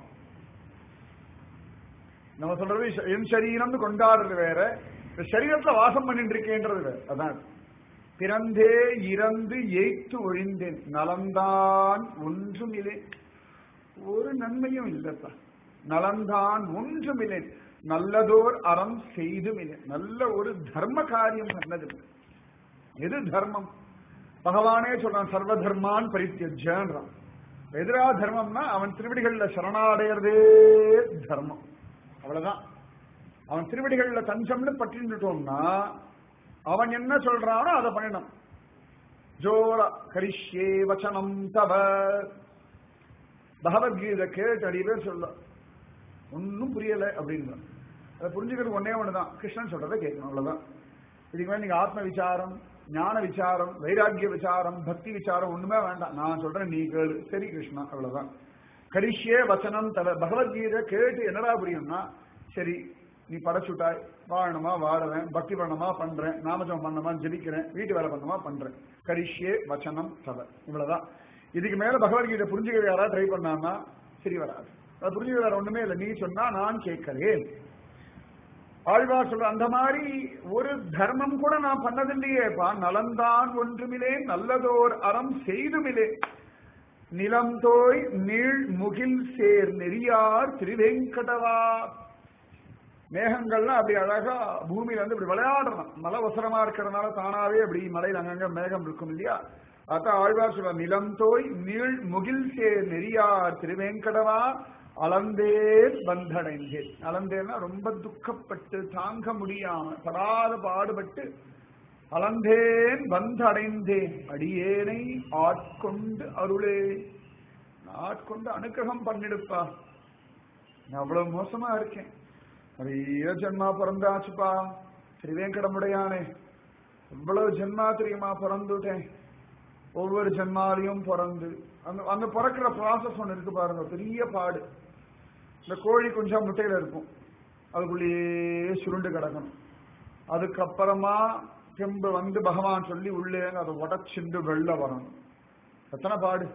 A: நம்ம சொல்றது என் சரீரம்னு கொண்டாடுறது வேற, சரீரத்துல வாசம் பண்ணிட்டு இருக்கேன்றது வேற. அதான் பிறந்தே இறந்து எய்த்து ஒழிந்தேன், நலந்தான் ஒன்றும் இல்லை, ஒரு நன்மையும் இல்லப்பா. நலந்தான் ஒன்றும் இல்லை, நல்லதோர் அறம் செய்தும் இல்லை, நல்ல ஒரு தர்ம காரியம் பண்ணது. எது தர்மம்? பகவானே சொல்றான், சர்வ தர்மான் பரித்யஜ்யன்றான். எதிரா தர்மம்னா அவன் திருவடிகள்ல சரணாடையறதே தர்மம். அவ்வளவுதான். அவன் திருவடிகள்ல தஞ்சம்னு பற்றிட்டோம்னா அவன் என்ன சொல்றானோ அதை பண்ணணும். ஜோர கரிஷ்யே வச்சனம் தவ. பகவத்கீதை கேட்டு அடி பேர் சொல்ல ஒன்னும் புரியல அப்படின்னு. அதை புரிஞ்சுக்கிறது ஒன்னே ஒண்ணுதான், கிருஷ்ணன் சொல்றதை கேட்கணும். அவ்வளவுதான். இதுக்கு மேல நீங்க ஆத்ம விசாரம், ஞான விசாரம், வைராக்கிய விசாரம், பக்தி விசாரம் ஒண்ணுமே வேண்டாம். நான் சொல்றேன், நீ கேளு. சரி கிருஷ்ணா, அவ்வளவுதான். கரிஷ்யே வச்சனம் தவ. பகவத்கீதை கேட்டு என்னடா புரியும்னா, சரி நீ படைச்சுட்டாய், வாழணுமா வாழறேன், பக்தி பண்ணணுமா பண்றேன், நாமஜம் பண்ணணுமா ஜெபிக்கிறேன், வீட்டு வேலை பண்ணணுமா பண்றேன். கரிஷ்யே வச்சனம் தவ, இவ்வளவுதான். இதுக்கு மேல பகவத்கீதை புரிஞ்சுக்க யாராவது ட்ரை பண்ணான்னா சரி வராது. அது புரிஞ்சுக்க வேற ஒண்ணுமே இல்லை. நீ சொன்னா நான் கேட்கிறேன். ஆழ்வார் சொல்ற அந்த மாதிரி ஒரு தர்மம் கூட நான் பண்ணதில்லையேப்பா. நலந்தான் ஒன்றுமிலே, நல்லதோர் அறம் செய்துமிலே, நிலம் தோய் நீள் முகில் சேர் நெறியார் திருவேங்கடவா. மேகங்கள்லாம் அப்படி அழகா பூமியில வந்து இப்படி விளையாடுறோம். மலை வசரமா இருக்கிறதுனால தானாவே அப்படி மலையில் அங்கங்க மேகம் இருக்கும் இல்லையா? அதான் ஆழ்வார் சொல்ற, நிலம் தோய் நீள் முகில் சேர் நெறியார் திருவேங்கடவா அளந்தேன் வந்தடைந்தேன். அளந்தேன்னா ரொம்ப துக்கப்பட்டு தாங்க முடியாம படாத பாடுபட்டு அளந்தேன் வந்தடைந்தேன், அடியேனை ஆட்கொண்டு அருளே. ஆட்கொண்டு அனுக்கிரகம் பண்ணிடுப்பா. நான் அவ்வளவு மோசமா இருக்கேன், நிறைய ஜென்மா பிறந்தாச்சுப்பா. திருவேங்கடமுடையானே இவ்வளவு ஜென்மா தெரியுமா பிறந்துட்டேன். ஒவ்வொரு ஜென்மாலையும் பிறந்து அந்த அந்த பிறக்கிற ப்ராசஸ் ஒன்று இருக்கு பாருங்க, பெரிய பாடு. இந்த கோழி கொஞ்சம் முட்டையில இருக்கும், அதுக்குள்ளேயே சுருண்டு கிடக்கணும். அதுக்கப்புறமா தெம்பு வந்து பகவான் சொல்லி உள்ளே அதை உடச்சிண்டு வெளில வரணும். எத்தனை பாடு.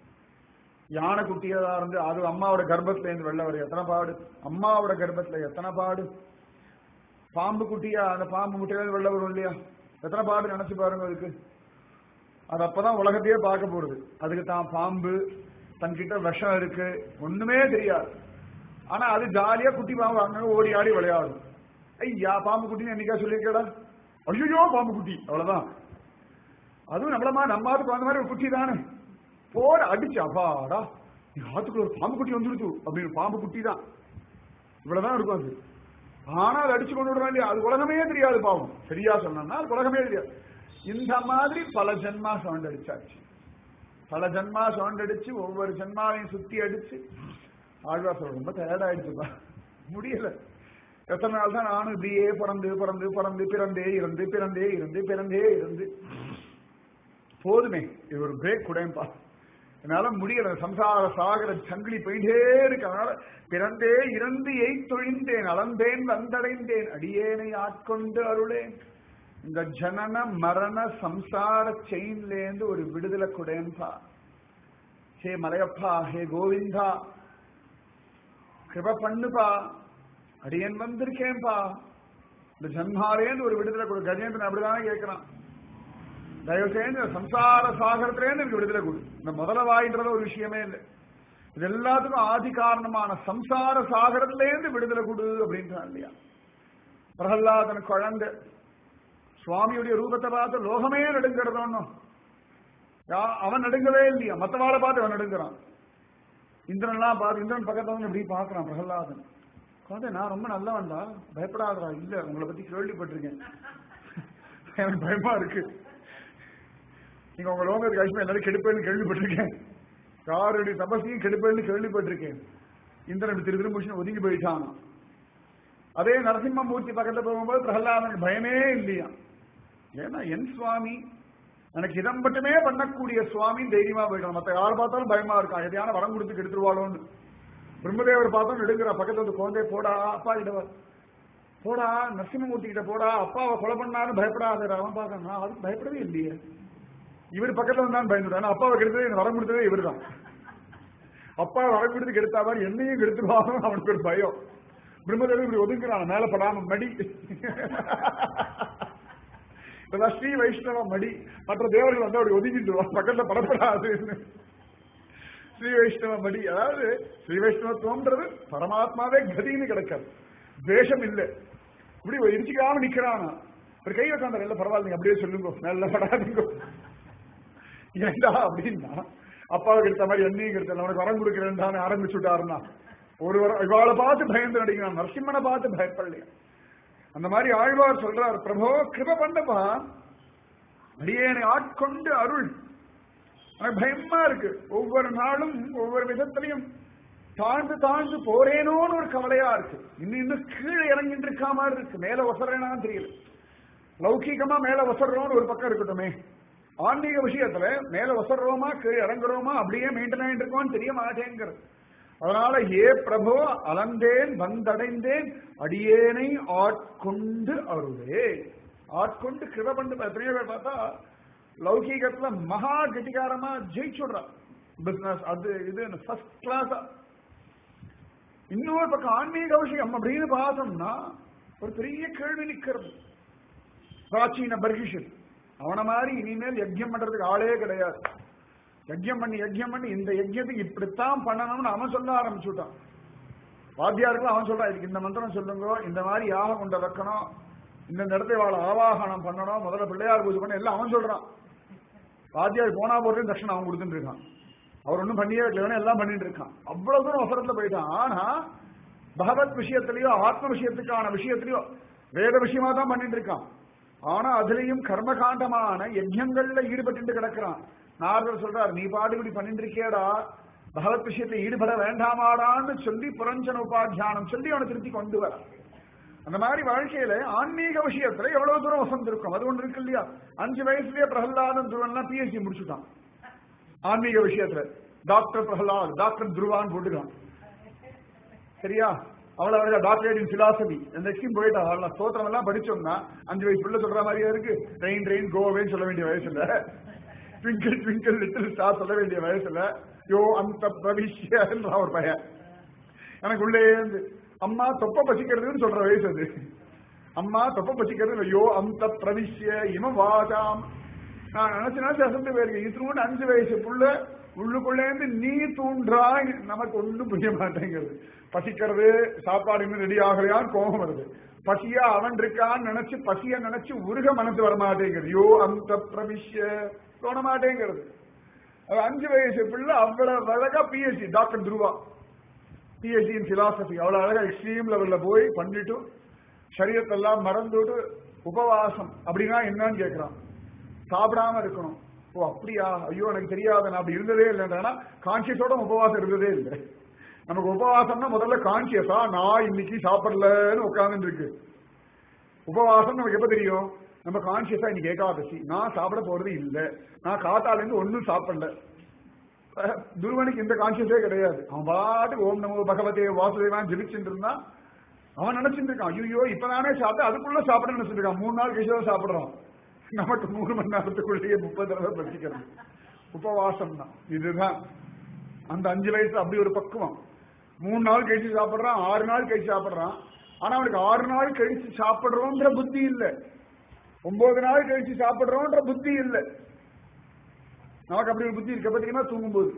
A: யானை குட்டியதா இருந்து அது அம்மாவோட கர்ப்பத்துல இருந்து வெளில வரும், எத்தனை பாடு. அம்மாவோட கர்ப்பத்துல எத்தனை பாடு. பாம்பு குட்டியா அந்த பாம்பு முட்டையில வெளில வரும் இல்லையா, எத்தனை பாடு நினைச்சு பாருங்க. அதுக்கு அது அப்பதான் உலகத்தையே பார்க்க போறது. அதுக்கு தான் பாம்பு தன்கிட்ட விஷம் இருக்கு ஒண்ணுமே தெரியாது. ஆனா அது ஜாலியா குட்டி பாம்பு அங்க ஓடி ஆடி விளையாடும். ஐயா பாம்பு குட்டின்னு என்னைக்கா சொல்லியிருக்கடா, ஐயோ பாம்பு குட்டி, அவ்வளவுதான். அதுவும் நம்மளமா நம்மாத்துக்கு அந்த மாதிரி ஒரு குட்டி தானே, போட அடிச்சு அப்பாடா ஆத்துக்குள்ள ஒரு பாம்பு குட்டி வந்துடுச்சு அப்படின்னு. பாம்பு குட்டி தான் இவ்வளவுதான் இருக்கும் அது. ஆனா அது அடிச்சு கொண்டு விடுறா இல்லையா, அது உலகமே தெரியாது பாவம். சரியா சொன்னா அது உலகமே தெரியாது. இந்த மாதிரி பல ஜென்மா சவுண்ட் அடிச்சாச்சு, பல ஜென்மா சவுண்ட் அடிச்சு ஒவ்வொரு ஜென்மாவையும் சுத்தி அடிச்சு ஆழ்வார் சொல்ற ரொம்ப டயர்டாயிடுச்சுப்பா, முடியல. எத்தனை நாள் தான் நானும் இப்படியே பிறந்து பிறந்து பிறந்து பிறந்தே இருந்து பிறந்தே இருந்து பிறந்தே இருந்து போதுமே, இது ஒரு பிரேக் கூடப்பா, என்னால முடியல. சம்சார சாகர சங்கிலி போயிட்டே இருக்கு. அதனால பிறந்தே இறந்து எய்தொழிந்தேன் அளந்தேன் வந்தடைந்தேன் அடியேனை ஆட்கொண்டு அருளேன். இந்த ஜனன மரண சம்சார செயின்ல இருந்து ஒரு விடுதலை கூடப்பா. ஹே மலையப்பா, ஹே கோவிந்தா, கிருப பண்ணுப்பா, அடியன் வந்திருக்கேன்பா. இந்த ஜன்மாலேந்து ஒரு விடுதலை கொடு. கஜேந்திரன் அப்படிதானே கேட்கிறான், தயவு செய்து சம்சார சாகரத்திலேருந்து எனக்கு விடுதலை கொடு. இந்த முதல வாயின்றத ஒரு விஷயமே இல்லை, இது எல்லாத்துக்கும் ஆதி காரணமான சம்சார சாகரத்திலேருந்து விடுதலை கொடு அப்படின்றான் இல்லையா. பிரகல்லாதன் குழந்தை சுவாமியுடைய ரூபத்தை பார்த்து லோகமே நடுங்கிறது. ஒன்னும் அவன் நடுங்கவே இல்லையா, மற்றவாளை பார்த்து அவன் நடுங்கிறான். இந்திரன் எல்லாம் பார்த்து இந்திரன் பக்கத்துல வந்து இப்படி பாக்குறான் பிரகல்லாதன். குழந்தை நான் ரொம்ப நல்லவன்டா, பயப்படாதா. இல்ல உங்களை பத்தி கேள்விப்பட்டிருக்கேன், எனக்கு பயமா இருக்கு. நீங்க உங்க லோகத்துக்கு ஆயுஷ்மா எல்லாரும் கெடுப்பேன்னு கேள்விப்பட்டிருக்கேன், யாருடைய தபசையும் கெடுப்பேன்னு கேள்விப்பட்டிருக்கேன். இந்திரன் திரு திரும்புஷன் ஒதுங்கி போயிட்டான். அதே நரசிம்மமூர்த்தி பக்கத்துல போகும்போது பிரகலாதனுக்கு பயமே இல்லையா. ஏன்னா என் சுவாமி எனக்கு இதம் மட்டுமே பண்ணக்கூடிய சுவாமி தைரியமா போயிட்டான். மத்த யார் பார்த்தாலும் பயமா இருக்கான், எதையான வரம் கொடுத்து கெடுத்துருவாளோன்னு. பிரம்மதேவர் பார்த்தோம் எடுக்கிற பக்கத்துல வந்து குழந்தை போடா அப்பா கிட்ட போடா, நரசிம்மமூர்த்தி கிட்ட போடா, அப்பாவை கொலை பண்ணாலும் பயப்படாத. அவன் பார்க்கணும், நான் அதுக்கு பயப்படவே இல்லையே. இவர் பக்கத்துல வந்தான் பயந்துட்டான். அப்பாவை கெடுத்தது வரம் கொடுத்ததே இவர் தான். அப்பா வரம் கொடுத்து கெடுத்தா மாதிரி என்னையும் கெடுத்துருவாங்க அவனுக்கு ஒரு பயம். பிரம்மதேவர் இப்படி ஒதுங்குறான், மேல படாம மடி. ஸ்ரீ வைஷ்ணவ மடி, மற்ற தேவர்கள் வந்து அப்படி ஒதுங்கிட்டுருவான், பக்கத்துல படப்படாது. ஸ்ரீ வைஷ்ணவ மடி, அதாவது ஸ்ரீ வைஷ்ணவத்துவம்ன்றது பரமாத்மாவே கதின்னு கிடைக்காது, தேசம் இல்லை. இப்படி இடிச்சுக்காம நிக்கிறானா, ஒரு கை வைக்காந்த நல்ல பரவாயில்ல அப்படியே சொல்லுங்க, நல்ல படாதீங்க. ஏண்டா அப்படின்னா அப்பாவுக்கு எடுத்த மாதிரி என்னையும் எடுத்த உனக்கு வரம் கொடுக்கிறேன் தானே ஆரம்பிச்சு விட்டாருன்னா ஒரு வரம். இவாளை பார்த்து பயந்து நடிக்கிறான், நரசிம்மனை பார்த்து பயப்படலையா. அந்த மாதிரி ஆழ்வார் சொல்றார், பிரபோ கிருப பண்ணப்பா, அடியேனை ஆட்கொண்டு அருள். எனக்கு பயமா இருக்கு, ஒவ்வொரு நாளும் ஒவ்வொரு விதத்திலையும் தாழ்ந்து தாழ்ந்து போறேனோன்னு ஒரு கவலையா இருக்கு. இன்னும் இன்னும் கீழே இறங்கிட்டு இருக்கா மாதிரி இருக்கு, மேல வசறேனான்னு தெரியல. லௌகீகமா மேல வசர்றோம்னு ஒரு பக்கம் இருக்கட்டுமே, ஆன்மீக விஷயத்துல மேல வசர்றோமா கீழே இறங்குறோமா அப்படியே மெயின்டைன் ஆகிட்டு இருக்கோம்னு தெரிய மாட்டேங்கிறது. அதனால ஏ பிரபோ அலந்தேன் வந்தடைந்தேன் அடியேனை ஆட்கொண்டு அருளே. ஆட்கொண்டு கிருப பண்ணு. எத்தனையோ பேர் பார்த்தா லௌகீகத்துல மகா கெட்டிகாரமா ஜெயிச்சுடுறான், பிசினஸ் அது இது ஃபர்ஸ்ட் கிளாஸா. இன்னொரு பக்கம் ஆன்மீக விஷயம் அப்படின்னு பார்த்தோம்னா ஒரு பெரிய கேள்வி நிக்கிறது. பிராச்சீன பர்கிஷன் அவன மாதிரி இனிமேல் யஜ்யம் பண்றதுக்கு ஆளே கிடையாது. யஜ்யம் பண்ணி யஜ்யம் பண்ணி இந்த யஜ்யத்துக்கு இப்படித்தான் பண்ணணும்னு அவன் சொல்ல ஆரம்பிச்சுட்டான். வாத்தியாருக்கு அவன் சொல்றான், இதுக்கு இந்த மந்திரம் சொல்லுங்க, இந்த மாதிரி யாகம் கொண்ட வைக்கணும், இந்த இடத்தை வாழ ஆவாகனம் பண்ணணும், முதல்ல பிள்ளையார் பூஜை பண்ண எல்லாம் அவன் சொல்றான். வாத்தியார் போனா போறது தட்சணை அவன் கொடுத்துட்டு இருக்கான். அவர் ஒன்னும் பண்ணியே வைக்கலன்னு எல்லாம் பண்ணிட்டு இருக்கான். அவ்வளவு தூரம் அவசரத்துல போயிட்டான். ஆனா பகவத் விஷயத்திலயோ ஆத்ம விஷயத்துக்கான விஷயத்திலயோ வேத விஷயமா தான் பண்ணிட்டு இருக்கான். ஆனா அதுலயும் கர்மகாண்டமான யஜ்யங்கள்ல ஈடுபட்டு கிடக்கிறான். நாரதர் சொல்றார், நீ பாடுபடி பண்ணிட்டு இருக்கேடா, பகவத் விஷயத்துல ஈடுபட வேண்டாமாடான்னு சொல்லி புரஞ்சன உபாத்தியானம் சொல்லி அவனை திருத்தி கொண்டு வர. அந்த மாதிரி வாழ்க்கையில ஆன்மீக விஷயத்துல எவ்வளவு தூரம் வசந்து இருக்கும் அது ஒன்று இருக்கு இல்லையா. அஞ்சு வயசுலயே பிரகலாதன் துருவன்லாம் பிஹெச்டி முடிச்சுட்டான் ஆன்மீக விஷயத்துல. டாக்டர் பிரகலாத், டாக்டர் துருவான் போட்டுக்கலாம். சரியா, அவ்வளவு அழகா டாக்டரேட் இன் பிலாசபி அந்த எக்ஸ்ட்ரீம் போயிட்டா. அவள ஸ்தோத்திரம் எல்லாம் படிச்சோம்னா அஞ்சு வயசுக்குள்ள சொல்ற மாதிரியா இருக்கு. ரெயின் ரெயின் கோவேன்னு சொல்ல வேண்டிய வயசுல, ட்விங்கிள் ட்விங்கிள் லிட்டில் ஸ்டார் சொல்ல வேண்டிய வயசுல, யோ அந்த பிரவிஷ்யன்ற ஒரு பையன் எனக்கு உள்ளே இருந்து அம்மா தொப்ப பசிக்கிறதுன்னு சொல்ற வயசு அது. அம்மா தொப்ப பசிக்கிறது யோ அந்த பிரவிஷ்ய இம வாசாம். நான் நினைச்சு நினைச்சு அசந்து போயிருக்கேன். இது அஞ்சு வயசு புள்ள உள்ளுக்குள்ளே இருந்து நீ தூண்டாய் நமக்கு ஒண்ணும் புரிய மாட்டேங்கிறது. பசிக்கிறது, சாப்பாடு இன்னும் ரெடி ஆகலையான்னு கோபம் வருது. பசியா அவன் இருக்கான்னு நினைச்சு பசிய நினைச்சு உருக மனசு வர மாட்டேங்கிறது. யோ அந்த பிரவிஷ்ய தோண மாட்டேங்கிறது. அஞ்சு வயசு பிள்ளை அவ்வளவு அழகா பிஹெச்டி டாக்டர் துருவா பிஹெச்டி இன் பிலாசபி அவ்வளவு அழகா எக்ஸ்ட்ரீம் லெவல்ல போய் பண்ணிட்டு சரீரத்தெல்லாம் மறந்துட்டு உபவாசம் அப்படின்னா என்னன்னு கேட்கிறான். சாப்பிடாம இருக்கணும். ஓ அப்படியா, ஐயோ எனக்கு தெரியாத, நான் அப்படி இருந்ததே இல்லைன்னா கான்சியஸோட உபவாசம் இருந்ததே இல்லை. நமக்கு உபவாசம்னா முதல்ல கான்சியஸா நான் இன்னைக்கு சாப்பிடலன்னு உட்கார்ந்து இருக்கு. உபவாசம் நமக்கு எப்ப தெரியும்? நம்ம கான்சியஸா இன்னைக்கு ஏகாதசி, நான் சாப்பிட போறது இல்லை, நான் காத்தால இருந்து ஒன்னும் சாப்பிடல. துருவனுக்கு இந்த கான்சியஸே கிடையாது. அவன் பாட்டுக்கு ஓம் நமோ பகவதே வாசுதேவான் ஜெபிச்சுட்டு இருந்தான். அவன் நினைச்சிட்டு இருக்கான் ஐயோ இப்பதானே சாப்பிட்டு அதுக்குள்ள சாப்பிட நினைச்சிட்டு இருக்கான். மூணு நாள் கழிச்சு சாப்பிடுறான். நமக்கு மூணு மணி நேரத்துக்குள்ளேயே முப்பது தடவை பசிக்கிறது. உபவாசம் தான் இதுதான். அந்த அஞ்சு வயசு அப்படி ஒரு பக்குவம். மூணு நாள் கழிச்சு சாப்பிடுறான், ஆறு நாள் கழிச்சு சாப்பிடுறான். ஆனா அவனுக்கு ஆறு நாள் கழிச்சு சாப்பிடுறோன்ற புத்தி இல்லை, ஒன்பது நாள் கழிச்சு சாப்பிடுறோன்ற புத்தி இல்லை. நமக்கு அப்படி ஒரு புத்தி இருக்க பார்த்தீங்கன்னா தூங்கும்போது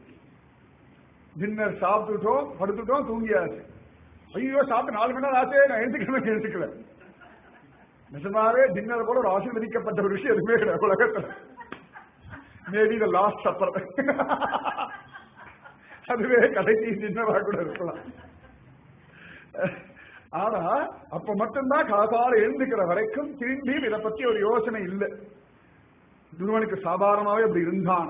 A: டின்னர் சாப்பிட்டுட்டோம், படுத்துட்டோம், தூங்கியாச்சு. ஐயோ சாப்பிட்டு நாலு மணி நேரம் ஆச்சே, நான் எழுந்துக்கணும் எழுந்துக்கல. நிஜமாவே டின்னர் போல ஒரு ஆசீர்வதிக்கப்பட்ட ஒரு விஷயம் எதுவுமே கிடையாது உலகத்துல. மேபி த லாஸ்ட் சப்பர், அதுவே கடைசி டின்னரா கூட இருக்கலாம். ஆனா அப்ப மட்டும்தான் காதால எழுந்துக்கிற வரைக்கும் திரும்பி இதை பத்தி ஒரு யோசனை இல்லை. துருவனுக்கு சாதாரணமாவே அப்படி இருந்தான்.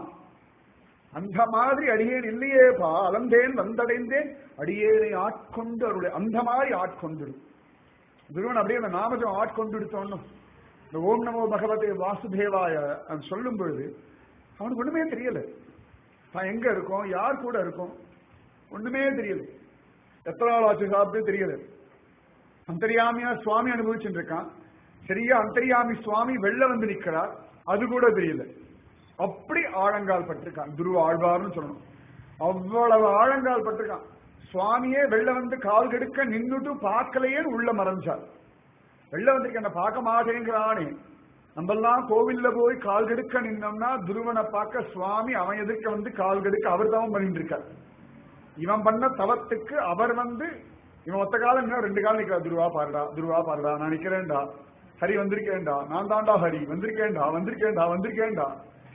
A: அந்த மாதிரி அடியேன் இல்லையேப்பா, அலந்தேன் வந்தடைந்தேன் அடியேனை ஆட்கொண்டு அவருடைய அந்த மாதிரி ஆட்கொண்டுடும். துருவன் அப்படியே அந்த நாமஜம் ஆட்கொண்டுடுத்தோன்னு இந்த ஓம் நமோ பகவதே வாசுதேவாய சொல்லும் பொழுது அவனுக்கு ஒண்ணுமே தெரியல. தான் எங்க இருக்கோம், யார் கூட இருக்கோம், ஒண்ணுமே தெரியல. எத்தனை நாள் ஆச்சு சாப்பிட்டு தெரியல. அந்தரியாமியா சுவாமி அனுபவிச்சுட்டு இருக்கான். சரியா அந்தரியாமி சுவாமி வெளில வந்து நிக்கிறார், அது கூட தெரியல. அப்படி ஆழங்கால் பட்டிருக்கான் துருவ ஆழ்வார்னு சொல்லணும். அவ்வளவு ஆழங்கால் பட்டிருக்கான். சுவாமியே வெளில வந்து கால் கெடுக்க நின்னுட்டு பார்க்கலையே உள்ள மறைஞ்சார். வெளில வந்திருக்க என்ன பார்க்க மாட்டேங்கிறானே. நம்மெல்லாம் கோவில்ல போய் கால் கெடுக்க நின்னோம்னா துருவனை பார்க்க சுவாமி அவன் எதிர்க்க வந்து கால் கெடுக்க அவர் தவம் பண்ணிட்டு இருக்கார். இவன் பண்ண தவத்துக்கு அவர் வந்து இவன் ஒத்த காலம் இன்னும் ரெண்டு காலம் நிக்கிறார். துருவா பாருடா, துருவா பாருடா, நான் நிக்கிறேன்டா, ஹரி வந்திருக்கேன்டா, நான் தாண்டா ஹரி வந்திருக்கேன்டா வந்திருக்கேன்டா வந்திருக்கேன்டா.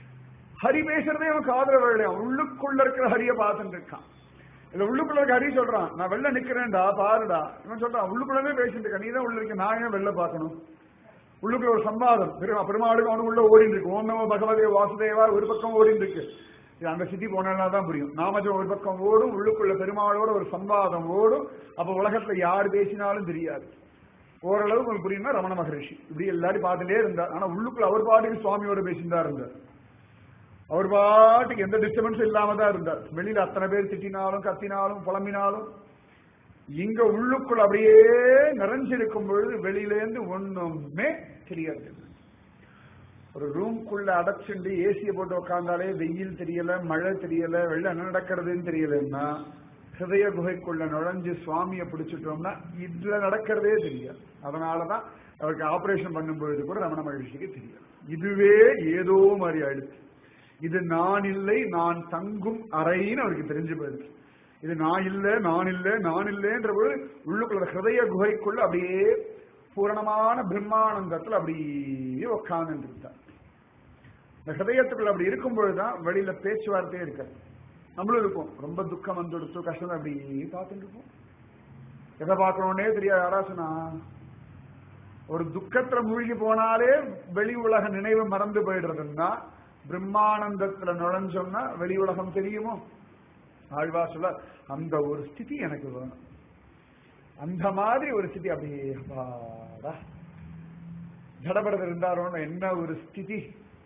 A: ஹரி பேசுறதே அவன் காதல வேலையா, உள்ளுக்குள்ள இருக்கிற ஹரிய பார்த்துட்டு இருக்கான். இல்ல உள்ளுக்குள்ள இருக்க ஹரி சொல்றான் நான் வெளில நிக்கிறேன்டா பாருடா. இவன் சொல்றான் உள்ளுக்குள்ளவே பேசிட்டு இருக்க, நீ தான் உள்ள இருக்க, நான் ஏன் வெளில பார்க்கணும். உள்ளுக்குள்ள ஒரு சம்பாதம் பெருமாளுக்கு அவனுக்கு உள்ள ஓடிட்டு இருக்கு. ஓம் நமோ பகவதே வாசுதேவா ஒரு பக்கம் ஓடிட்டு இருக்கு. அந்த சித்தி போனால்தான் புரியும். நாமஜம் ஒரு பக்கம் ஓடும், உள்ளுக்குள்ள பெருமாளோட ஒரு சம்பாதம் ஓடும். அப்ப உலகத்துல யாரு பேசினாலும் தெரியாது. ஓரளவு உங்களுக்கு புரியும்னா ரமண மகரிஷி இப்படி எல்லாரும் பார்த்துட்டே இருந்தார். ஆனா உள்ளுக்குள்ள அவர் பாட்டுக்கு சுவாமியோட பேசிட்டு இருந்தார். அவர் பாட்டுக்கு எந்த டிஸ்டர்பன்ஸும் இல்லாம தான் இருந்தார். வெளியில அத்தனை பேர் திட்டினாலும் கத்தினாலும் புலம்பினாலும் இங்க உள்ளுக்குள்ள அப்படியே நிறைஞ்சிருக்கும் பொழுது வெளியிலேருந்து ஒண்ணுமே தெரியாது. ஒரு ரூம்குள்ள அடைச்சுண்டு ஏசியை போட்டு உட்கார்ந்தாலே வெயில் தெரியல, மழை தெரியல, வெளில என்ன நடக்கிறதுன்னு தெரியலன்னா ஹிருதய குகைக்குள்ள நுழைஞ்சு சுவாமியை பிடிச்சிட்டோம்னா இதுல நடக்கிறதே தெரியாது. அதனாலதான் அவருக்கு ஆபரேஷன் பண்ணும் பொழுது கூட ரமண மகிழ்ச்சிக்கு தெரியாது. இதுவே ஏதோ மாதிரி ஆயிடுச்சு. இது நான் இல்லை, நான் தங்கும் அறைன்னு அவருக்கு தெரிஞ்சு போயிடுச்சு. இது நான் இல்லை, நான் இல்லை, நான் இல்லைன்ற போது உள்ளுக்குள்ள ஹிருதய குகைக்குள்ள அப்படியே பூரணமான பிரம்மானந்தத்துல அப்படியே உட்கார்ந்து இருந்தார். இந்த ஹிருதயத்துக்குள்ள அப்படி இருக்கும் பொழுதுதான் வெளியில பேச்சுவார்த்தையே இருக்காது. நம்மளும் இருக்கும் ரொம்ப துக்கம் வந்து எடுத்து கஷ்டம் அப்படி பார்த்துட்டு இருப்போம். எதை பார்க்கணும்னே தெரியாது. யாராச்சுனா ஒரு துக்கத்துல மூழ்கி போனாலே வெளி உலக நினைவு மறந்து போயிடுறதுன்னா பிரம்மானந்தத்துல நுழைஞ்சோம்னா வெளி உலகம் தெரியுமோ. ஆழ்வா சொல்ல அந்த ஒரு ஸ்திதி எனக்கு வேணும். அந்த மாதிரி ஒரு ஸ்திதி. அப்படியே அப்பாடா ஜடபரதர் இருந்தாரோன்னு என்ன ஒரு ஸ்திதி,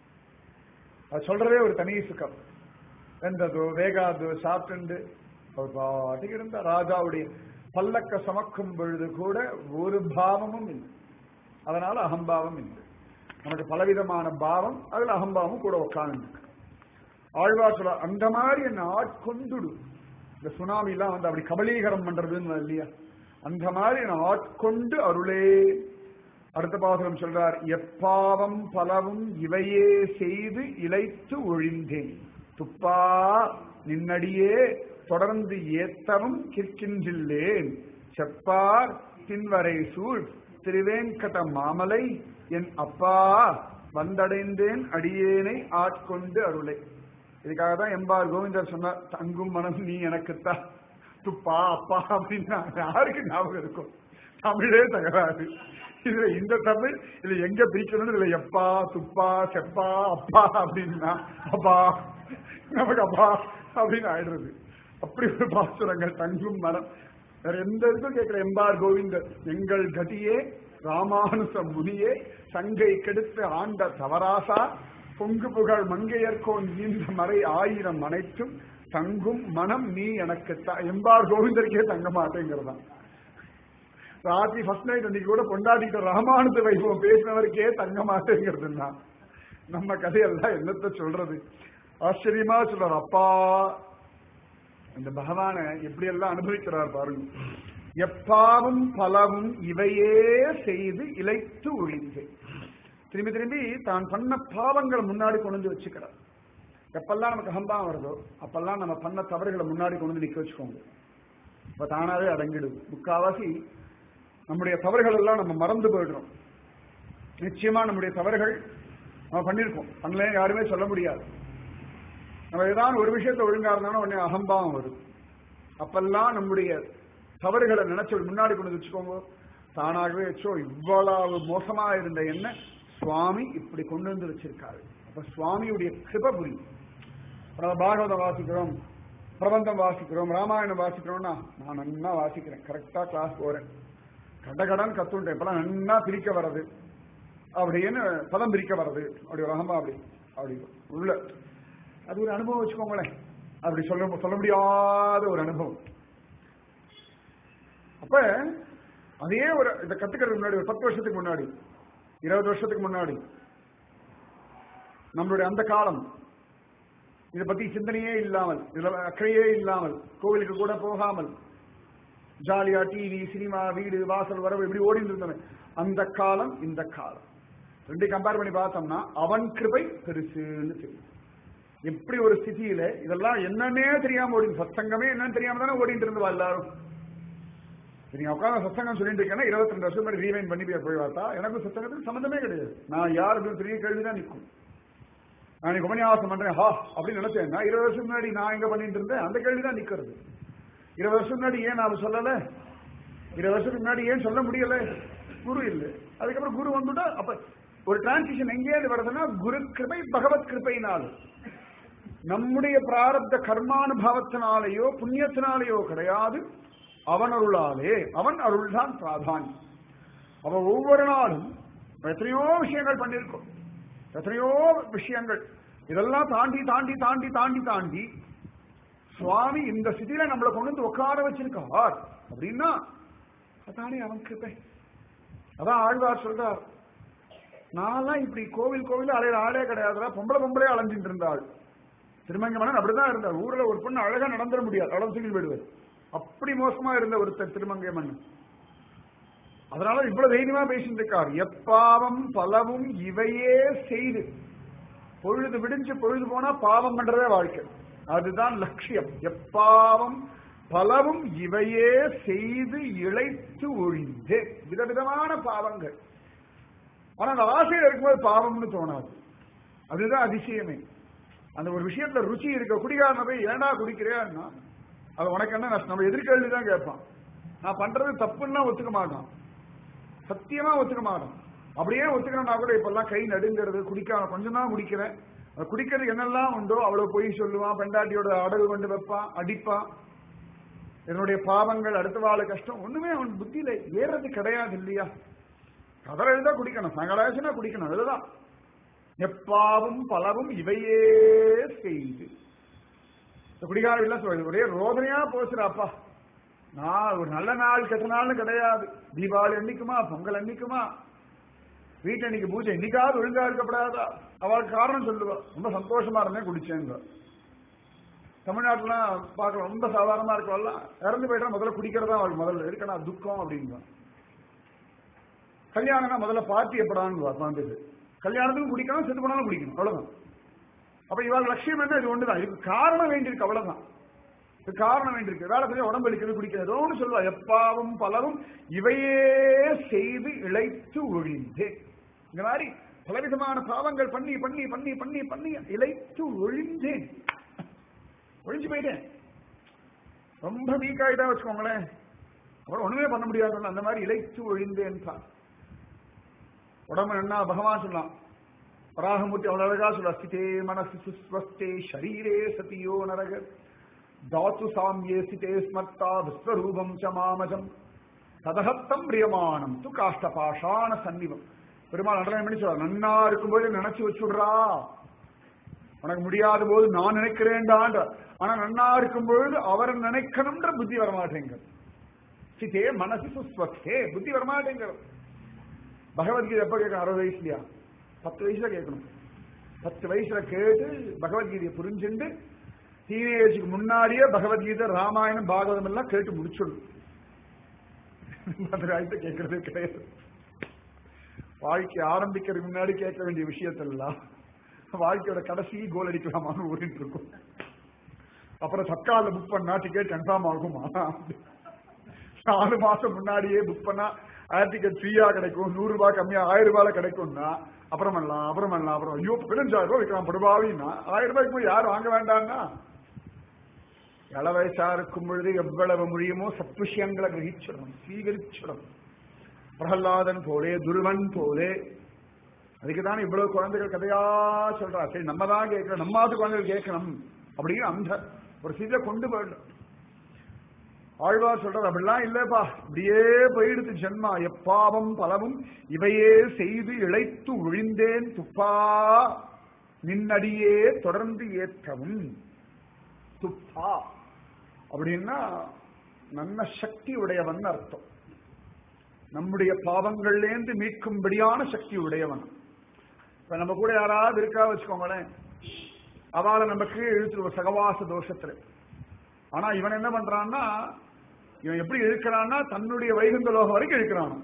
A: அது சொல்றதே ஒரு தனி சுகம். வெந்ததோ வேகாதோ சாப்பிட்டு அவர் பாட்டுக்கு இருந்தா. ராஜாவுடைய பல்லக்க சுமக்கும் பொழுது கூட ஒரு பாவமும் இல்லை. அதனால அகம்பாவம் இல்லை. நமக்கு பலவிதமான பாவம், அதுல அகம்பாவம் கூட உட்காந்து. ஆழ்வார் சொல்ல அந்த மாதிரி என்ன ஆட்கொண்டுடு. இந்த சுனாமி எல்லாம் வந்து அப்படி கபலீகரம் பண்றதுன்னு இல்லையா, அந்த மாதிரி என்ன ஆட்கொண்டு அருளே. அடுத்த பாசுரம் சொல்றார், எப்பாவம் பலவும் இவையே செய்து இளைத்து ஒழிந்தேன் துப்பா நின்னடியே தொடர்ந்து ஏத்தவும் கிற்கின்றில்லேன் செப்பார் பின்வரை சூழ் திருவேங்கட மாமலை என் அப்பா வந்தடைந்தேன் அடியேனை ஆட்கொண்டு அருளை. இதுக்காக தான் எம்பார் கோவிந்தர் சொன்னார், தங்கும் மனம் நீ எனக்குத்தான் துப்பா அப்பா அப்படின்னா யாருக்கு ஞாபகம் இருக்கும்? தமிழே தகராறு. இதுல இந்த தமிழ் இதுல எங்க பிரிக்கணும்னு இதுல எப்பா துப்பா செப்பா அப்பா அப்படின்னா அப்பா நமக்கு அப்பா அப்படின்னு ஆயிடுறது. அப்படி ஒரு பாசுரங்கள். தங்கும் மனம் வேற எந்த இதுக்கும் கேட்கிற எம்பார் கோவிந்தர், எங்கள் கதியே ராமானுச முனியே சங்கை கெடுத்து ஆண்ட தவராசா பொங்கு புகழ் மங்கையர்கோன் இந்த மறை ஆயிரம் அனைத்தும் தங்கும் மனம் நீ எனக்கு. எம்பார் கோவிந்தருக்கே தங்க மாட்டேங்கிறதான். ராத்திரி ஃபர்ஸ்ட் நைட் அன்னைக்கு கூட கொண்டாடிட்டு ராமானுஜ வைபவம் பேசினவருக்கே தங்க மாட்டேங்கிறதுன்னா நம்ம கதையெல்லாம் என்னத்த சொல்றது. ஆச்சரியமா சொல்றார். அப்பா இந்த பகவான எப்படி எல்லாம் அனுபவிக்கிறார் பாருங்க. எப்பாவும் பலவும் இவையே செய்து இளைத்து ஒழிந்து. திரும்பி திரும்பி தான் பண்ண பாவங்களை முன்னாடி கொண்டு வந்து வச்சுக்கிறார். எப்பெல்லாம் நமக்கு அகம்பாவம் வருதோ அப்பெல்லாம் நம்ம பண்ண தவறுகளை முன்னாடி கொண்டு வந்து நிக்க வச்சுக்கோங்க. இப்ப தானாவே அடங்கிடுது. முக்காவாசி நம்முடைய தவறுகள் எல்லாம் நம்ம மறந்து போயிடுறோம். நிச்சயமா நம்முடைய தவறுகள் நம்ம பண்ணிருக்கோம், பண்ணல யாருமே சொல்ல முடியாது. நம்ம ஏதாவது ஒரு விஷயத்த ஒழுங்கா இருந்தாலும் உடனே அகம்பாவம் வரும். அப்பெல்லாம் நம்முடைய தவறுகளை நினைச்சு முன்னாடி கொண்டு வச்சுக்கோங்க. தானாகவே வச்சோ இவ்வளவு மோசமா இருந்த என்ன சுவாமி இப்படி கொண்டு வந்து வச்சிருக்காரு. அப்ப சுவாமியுடைய கிருபை புரியும். பாகவதம் வாசிக்கிறோம், பிரபந்தம் வாசிக்கிறோம், ராமாயணம் வாசிக்கிறோம்னா நான் நன்னா வாசிக்கிறேன், கரெக்டா கிளாஸ் போறேன், கடகடன் கத்துட்டேன், இப்பெல்லாம் நன்னா பிரிக்க வர்றது அப்படின்னு பதம் பிரிக்க வர்றது அப்படி ஒரு அகம்பா அப்படி அப்படி உள்ள அது ஒரு அனுபவம் வச்சுக்கோங்களேன். அப்படி சொல்ல சொல்ல முடியாத ஒரு அனுபவம். அப்ப அதே ஒரு இதை கத்துக்கிறதுக்கு முன்னாடி ஒரு பத்து வருஷத்துக்கு முன்னாடி இருபது வருஷத்துக்கு முன்னாடி நம்மளுடைய அந்த காலம் இதை பத்தி சிந்தனையே இல்லாமல், இதுல அக்கறையே இல்லாமல், கோவிலுக்கு கூட போகாமல் ஜாலியா டிவி சினிமா வீடு வாசல் வரவு இப்படி ஓடிட்டு இருந்தவன் அந்த காலம் இந்த காலம் ரெண்டு கம்பேர் பண்ணி பார்த்தோம்னா அவன் கிருபை பெருசுன்னு தெரியும். எப்படி ஒரு ஸ்திதியில இதெல்லாம் என்னன்னே தெரியாம ஓடி, சத்சங்கமே என்னன்னு தெரியாம தானே ஓடிட்டு இருந்தவா எல்லாரும். நீங்க உட்காந்து சத்சங்கம் சொல்லிட்டு இருக்கேன்னா இருபத்தி ரெண்டு வருஷம் மாதிரி ரீவைன் பண்ணி போய் பார்த்தா எனக்கும் சத்சங்கத்துக்கு சம்மந்தமே கிடையாது. நான் யாருக்கு பெரிய கேள்விதான் நிற்கும். நான் உபன்யாசம் பண்றேன் ஹா அப்படின்னு நினைச்சேன்னா இருபது வருஷம் முன்னாடி நான் எங்க பண்ணிட்டு இருந்தேன் அந்த கேள்விதான் நிக்கிறது. இருபது வருஷம் முன்னாடி ஏன் நான் சொல்லல, இருபது வருஷத்துக்கு முன்னாடி ஏன் சொல்ல முடியல, குரு இல்லை. அதுக்கப்புறம் குரு வந்துட்டா அப்ப ஒரு டிரான்சிஷன் எங்கேயாவது வருதுன்னா குரு கிருபை பகவத் கிருபையினால், நம்முடைய பிராரப்த கர்மானுபவத்தினாலேயோ புண்ணியத்தினாலேயோ கிடையாது, அவன் அருளாலே. அவன் அருள் தான் பிராதானியம். அவன் ஒவ்வொரு நாளும் எத்தனையோ விஷயங்கள் பண்ணிருக்கோம், எத்தனையோ விஷயங்கள் இதெல்லாம் தாண்டி தாண்டி தாண்டி தாண்டி தாண்டி சுவாமி இந்த ஸ்திதியில நம்மளை கொண்டு வந்து உட்கார வச்சிருக்கார் அப்படின்னா அதானே அவன் கிருபை. அதான் ஆழ்வார் சொல்றார், நான் இப்படி கோவில் கோவில் அலையிற ஆளே கிடையாதுடா, பொம்பளை பொம்பளே அலைஞ்சிட்டு இருந்தாள். திருமங்க மன்னன் அப்படிதான் இருந்தார். ஊர்ல ஒரு பொண்ணு அழகா நடந்துட முடியாது, அடர்ச்சிகள் விடுவார். அப்படி மோசமா இருந்த ஒருத்தர் திருமங்கை மன்னன். அதனால இவ்வளவு தைரியமா பேசிட்டு இருக்கார். எப்பாவம் பலவும் இவையே செய்து, பொழுது விடிஞ்சு பொழுது போனா பாவம் பண்றதே வாழ்க்கை, அதுதான் லட்சியம். எப்பாவம் பலவும் இவையே செய்து இழைத்து ஒழிந்து, விதவிதமான பாவங்கள். ஆனா அந்த ஆசையில் இருக்கும்போது பாவம்னு தோணாது. அதுதான் அதிசயமே. அந்த ஒரு விஷயத்துல ருச்சி இருக்க குடிகாரன போய் ஏண்டா குடிக்கிறேன்னா அது உனக்கு என்ன நஷ்டம், நம்ம எதிர்கேள்விதான் கேட்பான். நான் பண்றது தப்புன்னா ஒத்துக்க மாட்டான், சத்தியமா ஒத்துக்க மாட்டான். அப்படியே ஒத்துக்கிறேன்னா கூட இப்பெல்லாம் கை நடுங்கிறது, குடிக்காம கொஞ்சம் தான் குடிக்கிறேன். குடிக்கிறதுக்கு என்னெல்லாம் உண்டோ அவ்வளவு போய் சொல்லுவான், பெண்டாட்டியோட அடகு கொண்டு வைப்பான், அடிப்பான். என்னுடைய பாவங்கள் அடுத்த வாழ கஷ்டம் ஒண்ணுமே அவன் புத்தியில ஏறது கிடையாது இல்லையா? கதற எழுதா குடிக்கணும், சங்கடாச்சுனா குடிக்கணும், அதுதான். எப்பாவும் பலவும் இவையே செய்து குடிகாரம் இல்ல சொல்றது ஒரே ரோதனையா போச்சுடாப்பா. நான் ஒரு நல்ல நாள் கெட்ட நாள்னு கிடையாது. தீபாவளி அன்னைக்குமா, பொங்கல் அன்னைக்குமா, வீட்டு அன்னைக்கு பூஜை என்னைக்காவது ஒழுங்கா இருக்கப்படாதா? அவளுக்கு காரணம் சொல்லுவா, ரொம்ப சந்தோஷமா இருந்தேன் குடிச்சேங்க. தமிழ்நாட்டுலாம் பார்க்கலாம், ரொம்ப சாதாரணமா இருக்கவெல்லாம் இறந்து போயிட்டா முதல்ல குடிக்கிறதா அவளுக்கு முதல்ல இருக்கா துக்கம் அப்படிங்க. கல்யாணம்னா முதல்ல பார்ட்டி எப்படான்னு குழந்தைக்கு கல்யாணத்துக்கும் குடிக்கணும், செத்து போனாலும் குடிக்கணும், அவ்வளவுதான். அப்ப இவாள் லட்சியம் என்ன? இது ஒண்ணுதான். இதுக்கு காரணம் வேண்டியிருக்கு, அவ்வளவுதான். இது காரணம் வேண்டியிருக்கு. வேலை செய்ய உடம்பு அளிக்கிறது குடிக்கிறது ஒன்று சொல்லுவா. எப்பாவும் பலவும் இவையே செய்து இழைத்து ஒழிந்து, இந்த மாதிரி பலவிதமான பாவங்கள் பண்ணி பண்ணி பண்ணி பண்ணி பண்ணி இழைத்து ஒழிந்தேன், ஒழிஞ்சு போயிட்டேன். ரொம்ப வீக் ஆயிட்டா வச்சுக்கோங்களேன், அப்புறம் ஒண்ணுமே பண்ண முடியாது. அந்த மாதிரி இழைத்து ஒழிந்தேன் தான். உடம்பு என்ன பகவான் சொல்லலாம், வராகமூர்த்தி அவ்வளவு அழகா சொல்ல, ஸ்திதே மனசு சுஸ்வஸ்தே ஷரீரே சதியோ நரக தாத்து சாமியே சிதே ஸ்மர்த்தா விஸ்வரூபம் ச மாமஜம் ததஹத்தம் பிரியமானம் து காஷ்ட பாஷாண சன்னிவம். பெருமாள் நடனம் பண்ணி சொல்ற, நன்னா இருக்கும்போது நினைச்சு வச்சுடுறா, உனக்கு முடியாத போது நான் நினைக்கிறேன்டான்ற. ஆனா நன்னா இருக்கும்பொழுது அவரை நினைக்கணும்ன்ற புத்தி வரமாட்டேங்க. சிதே மனசு சுஸ்வஸ்தே புத்தி வரமாட்டேங்கிறது. பகவத்கீதை எப்ப கேட்கணும்? அறுபது வயசுலயா? பத்து வயசுல கேட்கணும். பத்து வயசுல கேட்டு பகவத்கீதையை புரிஞ்சுண்டு டீனேஜுக்கு முன்னாடியே பகவத்கீதை, ராமாயணம், பாகவதம் எல்லாம் கேட்டு முடிச்சிடும். கேட்கறதே கிடையாது. வாழ்க்கை ஆரம்பிக்கிறதுக்கு முன்னாடி கேட்க வேண்டிய விஷயத்தெல்லாம் வாழ்க்கையோட கடைசி கோல் அடிக்கலாமான்னு ஓடிட்டு இருக்கும். அப்புறம் தற்கால புக் பண்ணா டிக்கெட் கன்ஃபார்ம் ஆகுமா? நாலு மாசம் முன்னாடியே புக் பண்ணா ஏர் டிக்கெட் ஃப்ரீயா கிடைக்கும், நூறு ரூபாய் கம்மியா ஆயிரம் ரூபாயில கிடைக்கும்னா அப்புறம் பண்ணலாம் அப்புறம் பண்ணலாம் அப்புறம் ஐயோ பதினஞ்சாயிரம் ரூபாய் விற்கலாம் படுபாவின்னா ஆயிரம் ரூபாய்க்கு போய் யாரும் வாங்க வேண்டாம்னா. இள வயசா இருக்கும் பொழுது எவ்வளவு முடியுமோ சத்விஷயங்களை கிரகிச்சிடணும், ஸ்வீகரிச்சிடணும். பிரகலாதன் போலே, துருவன் போலே. அதுக்குதான் இவ்வளவு குழந்தைகள் கதையா சொல்றா. சரி நம்ம தான் கேட்கணும், நம்மாவது குழந்தைகள் கேட்கணும் அப்படின்னு அந்த ஒரு சீதை கொண்டு போயிடணும். ஆழ்வார் சொல்றார், அப்படிலாம் இல்லப்பா, இப்படியே போயிடுத்து ஜென்மா, எப்பாவம் பலவும் இவையே செய்து இழைத்து ஒழிந்தேன் துப்பா நின்னடியே தொடர்ந்து ஏற்றவும். துப்பா அப்படின்னா நல்ல சக்தி உடையவன் அர்த்தம். நம்முடைய பாவங்கள்லேருந்து மீட்கும்படியான சக்தி உடையவன். இப்ப நம்ம கூட யாராவது இருக்கா வச்சுக்கோங்களேன், அவளை நமக்கு இழுத்துருவோம் சகவாச தோஷத்துல. ஆனா இவன் என்ன பண்றான்னா, இவன் எப்படி இழுக்கிறான்னா தன்னுடைய வைகுந்த லோகம் வரைக்கும் இழுக்கிறான்.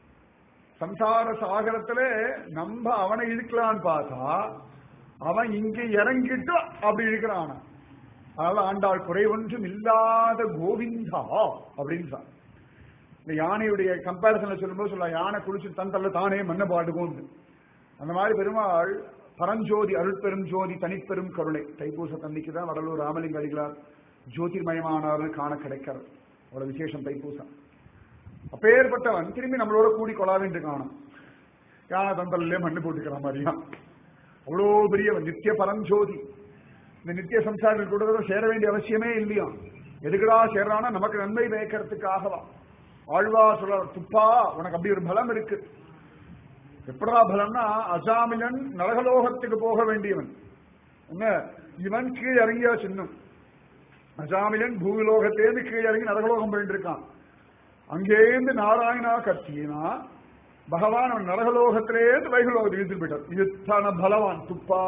A: சம்சார சாகரத்துல நம்ம அவனை இழுக்கலான்னு பார்த்தா அவன் இங்க இறங்கிட்டு அப்படி இழுக்கிறான். அதனால ஆண்டாள் குறை ஒன்றும் இல்லாத கோவிந்தா அப்படின்னு இந்த யானையுடைய கம்பேரிசன்ல சொல்லும்போது சொல்ல, யானை குளிச்சு தன் தள்ள தானே மண்ண பாடுவோம். அந்த மாதிரி பெருமாள் பரஞ்சோதி, அருட்பெரும் ஜோதி, தனிப்பெரும் கருணை. தைப்பூச தந்திக்கு தான் வடலூர் ராமலிங்க அடிகளார் ஜோதிர்மயமானவர்னு காண கிடைக்கிறது. அவ்வளவு விசேஷம் தைப்பூசம். அப்பேற்பட்டவன் திரும்பி நம்மளோட கூடி கொள்ளாவின்று காணும். யானை தந்தல்லே மண்ணு போட்டுக்கிற மாதிரியா அவ்வளோ பெரியவன் நித்திய பரஞ்சோதி. இந்த நித்திய சம்சாரிகள் கூட சேர வேண்டிய அவசியமே இல்லையா. எதுக்குடா சேர்றானா நமக்கு நன்மை வைக்கிறதுக்காகவா. ஆழ்வா சொல்ற, துப்பா உனக்கு அப்படி ஒரு பலம் இருக்கு. எப்படா பலம்னா, அசாமிலன் நரகலோகத்துக்கு போக வேண்டியவன். என்ன இவன் கீழே இறங்கியா சின்னம். அசாமிலன் பூலோகத்தேந்து கீழே இறங்கி நரகலோகம் போயிட்டு இருக்கான். அங்கேருந்து நாராயணா கத்தினா பகவான் அவன் நரகலோகத்திலேருந்து வைகுலோகத்துக்கு இழுத்துட்டு போயிட்டார். இதுதான பலவான் துப்பா.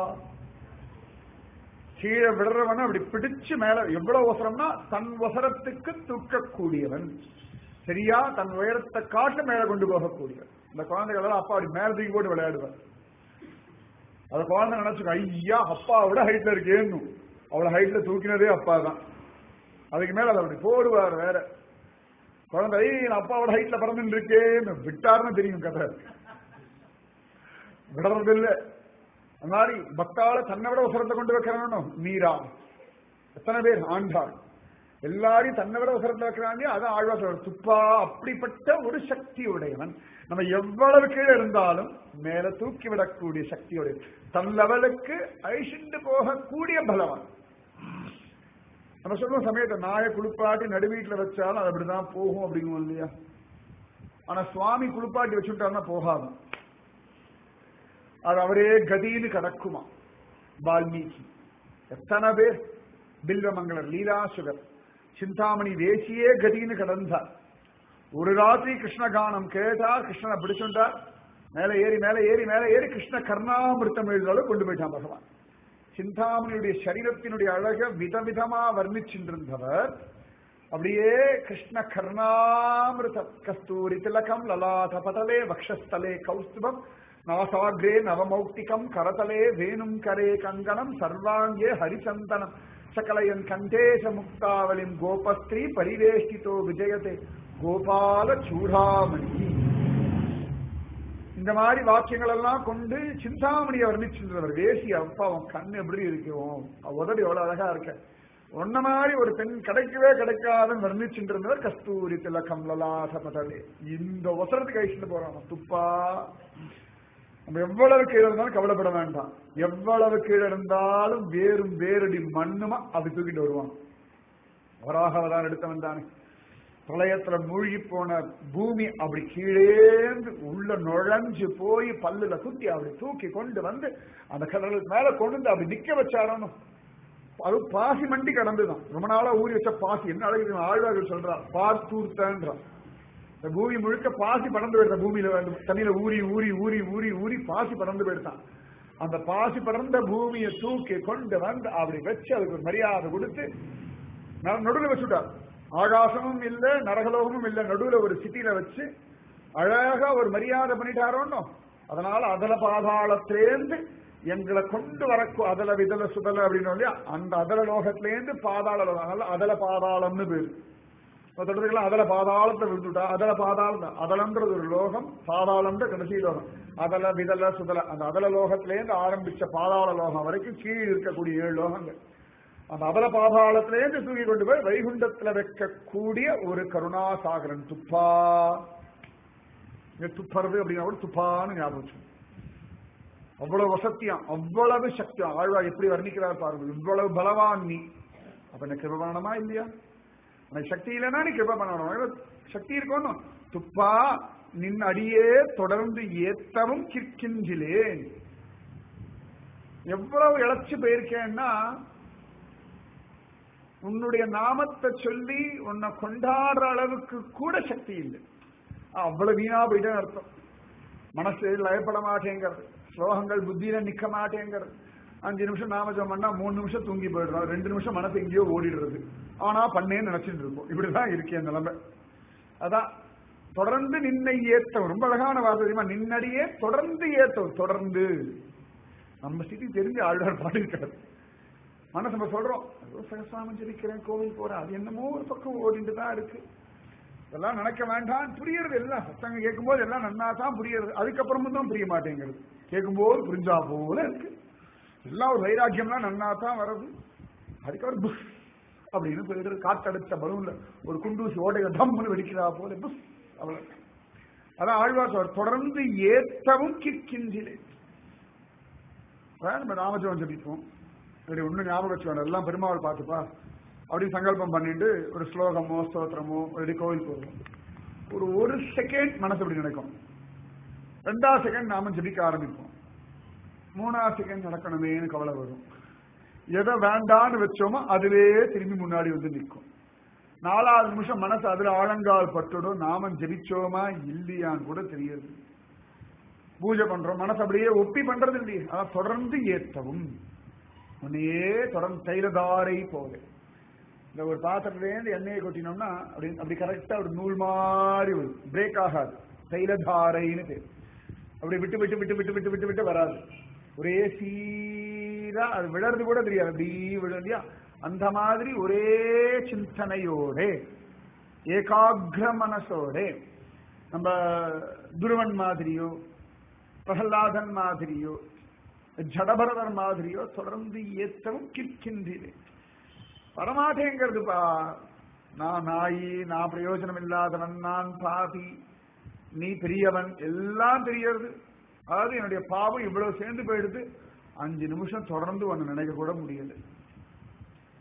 A: கீழே விடுறவன அப்படி பிடிச்சு மேல, எவ்வளவு அவசரம்னா தன் அவசரத்துக்கு தூக்கக்கூடியவன். சரியா தன் உயரத்தை காட்டு மேல கொண்டு போகக்கூடியவன். இந்த குழந்தைகள் அப்பா அப்படி மேல தூக்கி போட்டு விளையாடுவார். அந்த குழந்தை நினைச்சுக்க, ஐயா அப்பாவோட ஹைட்ல இருக்கேன்னு. அவ்வளவு ஹைட்ல தூக்கினதே அப்பா தான். அதுக்கு மேல அதை அப்படி போடுவார். வேற குழந்தை அப்பாவோட ஹைட்ல பறந்துட்டு இருக்கேன்னு விட்டாருன்னு தெரியும் கதை. விடுறது இல்லை. அந்த மாதிரி பக்தால தன்னை விட உசரத்தை கொண்டு வைக்கிறானோ மீரா, எத்தனை பேர் ஆண்டாள் எல்லாரையும் தன்னை விட உசரத்தை வைக்கிறாங்க. அதான் ஆழ்வா சொல்ற, துப்பா அப்படிப்பட்ட ஒரு சக்தி உடையவன். நம்ம எவ்வளவு கீழே இருந்தாலும் மேல தூக்கி விடக்கூடிய சக்தியுடைய, தன் லெவலுக்கு அழிச்சுட்டு போகக்கூடிய பலவான். நம்ம சொல்லுவோம் சமயத்தை நாயை குளிப்பாட்டி நடுவீட்டுல வச்சாலும் அது அப்படிதான் போகும் அப்படிங்குவோம் இல்லையா? ஆனா சுவாமி குளிப்பாட்டி வச்சுட்டாருன்னா போகாது, அது அவரே கதின்னு கிடக்குமா. வால்மீகி எத்தனை பேர், பில்வமங்கலர், லீலாசுகர், சிந்தாமணி தேசியே கதின்னு கிடந்தார். ஒரு ராத்திரி கிருஷ்ணகானம் கேட்டார், கிருஷ்ணனை பிடிச்சுட்டார், மேல ஏறி மேல ஏறி மேல ஏறி கிருஷ்ண கர்ணாமிருத்தம் எழுதாலும் கொண்டு போயிட்டான் பகவான். சிந்தாமணியுடைய சரீரத்தினுடைய அழக விதவிதமா வர்ணிச்சின்றிருந்தவர் அப்படியே கிருஷ்ண கர்ணாமிருத கஸ்தூரி திலகம் லலாத பதலே வக்ஷஸ்தலே கௌஸ்துபம் நாசாகிரே நவமௌக்திகம் கரதலே வேணும் கரே கங்கணம் சர்வாங்கே ஹரிசந்தனம் சகலயன் கண்டேச முக்தாவலிம் கோபஸ்திரீ பரிவேஷ்டிதோ விஜயதே கோபால சூடாமணி. இந்த மாதிரி வாக்கியங்கள் எல்லாம் கொண்டு சிந்தாமணியை வர்ணிச்சின்றவர். வேசி அப்பா அவன் கண் எப்படி இருக்கும், உதடு எவ்வளவு அழகா இருக்க, ஒன்ன மாதிரி ஒரு பெண் கிடைக்கவே கிடைக்காதுன்னு வர்ணிச்சுருந்தவர் கஸ்தூரி திலகம் லலாத பதலே. இந்த ஒசரத்துக்கு ஐஸ்ல போறான் துப்பா. நம்ம எவ்வளவு கீழே இருந்தாலும் கவலைப்பட வேண்டாம், எவ்வளவு கீழே இருந்தாலும் வேறும் வேரடி மண்ணுமா அது தூக்கிட்டு வருவான். வராகவதான் எடுத்தவன் தானே, பிரளயத்துல மூழ்கி போன பூமி அப்படி கீழேந்து உள்ள நுழைஞ்சு போய் பல்லுல குத்தி அப்படி தூக்கி கொண்டு வந்து அந்த கடலுக்கு மேல கொண்டு வந்து அப்படி நிக்க வச்சாரணும். அது பாசி மண்டி கடந்துதான், ரொம்ப நாளா ஊறி வச்ச பாசி. என்ன அழகு ஆழ்வார்கள் சொல்றா, பார்த்தூர்த்தான். இந்த பூமி முழுக்க பாசி பறந்து போயிடுதான், பூமியில தண்ணியில ஊறி ஊறி ஊறி ஊறி ஊறி பாசி பறந்து போயிடுதான். அந்த பாசி பறந்த பூமியை தூக்கி கொண்டு வந்து அப்படி வச்சு அதுக்கு ஒரு மரியாதை கொடுத்து நடுவில் வச்சுட்டார். ஆகாசமும் இல்ல நரகலோகமும் இல்ல, நடுவுல ஒரு சிட்டியில வச்சு அழகா ஒரு மரியாதை பண்ணிட்டாரோன்னு. அதனால அதல பாதாளத்திலேருந்து எங்களை கொண்டு வரக்கும் அதல விதல சுதல அப்படின்னு இல்லையா, அந்த அதல லோகத்திலேருந்து பாதாள லோகம், அதல பாதாளம்னு பேரு. தொடர்ந்துக்கலாம் அதல பாதாளத்தை விழுந்துட்டா, அதல பாதாளம், அதலம்ன்றது ஒரு லோகம், பாதாளம்ன்ற கடைசி லோகம். அதல விதல சுதல, அந்த அதல லோகத்திலேருந்து ஆரம்பிச்ச பாதாள லோகம் வரைக்கும் கீழ் இருக்கக்கூடிய ஏழு லோகங்கள். அந்த அதல பாதாளத்திலேருந்து தூக்கி கொண்டு போய் வைகுண்டத்துல வைக்கக்கூடிய ஒரு கருணாசாகரன் துப்பா. துப்பறது அப்படின்னா கூட துப்பான்னு ஞாபகம். அவ்வளவு வசத்தியம், அவ்வளவு சக்தியம். ஆழ்வார் எப்படி வர்ணிக்கிறார் பாருங்க, இவ்வளவு பலவான் நீ, அப்ப என்ன கிருப பண்ணணுமா இல்லையா? உனக்கு சக்தி இல்லைன்னா நீ கிருப பண்ணணும், சக்தி இருக்கணும். துப்பா நின் அடியே தொடர்ந்து ஏத்தவும் கிற்கின்றிலேன். எவ்வளவு இழைச்சு போயிருக்கேன்னா, உன்னுடைய நாமத்தை சொல்லி உன்னை கொண்டாடுற அளவுக்கு கூட சக்தி இல்லை, அவ்வளவு வீணா போயிட்டே அர்த்தம். மனசு லயப்பட மாட்டேங்கிறது, ஸ்லோகங்கள் புத்தியில நிக்க மாட்டேங்கிறது. அஞ்சு நிமிஷம் நாமஜம் பண்ணா மூணு நிமிஷம் தூங்கி போயிடுறோம், ரெண்டு நிமிஷம் மனசு எங்கேயோ ஓடிடுறது. ஆனா பண்ணேன்னு நினைச்சிட்டு இருப்போம். இப்படிதான் இருக்கேன் நிலைமை. அதான் தொடர்ந்து நின்னை ஏத்தவும், ரொம்ப அழகான வார்த்தை தெரியுமா, நின்னடியே தொடர்ந்து ஏத்தவும். தொடர்ந்து நம்ம ஸ்திதி தெரிஞ்சு ஆழ்வார் பாடிருக்காரு. மனசு நம்ம சொல்றோம் சகசாமம் ஜெபிக்கிறேன், கோவில் போறேன், அது என்னமோ ஒரு பக்கம் ஓடிட்டு தான் இருக்கு. இதெல்லாம் நினைக்க வேண்டாம், புரியறது எல்லாம் சத்தங்க கேட்கும் போது எல்லாம் நன்னா தான் புரியுறது, அதுக்கப்புறமும் தான் புரிய மாட்டேங்கிறது. கேட்கும்போது புரிஞ்சா போல இருக்கு, எல்லாம் ஒரு வைராக்கியம்லாம் நன்னா தான் வருது, அதுக்கப்புறம் புஷ் அப்படின்னு போயிடுறது. காத்தடிச்ச பலூன்ல ஒரு குண்டூசி ஓட்டையை தம்னு வெடிக்கிறா போல புஷ் அவ்வளவு. அதான் ஆழ்வார் சொல்ற, தொடர்ந்து ஏத்தவும் கிற்கின்றிலே. நம்ம ராமஜபம் ஜபிப்போம், ஒன்னும் ஞாபகம் வச்சு வேணும், எல்லாம் பெருமாள் பார்த்துப்பா அப்படின்னு சங்கல்பம் பண்ணிட்டு ஒரு ஸ்லோகமோ ஸ்தோத்திரமோ ஒரு கோவில் போடுவோம். ஒரு ஒரு செகண்ட் மனசு அப்படி நினைக்கும், ரெண்டாவது செகண்ட் நாம ஜபிக்க ஆரம்பிப்போம், மூணாவது செகண்ட் நடக்கணுமேனு கவலை வரும். எதை வேண்டான்னு வச்சோமோ அதுவே திரும்பி முன்னாடி வந்து நிற்கும். நாலாவது நிமிஷம் மனசு அதுல ஆழங்கால் பட்டுடும், நாமம் ஜபிச்சோமா இல்லையான்னு கூட தெரியாது. பூஜை பண்றோம், மனசு அப்படியே ஒப்பி பண்றது இல்லையே. அதான் தொடர்ந்து ஏற்றவும், உன்னையே தொடர்ந்து தைலதாரை போல. இந்த ஒரு பாத்திரத்துலேருந்து எண்ணெயை கொட்டினோம்னா அப்படி அப்படி கரெக்டா ஒரு நூல் மாதிரி வரும், பிரேக் ஆகாது, தைலதாரைன்னு பேர். அப்படி விட்டு விட்டு விட்டு விட்டு விட்டு விட்டு விட்டு வராது, ஒரே சீரா அது விழறது கூட தெரியாது, அப்படி விழும் இல்லையா. அந்த மாதிரி ஒரே சிந்தனையோட ஏகாகிர மனசோட நம்ம துருவன் மாதிரியோ பிரகலாதன் மாதிரியோ ஜடபரதர் மாதிரியோ தொடர்ந்து ஏற்றவும் கிற்கின்றே. வரமாட்டேங்கிறதுப்பா, நான் நாயி, நான் பிரயோஜனம் இல்லாதவன், நான் பாபி, நீ பெரியவன், எல்லாம் தெரியறது. அதாவது என்னுடைய பாவம் இவ்வளவு சேர்ந்து போயிடுது, அஞ்சு நிமிஷம் தொடர்ந்து ஒன்னு நினைக்க கூட முடியல.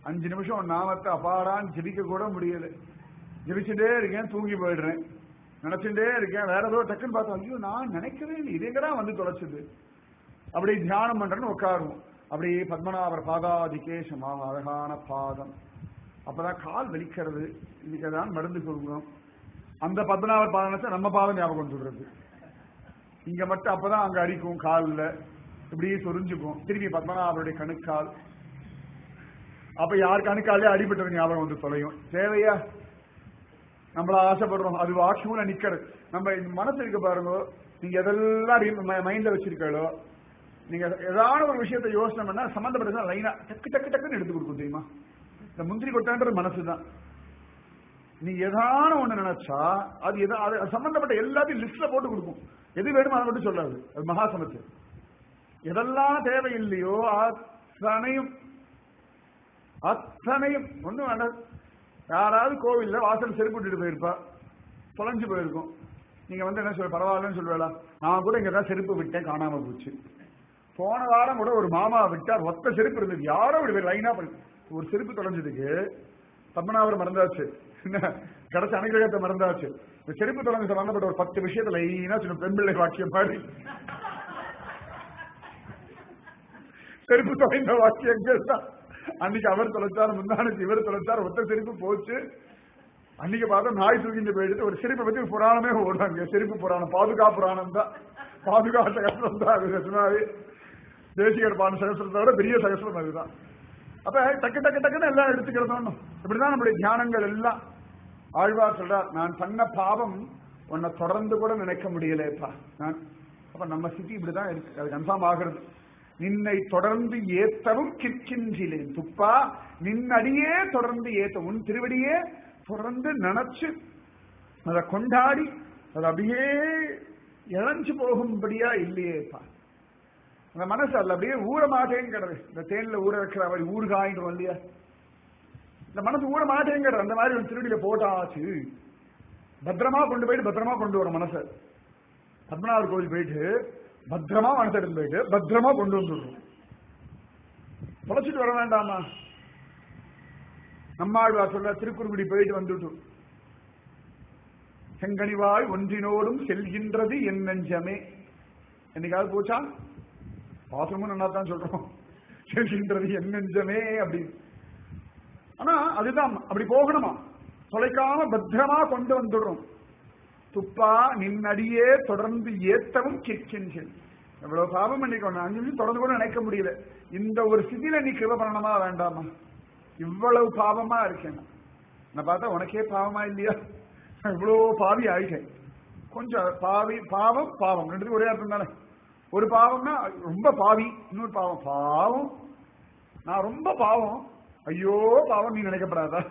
A: அஞ்சு நிமிஷம் உன் நாமத்தை அபாரான்னு ஜெபிக்க கூட முடியல. ஜெபிச்சுட்டே இருக்கேன், தூங்கி போயிடுறேன். நினைச்சுட்டே இருக்கேன், வேற ஏதோ டக்குன்னு பார்த்தா ஐயோ நான் நினைக்கவே இல்லை, இது எங்கடா வந்து தொலைச்சது. அப்படி தியானம் பண்றேன்னு உட்காருவோம். அப்படியே பத்மநாபர் பாதாதிகேசமா அழகான பாதம். அப்பதான் கால் வலிக்கிறது, இதுக்குதான் மருந்து கொடுக்கணும். அந்த பத்மநாபர் பாதம் நினைச்சா நம்ம பாதம் ஞாபகம் சொல்றது. இங்க மட்டும் அப்பதான் அங்க அடிக்கும் காலில், இப்படியே சொரிஞ்சுக்கும். திரும்பி பத்மநாபருடைய கணுக்கால். அப்ப யார் கணுக்காலே அடிபட்டது ஞாபகம் வந்து தொலையும். தேவையா? நம்மள ஆசைப்படுறோம், அது வாக்கியூல நிக்கிறது. நம்ம மனசு இருக்க பாருங்க, நீங்க எதெல்லாம் மைண்ட்ல வச்சிருக்கோ, நீங்க ஏதாவது ஒரு விஷயத்த யோசனை பண்ணா சம்பந்தப்பட்ட லைனா டக்கு டக்கு டக்குன்னு எடுத்து கொடுக்கும். தெரியுமா? இந்த முந்திரி கொட்டான்ற மனசுதான். நீ எதான ஒண்ணு நினைச்சா அது எதா அது சம்பந்தப்பட்ட எல்லாத்தையும் லிஸ்ட்ல போட்டு கொடுக்கும். எது வேணுமோ அதை மட்டும் சொல்லாது. அது மகாசமத்து. எதெல்லாம் தேவையில்லையோ அத்தனையும் அத்தனையும் ஒண்ணும் வேண்டாம். யாராவது கோவில்ல வாசல் செருப்பு விட்டுட்டு போயிருப்பா, தொலைஞ்சு போயிருக்கும். நீங்க வந்து என்ன சொல்ல, பரவாயில்லன்னு சொல்லுவேளா? நான் கூட இங்கதான் செருப்பு விட்டேன், காணாம போச்சு. போன வாரம் கூட ஒரு மாமா விட்டார், ஒத்த செருப்பு இருந்தது. யாரோ ஒரு லைனா பண்ணி ஒரு செருப்பு தொலைஞ்சதுக்கு பத்மநாபர் மறந்தாச்சு, கடைசி அனுகிரகத்தை மறந்தாச்சு. இந்த செருப்பு தொலைஞ்சு சம்பந்தப்பட்ட ஒரு பத்து விஷயத்த லைனா சொன்ன பெண் பிள்ளை வாக்கியம் மாதிரி செருப்பு தொலைந்த வாக்கியங்கள் தான். அன்னைக்கு அவர் தொலைச்சார், முந்தானுக்கு இவர் தொலைச்சார், ஒத்த செருப்பு போச்சு. அன்னைக்கு பார்த்தா நாய் தூக்கிட்டு போயிட்டு ஒரு செருப்பை பத்தி புராணமே ஓடுறாங்க. செருப்பு புராணம், பாதுகா புராணம் தான். பாதுகா சகசிரம் தான் அது. நிஜமாவே தேசிகர் பான சகசிரத்தை விட பெரிய சகசிரம் அதுதான். அப்ப டக்கு டக்கு டக்குன்னு எல்லாம் எடுத்துக்கிறதோம். இப்படிதான் நம்முடைய தியானங்கள் எல்லாம். ஆழ்வார் சொல்றார், நான் பண்ண பாவம் உன்னை தொடர்ந்து கூட நினைக்க முடியலப்பா. நான் அப்ப நம்ம சிட்டி இப்படிதான் இருக்கு. அது கன்ஃபார்ம் ஆகிறது. நின்னை தொடர்ந்து ஏத்தவும் கிற்கின்றிலேன் துப்பா, நின்னடியே தொடர்ந்து ஏத்த, உன் திருவடியே தொடர்ந்து நினைச்சு அதை கொண்டாடி அது அப்படியே இழஞ்சு போகும்படியா இல்லையேப்பா. அந்த மனசு அல்ல அப்படியே ஊற மாட்டேங்கிறது. இந்த தேன்ல ஊற வைக்கிற மாதிரி ஊறுகாயிடும் இல்லையா, இந்த மனசு ஊற மாட்டேங்கிறது. அந்த மாதிரி ஒரு திருடியில போட்டாச்சு, பத்திரமா கொண்டு போயிட்டு பத்திரமா கொண்டு வரும் மனசை. பத்மநாபர் கோவில் போயிட்டு பத்திரமா மனசை எடுத்து போயிட்டு பத்திரமா கொண்டு வந்துடுறோம். தொலைச்சிட்டு வர வேண்டாமா? நம்மாழ்வார் சொல்ல, திருக்குறுங்குடி போயிட்டு வந்துட்டோம். செங்கனிவாய் ஒன்றினோடும் செல்கின்றது என் நெஞ்சமே. என்னைக்காவது போச்சா? பாசமும் நல்லா தான் சொல்றோம், செல்கின்றது என் நெஞ்சமே அப்படின்னு. ஆனா அதுதான் அப்படி போகணுமா? தொலைக்காம பத்திரமா கொண்டு வந்துடுறோம். துப்பா நின்னடியே தொடர்ந்து ஏத்தவும் கிற்கின்றேன். எவ்வளவு பாவம் பண்ணிக்கணும், அஞ்சு நிமிஷம் தொடர்ந்து கூட நினைக்க முடியல. இந்த ஒரு சிதியில நீ கிருப பண்ணணுமா வேண்டாமா? இவ்வளவு பாவமா இருக்கேன் நான் பார்த்தா உனக்கே பாவமா இல்லையா? இவ்வளவு பாவி ஆயிட்டேன். கொஞ்சம் பாவி பாவம் பாவம் ரெண்டு ஒரே அர்த்தம் தானே. ஒரு பாவம்னா ரொம்ப பாவி, இன்னொரு பாவம் பாவம். நான் ரொம்ப பாவம், ஐயோ பாவம் நீ நினைக்கப்படாதா?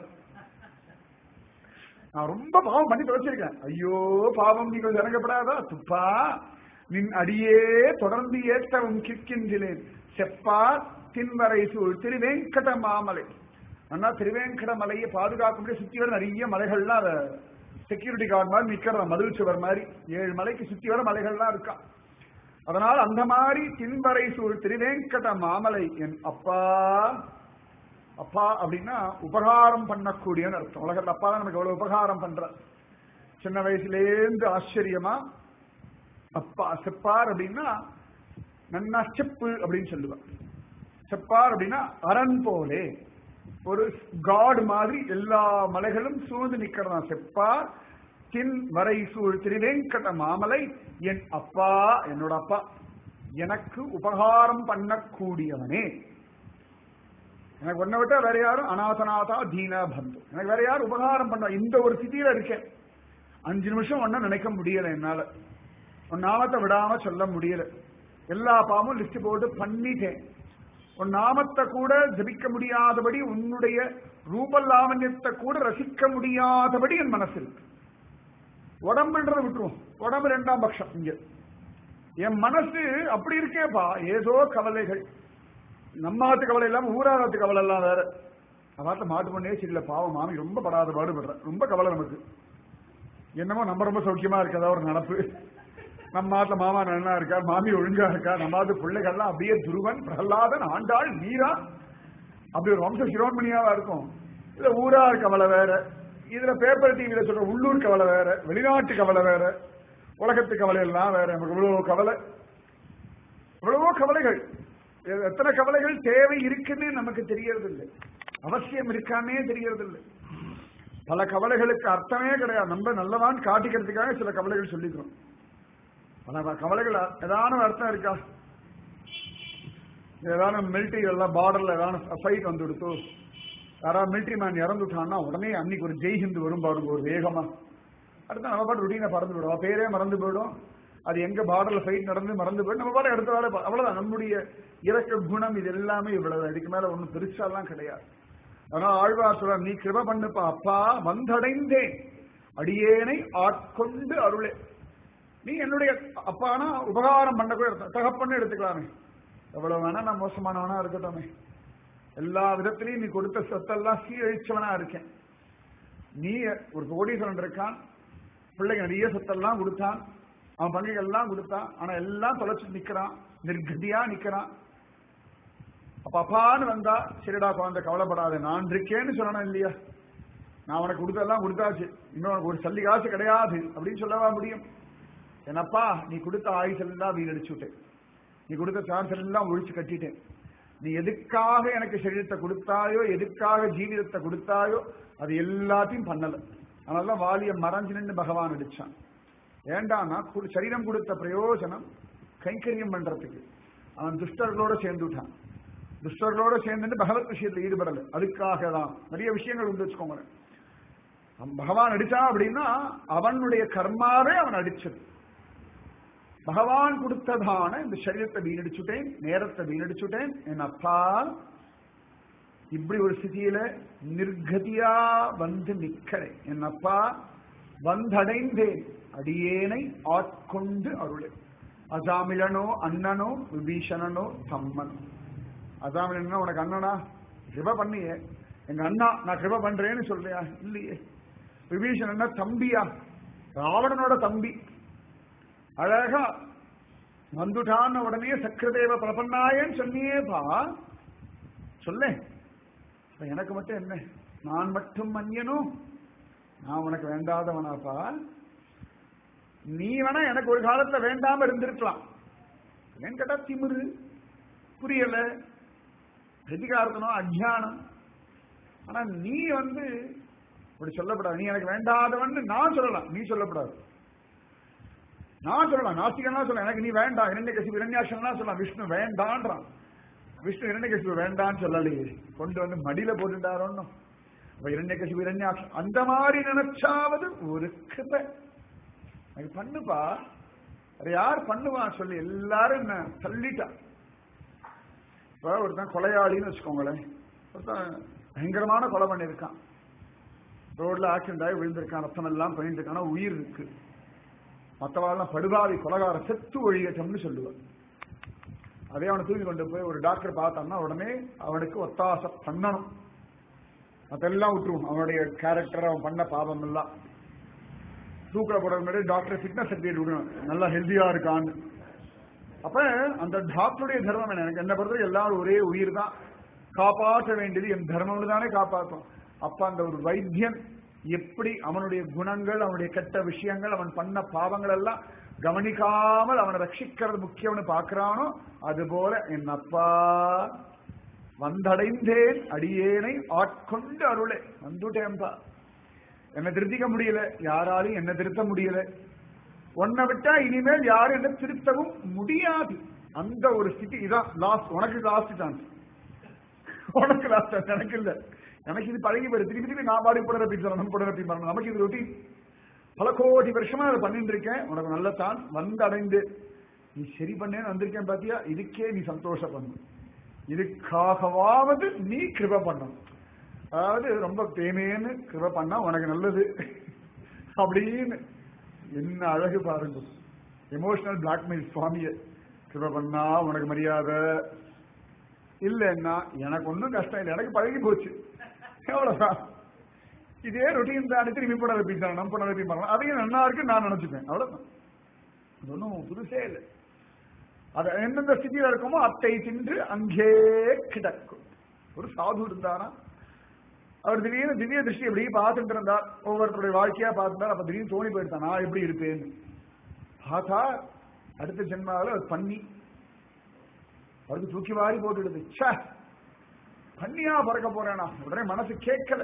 A: நான் ரொம்ப பாவம் பண்ணி தொலைச்சிருக்கேன், ஐயோ பாவம் நீ கொஞ்சம் இறங்கப்படாதா? துப்பா நின் அடியே தொடர்ந்து ஏற்றவும் கிற்கின்றேன் செப்பா தின்வரை சூழ் திருவேங்கட மாமலை. ஆனா திருவேங்கட மலையை பாதுகாக்க முடிய சுத்தி வர நிறைய மலைகள்லாம் செக்யூரிட்டி கார்டு மாதிரி நிக்கிற மதில் சுவர் மாதிரி ஏழு மலைக்கு சுத்தி வர மலைகள்லாம் இருக்கா. அதனால அந்த மாதிரி தின்வரை சூழ் திருவேங்கட மாமலை என் அப்பா. அப்பா அப்படின்னா உபகாரம் பண்ணக்கூடியன்னு அர்த்தம். உலகத்துல அப்பா தான் நமக்கு எவ்வளவு உபகாரம் பண்ற. சின்ன வயசுலேருந்து ஆச்சரியமா அப்பா. செப்பார் அப்படின்னா நன்னா செப்பு அப்படின்னு சொல்லுவார். செப்பார் அப்படின்னா அரண் போலே ஒரு காடு மாதிரி எல்லா மலைகளும் சூழ்ந்து நிக்கிறதா. செப்பார் தின் வரை சூழ் திருவேங்கட மாமலை என் அப்பா, என்னோட அப்பா, எனக்கு உபகாரம் பண்ணக்கூடியவனே. எனக்கு ஒன்ன விட்டா வேற யாரும் அநாதநாதா தீனா பந்து, எனக்கு வேற யாரும் உபகாரம் பண்ண. இந்த ஒரு சிதியில இருக்கேன், அஞ்சு நிமிஷம் ஒன்னும் நினைக்க முடியல என்னால, உன் நாமத்தை விடாம சொல்ல முடியல. எல்லா பாவமும் லிஸ்ட் போட்டு பண்ணிட்டேன். உன் நாமத்தை கூட ஜபிக்க முடியாதபடி, உன்னுடைய ரூப லாவண்யத்தை கூட ரசிக்க முடியாதபடி என் மனசு இருக்கு. உடம்புன்றதை விட்டுருவோம், உடம்பு ரெண்டாம் பட்சம். இங்க என் மனசு அப்படி இருக்கேப்பா. ஏதோ கவலைகள், நம்மாத்து கவலை இல்லாம ஊராத்து கவலை எல்லாம் வேற. அவாத்த மாட்டு பண்ணே சரியில்லை, பாவம் மாமி ரொம்ப படாத பாடுபடுறேன், ரொம்ப கவலை நமக்கு. என்னமோ நம்ம ரொம்ப சௌக்கியமா இருக்கதா ஒரு நடப்பு. நம்ம ஆட்டுல மாமா நல்லா இருக்கா, மாமி ஒழுங்கா இருக்கா, நம்ம ஆட்டு பிள்ளைகள்லாம் அப்படியே துருவன் பிரகலாதன் ஆண்டாள் மீரா அப்படி ஒரு வம்ச சிரோன்மணியாவா இருக்கும். இதுல ஊரார் கவலை வேற, இதுல பேப்பர் டிவியில சொல்ற உள்ளூர் கவலை வேற, வெளிநாட்டு கவலை வேற, உலகத்து கவலை எல்லாம் வேற. நமக்கு இவ்வளவு கவலை, இவ்வளவோ கவலைகள். எத்தனை கவலைகள் தேவை இருக்குன்னு நமக்கு தெரியறது இல்லை, அவசியம் இருக்கானே தெரியறது இல்லை. பல கவலைகளுக்கு அர்த்தமே கிடையாது. நம்ம நல்லவான் காட்டிக்கிறதுக்காக சில கவலைகள் சொல்லிக்கிறோம். பல கவலைகள் ஏதான அர்த்தம் இருக்கா? ஏதாவது மிலிட்டரி எல்லாம் பார்டர்ல ஏதாவது ஃபைட் வந்து கொடுத்தோ, யாராவது மிலிட்டரி மேன் இறந்துட்டான்னா உடனே அன்னைக்கு ஒரு ஜெய் ஹிந்து வரும் பாருங்க, ஒரு வேகமா. அடுத்த நம்ம பாட்டு ருட்டீனை பறந்து போயிடும், பேரே மறந்து போயிடும். அது எங்க பார்டர்ல ஃபைட் நடந்து மறந்து போயிடும். நம்ம பாட்டு அடுத்த வேலை அவ்வளவுதான். நம்முடைய இறக்க குணம் இது எல்லாமே இவ்வளவு, இதுக்கு மேல ஒன்றும் பெருசாலாம் கிடையாது. அதனால ஆழ்வார் சொல்ற, நீ கிருப பண்ணுப்பா அப்பா, வந்தடைந்தேன் அடியேனை ஆட்கொண்டு அருளே. நீ என்னுடைய அப்பானா உபகாரம் பண்ண கூட தகப்பன்னு எடுத்துக்கலாமே. எவ்வளவு வேணா நான் மோசமானவனா இருக்கட்டுமே, எல்லா விதத்திலையும் நீ கொடுத்த சொத்தெல்லாம் சீரழிச்சவனா இருக்கேன். நீ ஒரு கோடீஸ்வரன் இருக்கான், பிள்ளைக்கு நிறைய சொத்தெல்லாம் கொடுத்தான், அவன் பங்குகள் எல்லாம் கொடுத்தான், ஆனா எல்லாம் தொலைச்சு நிக்கிறான், நிர்கதியா நிக்கிறான். அப்ப அப்பான்னு வந்தா, சரிடா குழந்தை கவலைப்படாது, நான் இருக்கேன்னு சொல்லணும் இல்லையா? நான் உனக்கு கொடுத்ததெல்லாம் கொடுத்தாச்சு, இன்னும் உனக்கு ஒரு சல்லி காசு கிடையாது அப்படின்னு சொல்லவா முடியும்? என்னப்பா நீ கொடுத்த ஆயுசு எல்லாம் வீணடிச்சு விட்டேன், நீ கொடுத்த சான்ஸ் எல்லாம் ஒழிச்சு கட்டிட்டேன். நீ எதுக்காக எனக்கு சரீரத்தை கொடுத்தாயோ, எதுக்காக ஜீவிதத்தை கொடுத்தாயோ அது எல்லாத்தையும் பண்ணல. அதனாலதான் வாலிய மறைஞ்சு நின்று பகவான் அடிச்சான். ஏண்டானா சரீரம் கொடுத்த பிரயோஜனம் கைங்கரியம் பண்றதுக்கு. அவன் துஷ்டர்களோட சேர்ந்துட்டான், துஷ்டர்களோட சேர்ந்து பகவத் விஷயத்துல ஈடுபடல. அதுக்காக தான் நிறைய விஷயங்கள் உண்டு வச்சுக்கோங்க. பகவான் அடிச்சான் அப்படின்னா அவனுடைய கர்மாவே அவன் அடிச்சது. பகவான் கொடுத்ததான இந்த சரீரத்தை வீணடிச்சுட்டேன், நேரத்தை வீணடிச்சுட்டேன். என் அப்பா இப்படி ஒரு ஸ்திதியில நிர்கதியா வந்து நிக்கிறேன். என் அப்பா வந்தடைந்தேன் அடியேனை ஆட்கொண்டு அருளே. அசாமிலனோ அண்ணனோ விபீஷணனோ தம்மன். அசாமிலனோ உனக்கு அண்ணனா? கிருப பண்ணியே. எங்க அண்ணா நான் கிருப பண்றேன்னு சொல்றியா? இல்லையே. விபீஷணன்னா தம்பியா? ராவணனோட தம்பி. அழகா வந்துட்டான உடனே சக்கரதேவ பிரபன்னாயன்னு சொன்னியேப்பா. சொல்ல எனக்கு மட்டும் என்ன, நான் மட்டும் மன்யனும், நான் உனக்கு வேண்டாதவனாப்பா. நீ வேணா எனக்கு ஒரு காலத்துல வேண்டாம இருந்திருக்கலாம். ஏன் கேட்டா திமிரு, புரியல, பிரதிகாரத்தனம், அஜ்ஞானம். ஆனா நீ வந்து அப்படி சொல்லப்படாது. நீ எனக்கு வேண்டாதவன் நான் சொல்லலாம், நீ சொல்லப்படாது. நான் சொல்லலாம், நாஸ்திகன்லாம் சொல்ல எனக்கு நீ வேண்டாம். இரண்யகசிபு இரண்யாட்சன்லாம் சொல்லலாம், விஷ்ணு வேண்டான்றான். விஷ்ணு இரண்யகசிபு வேண்டான்னு சொல்லலையே, கொண்டு வந்து மடியில போட்டுட்டாரோன்னு. அப்ப இரண்யகசிபு இரண்யாட்சம் அந்த மாதிரி நினைச்சாவது ஒரு கிருபை எனக்கு பண்ணுப்பா. அது யார் பண்ணுவான் சொல்லி எல்லாரும் என்ன தள்ளிட்டா. இப்ப ஒருத்தன் கொலையாளின்னு வச்சுக்கோங்களேன், ஒருத்தன் பயங்கரமான கொலை பண்ணியிருக்கான், ரோட்ல ஆக்சிடென்ட் ஆகி விழுந்திருக்கான், ரத்தம் எல்லாம் பண்ணிட்டு இருக்கான, உயிர் இருக்கு. மற்றவாள்லாம் படுபாவி கொலகார செத்து ஒழியட்டம்னு சொல்லுவான். அதே அவனை தூக்கி கொண்டு போய் ஒரு டாக்டர் பார்த்தான்னா உடனே அவனுக்கு ஒத்தாசை பண்ணணும். அதெல்லாம் விட்டுருவோம், அவனுடைய கேரக்டர், அவன் பண்ண பாவம் எல்லாம் தூக்கில போட முன்னாடி டாக்டர் ஃபிட்னஸ் சர்டிஃபிகேட் விடணும், நல்லா ஹெல்த்தியா இருக்கான்னு. அப்ப அந்த டாக்டருடைய தர்மம் என்ன? எனக்கு என்ன பொறுத்தவரை எல்லாரும் ஒரே உயிர் தான், காப்பாற்ற வேண்டியது என் தர்மம்னு தானே காப்பாற்றும். அப்ப அந்த ஒரு வைத்தியன் எப்படி அவனுடைய குணங்கள், அவனுடைய கெட்ட விஷயங்கள், அவன் பண்ண பாவங்கள் எல்லாம் கவனிக்காமல் அவனை ரட்சிக்கிறது முக்கியம்னு பாக்குறானோ, அதுபோல என் அப்பா வந்தடைந்தேன் அடியேனை ஆட்கொண்டு அருளே. வந்துட்டேன்பா, என்னை திருத்திக்க முடியல, யாராலும் என்ன திருத்த முடியல. உன்னை விட்டா இனிமேல் யாரும் என்ன திருத்தவும் முடியாது. அந்த ஒரு ஸ்திதி இதான் லாஸ்ட். உனக்கு லாஸ்ட் சான்ஸ், உனக்கு லாஸ்ட் சான்ஸ், எனக்கு இல்ல. எனக்கு இது பழகி போயிரு. திருப்பி திருப்பி நான் பாடி புனரப்பி சொல்லணும், புனரப்பி பண்ணணும். நமக்கு இது ரொட்டீன். பல கோடி வருஷமா அதை பண்ணிட்டு இருக்கேன். உனக்கு நல்ல தான் வந்து அடைந்து நீ சரி பண்ணேன்னு வந்திருக்கேன் பாத்தியா, இதுக்கே நீ சந்தோஷப்படணும். இதுக்காகவாவது நீ கிருப பண்ணணும். அதாவது ரொம்ப தேமேன்னு கிருப பண்ணா உனக்கு நல்லது அப்படின்னு. என்ன அழகு பாருங்க, எமோஷனல் பிளாக்மெயில் சுவாமிய. கிருப பண்ணா உனக்கு மரியாதை இல்லைன்னா எனக்கு ஒன்றும் கஷ்டம் இல்லை, எனக்கு பழகி போச்சு, எவ்வளவுதான். இதே ரொட்டீன் தான். திரும்பி புனரப்பி தரணும், புனரப்பி பண்ணணும், அதையும் நல்லா இருக்கு நான் நினைச்சுப்பேன், அவ்வளவுதான். அது ஒன்றும் புதுசே இல்லை. அது எந்தெந்த ஸ்திதியில இருக்குமோ அத்தை தின்று அங்கே கிடக்கும். ஒரு சாது இருந்தாரா, அவர் திடீர்னு திவ்ய திருஷ்டி எப்படி பார்த்துட்டு இருந்தார், ஒவ்வொருத்தருடைய வாழ்க்கையா பார்த்துட்டார். அப்ப திடீர்னு தோணி போயிட்டான் நான் எப்படி இருப்பேன்னு. பார்த்தா அடுத்த ஜென்மாவில் அது பண்ணி அவருக்கு தூக்கி வாரி போட்டுடுது. சே, பண்ணியா பறக்க போறேனா? உடனே மனசு கேட்கல,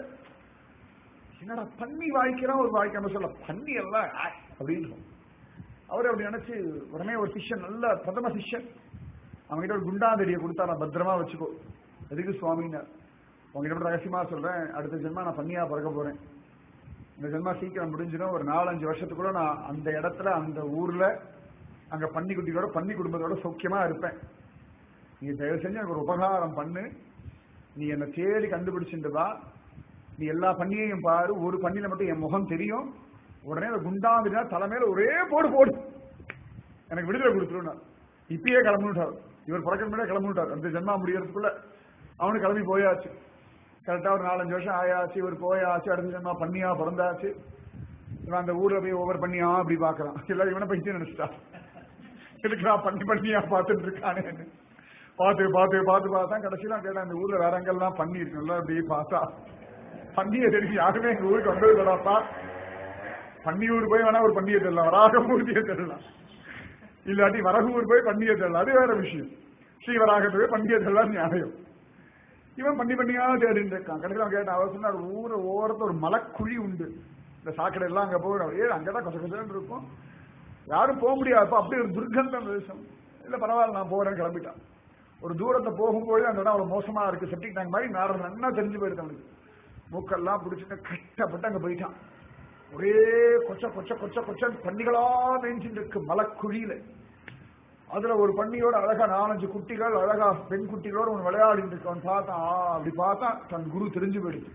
A: என்னடா பண்ணி வாழ்க்கிறான் ஒரு வாழ்க்கை சொல்ல, பண்ணி எல்லாம் அப்படின்னு அவரு அப்படி நினைச்சு உடனே ஒரு சிஷ்யன், நல்ல பிரதம சிஷ்யன், அவங்ககிட்ட ஒரு குண்டாந்தடியை கொடுத்தா, நான் பத்திரமா வச்சுக்கோ. எதுக்கு சுவாமின்னு உங்ககிட்ட ரகசியமா சொல்றேன், அடுத்த ஜென்மா நான் பண்ணியா பறக்க போறேன். இந்த ஜென்மா சீக்கிரம் முடிஞ்சிடும், ஒரு நாலஞ்சு வருஷத்துக்குள்ள நான் அந்த இடத்துல அந்த ஊர்ல அங்க பன்னி குட்டிகளோட பன்னி குடும்பத்தோட சௌக்கியமா இருப்பேன். நீ தயவு செஞ்சு எனக்கு ஒரு உபகாரம் பண்ணு, நீ என்னை தேடி கண்டுபிடிச்சுட்டு வா, நீ எல்லா பண்ணியையும் பாரு, ஒரு பண்ணில மட்டும் என் முகம் தெரியும், உடனே குண்டாந்தினா தலைமையில ஒரே போடு போடு, எனக்கு விடுதலை கொடுத்துருவார். இப்பயே கிளம்பிட்டார், இவர் பிறக்க முன்னாடியே கிளம்பிட்டார். அந்த ஜென்மா முடியறதுக்குள்ள அவனு கிளம்பி போயாச்சு. கரெக்டா ஒரு நாலஞ்சு வருஷம் ஆயாச்சு, இவர் போயாச்சு. அடுத்த ஜென்மா பண்ணியா பிறந்தாச்சு. இவன் அந்த ஊர்ல போய் ஒவ்வொரு பண்ணியா அப்படி பாக்குறான். எல்லாரும் இவனை பைத்தியம் நினைச்சிட்டா, இருக்கிறா பண்ணி பண்ணியா பார்த்துட்டு இருக்கானே. பார்த்து பார்த்து பார்த்து பார்த்தா கடைசியெல்லாம் கேட்டா, இந்த ஊர்ல வேற எங்கெல்லாம் பண்ணி இருக்குல்ல, அப்படி பார்த்தா பண்டிகை தெரிஞ்சு யாருமே எங்க ஊருக்கு வந்தது இல்லடாப்பா. பன்னியூர் போய் வேணா ஒரு பண்டிகை தெரியலாம், வராகமூர்த்தியை தெரியலாம், இல்லாட்டி வரகூர் போய் பண்டிகை தெரியலாம், அது வேற விஷயம். ஸ்ரீவராகத்து போய் பண்டிகை தெரியலாம் நியாயம். இவன் பண்ணி பண்ணியா தேடிட்டு இருக்கான். கடைசியில் கேட்டான், அவர் சொன்னார், ஊரை ஓரத்துல ஒரு மலைக்குழி உண்டு, இந்த சாக்கடை எல்லாம் அங்க போய் ஏ அங்கதான் கொஞ்சம் கொஞ்சம் இருக்கும், யாரும் போக முடியாது, அப்படி ஒரு துர்கந்தம் தேசம். இல்ல பரவாயில்ல நான் போறேன்னு கிளம்பிட்டான். ஒரு தூரத்தை போகும்போது அந்த இடம் அவ்வளவு மோசமா இருக்கு, செப்டிக் டேங்க் மாதிரி நாடு நல்லா தெரிஞ்சு போயிருக்கு. அவனுக்கு மூக்கெல்லாம் பிடிச்சிட்டு கஷ்டப்பட்டு அங்க போயிட்டான். ஒரே கொச்ச கொச்ச கொச்ச கொச்ச பண்டிகளா மேய்ஞ்சிட்டு இருக்கு மலைக்குழியில. அதுல ஒரு பண்டிகையோட அழகா நாலஞ்சு குட்டிகள், அழகா பெண் குட்டிகளோட ஒன்று விளையாடிட்டு இருக்கான். பார்த்தான், அப்படி பார்த்தா தன் குரு தெரிஞ்சு போயிடுச்சு.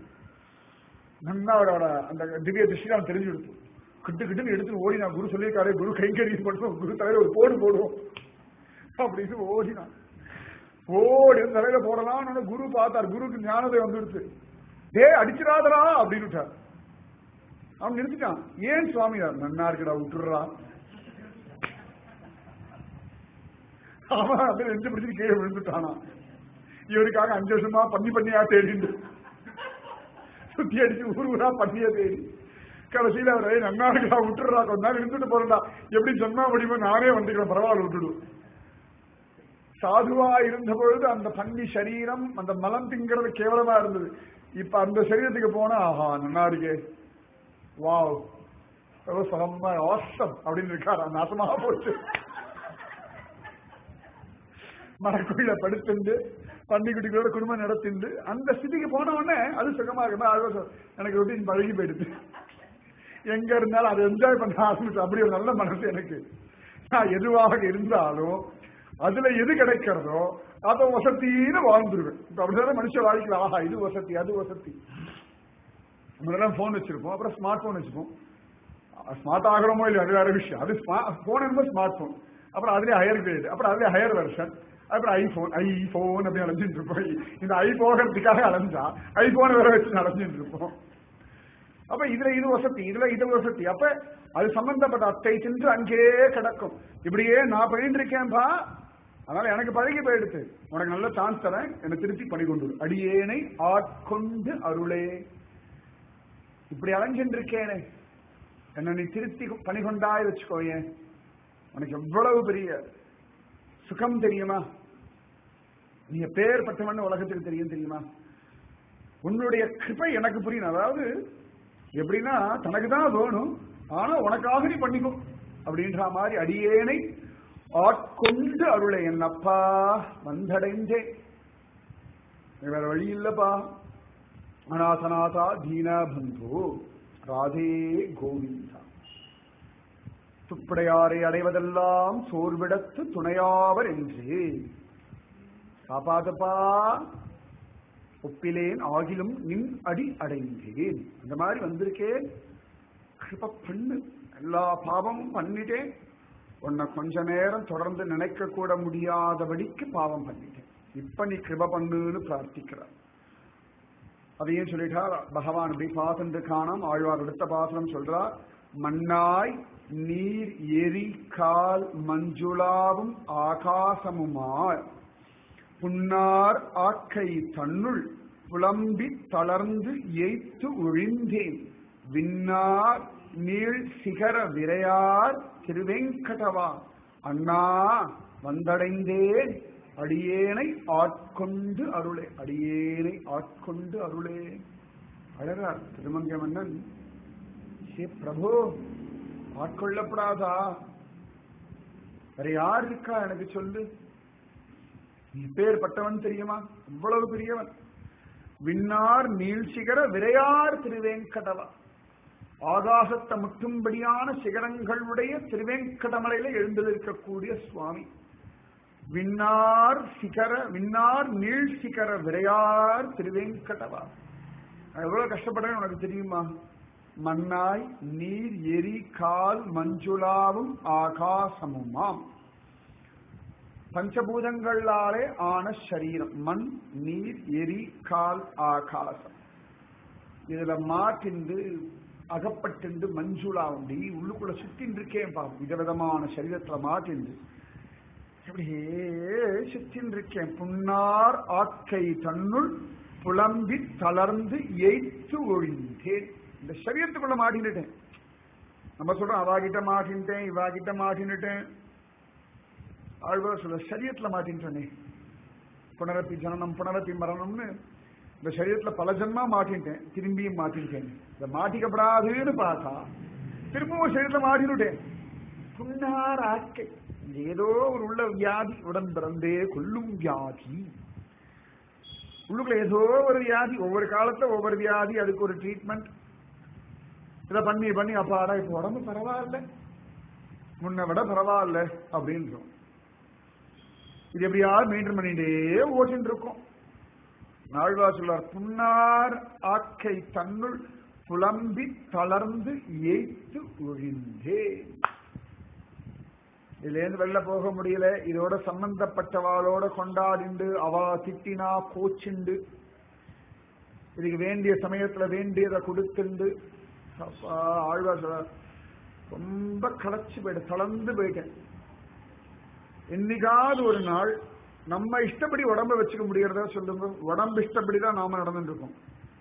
A: நல்லா அவரோட அந்த திவ்ய திருஷ்டி அவன் தெரிஞ்சு கொடுத்து கிட்டு கிட்டுன்னு எடுத்து ஓடி, நான் குரு சொல்லியிருக்காரு, குரு கைங்கறி பண்ணுவோம், குரு தலையில ஒரு போடு போடுவோம் அப்படின்னு ஓடினான். ஓடி தலையில போடலாம். குரு பார்த்தார், குருக்கு ஞானதை வந்துடுச்சு. டே அடிச்சிடாதரா அப்படின்னு விட்டார். அவன் நிறுத்திட்டான். ஏன் சுவாமி? நன்னா இருக்கடா விட்டுடுறா. அவன் அப்படியே ரெண்டு பிடிச்சி கீழே விழுந்துட்டானா. இவருக்காக அஞ்சு வருஷமா பண்ணி பண்ணியா தேடிண்டு சுத்தி அடிச்சு ஊர் ஊரா பண்ணியா தேடி கடைசியில அவரை நன்னா இருக்கா விட்டுடுறா, கொஞ்ச நாள் இருந்துட்டு போறா, எப்படி சொன்னா முடியுமோ நானே வந்துக்கிறேன், பரவாயில்ல விட்டுடும். சாதுவா இருந்த பொழுது அந்த பன்னி சரீரம் அந்த மலம் திங்கிறது கேவலமா இருந்தது. இப்ப அந்த சரீரத்துக்கு போனா ஆஹா நன்னா இருக்கே, வாவ் ஆசம் அப்படின்னு இருக்காரா, நாசமாக போச்சு. மரக்குள்ள படுத்துண்டு பன்னிக்குட்டிகளோட குடும்பம் நடத்திண்டு அந்த ஸ்திதிக்கு போன உடனே அது சுகமா இருக்கு. எனக்கு ரொட்டீன் பழகி போயிடுது. எங்க இருந்தாலும் அதை என்ஜாய் பண்ண ஆரம்பிச்சு. அப்படி ஒரு நல்ல மனசு எனக்கு. நான் எதுவாக இருந்தாலும் அதுல எது கிடைக்கிறதோ அதை வசத்தின்னு வாழ்ந்துருவேன். இப்ப அப்படிதான் மனுஷ வாழ்க்கையில் ஆஹா இது வசதி அது வசதி. முதல்ல போன் வச்சிருப்போம், அப்புறம் ஸ்மார்ட் போன் வச்சுப்போம். ஸ்மார்ட் ஆகிறோமோ இல்லையா அது வேற விஷயம். அது போன் என்பது ஸ்மார்ட் போன், அப்புறம் அதுலயே ஹையர் கிரேட், அப்புறம் அதுலயே ஹையர் வெர்ஷன், அப்புறம் ஐபோன் ஐபோன் அப்படி அலைஞ்சிட்டு இருப்போம். இந்த ஐ போகிறதுக்காக அலைஞ்சா ஐபோன் வேற வச்சு அலைஞ்சிட்டு இருப்போம். அப்ப இதுல இது வசதி, இதுல இது வசதி. அப்ப அது சம்பந்தப்பட்ட அத்தை சென்று அங்கே கிடக்கும். இப்படியே நான் பண்ணிட்டு இருக்கேன்பா, அதனால எனக்கு பழகி போயிடுச்சு. உனக்கு நல்ல சான்ஸ் தரேன், என்னை திருப்பி பணி கொண்டு அடியேனை ஆட்கொண்டு அருளே. இப்படி அலைஞ்சிட்டு இருக்கேனே, என்ன நீ திருத்தி பணி கொண்டாய் வச்சுக்கோயே, உனக்கு எவ்வளவு பெரிய சுகம் தெரியுமா? நீ பேர் பட்டவன் உலகத்துக்கு தெரியும் தெரியுமா? உன்னுடைய கிருபை எனக்கு புரியும். அதாவது எப்படின்னா தனக்குதான் வேணும், ஆனா உனக்காக நீ பண்ணிக்கும் அப்படின்ற மாதிரி அடியேனை ஆட்கொண்டு அருளை. என்னப்பா வந்தடைந்தேன், வேற வழி இல்லப்பா. அநாதநாதா தீனா பந்து ராதே கோவிந்தா. துப்படையாரை அடைவதெல்லாம் சோர்விடத்து துணையாவர் என்று காப்பாதப்பா, ஒப்பிலேன் ஆகிலும் நின் அடி அடைந்தேன். அந்த மாதிரி வந்திருக்கேன், கிருப பண்ணு. எல்லா பாவமும் பண்ணிட்டேன், உன்னை கொஞ்ச நேரம் தொடர்ந்து நினைக்க கூட முடியாதபடிக்கு பாவம் பண்ணிட்டேன், இப்ப நீ கிருப பண்ணுன்னு பிரார்த்திக்கிறார். அதையும் சொல்லிட்டா பகவான் அப்படி பாசந்து காணம். ஆழ்வார் அடுத்த பாசனம் சொல்றார், மண்ணாய் நீர் எரி கால் மஞ்சுளாவும் ஆகாசமுமாய் புன்னார் ஆக்கை தன்னுள் புலம்பி தளர்ந்து எய்த்து ஒழிந்தேன் விண்ணார் நீள் சிகர விரையார் திருவெங்கடவா அண்ணா வந்தடைந்தேன் அடியேனை ஆட்கொண்டு அருளே அடியேனை ஆட்கொண்டு அருளே அழகார் திருமங்கை மன்னன். சே பிரபு ஆட்கொள்ளப்படாதா? வேற யார் இருக்கா எனக்கு சொல்லு. நீ பேர்பட்டவன் தெரியுமா? இவ்வளவு பெரியவன். விண்ணார் நீள்சிகர விரையார் திருவேங்கடவா, ஆகாசத்தை முட்டும்படியான சிகரங்களுடைய திருவேங்கடமலையில எழுந்திருக்கக்கூடிய சுவாமி. விண்ணார் சிகர விண்ணார் நீள் சிகர விரையார் திருவேங்கடவா. எவ்வளவு கஷ்டப்படுறேன் உனக்கு தெரியுமா? மண்ணாய் நீர் எரி கால் மஞ்சுளாவும் ஆகாசமுமாம். பஞ்சபூதங்களாலே ஆன சரீரம். மண், நீர், எரி, கால், ஆகாசம். இதுல மாட்டிண்டு அகப்பட்டு மஞ்சுளா உண்டி உள்ளுக்குள்ள சுத்தின் இருக்கேன் பா. விதவிதமான சரீரத்துல மாட்டிண்டு அப்படியே சுத்தின் இருக்கேன். புன்னார் ஆக்கை தன்னுள் புலம்பி தளர்ந்து எய்த்து ஒழிந்தேன். இந்த சரீரத்துக்குள்ள மாட்டின்னுட்டேன். நம்ம சொல்றோம் அவாகிட்ட மாட்டின்ட்டேன், இவாகிட்ட மாட்டின்னுட்டேன். ஆழ்வார் சொல்ல சரீரத்துல மாட்டின்ட்டேனே. புனரப்பி ஜனனம் புனரப்பி மரணம்னு இந்த சரீரத்துல பல ஜன்மா மாட்டின்ட்டேன், திரும்பியும் மாட்டின்ட்டேன். இதை மாட்டிக்கப்படாதுன்னு பார்த்தா திரும்பவும் சரீரத்துல மாட்டினுட்டேன். புன்னார் ஆக்கை, ஏதோ ஒரு உள்ள வியாதி, உடன் பிறந்தே கொல்லும் வியாதி. உள்ளுக்குள்ள ஏதோ ஒரு வியாதி, ஒவ்வொரு காலத்துல ஒவ்வொரு வியாதி, அதுக்கு ஒரு ட்ரீட்மெண்ட். இதை பண்ணி பண்ணி அப்பாடா இப்ப உடம்பு பரவாயில்ல, முன்ன விட பரவாயில்ல அப்படின்றோம். இது எப்படியாவது மெயின்டைன் பண்ணிட்டே ஓட்டின்னு இருக்கும். நாழ்வா சொல்லார், புன்னார் ஆக்கை தன்னுள் புலம்பி தளர்ந்து எய்த்து ஒழிந்தே. இதுல இருந்து வெளில போக முடியல. இதோட சம்பந்தப்பட்டவாளோட கொண்டாடிண்டு அவா திட்டினா கோச்சுண்டு, இதுக்கு வேண்டிய சமயத்துல வேண்டியதை கொடுத்துண்டு ஆழ்வா சொல்றார், ரொம்ப களைச்சு போயிட்டேன், தளர்ந்து போயிட்டேன். என்னைக்காவது ஒரு நாள் நம்ம இஷ்டப்படி உடம்ப வச்சுக்க முடியறதா சொல்லுங்க? உடம்பு இஷ்டப்படிதான் நாம நடந்துட்டு இருக்கோம்.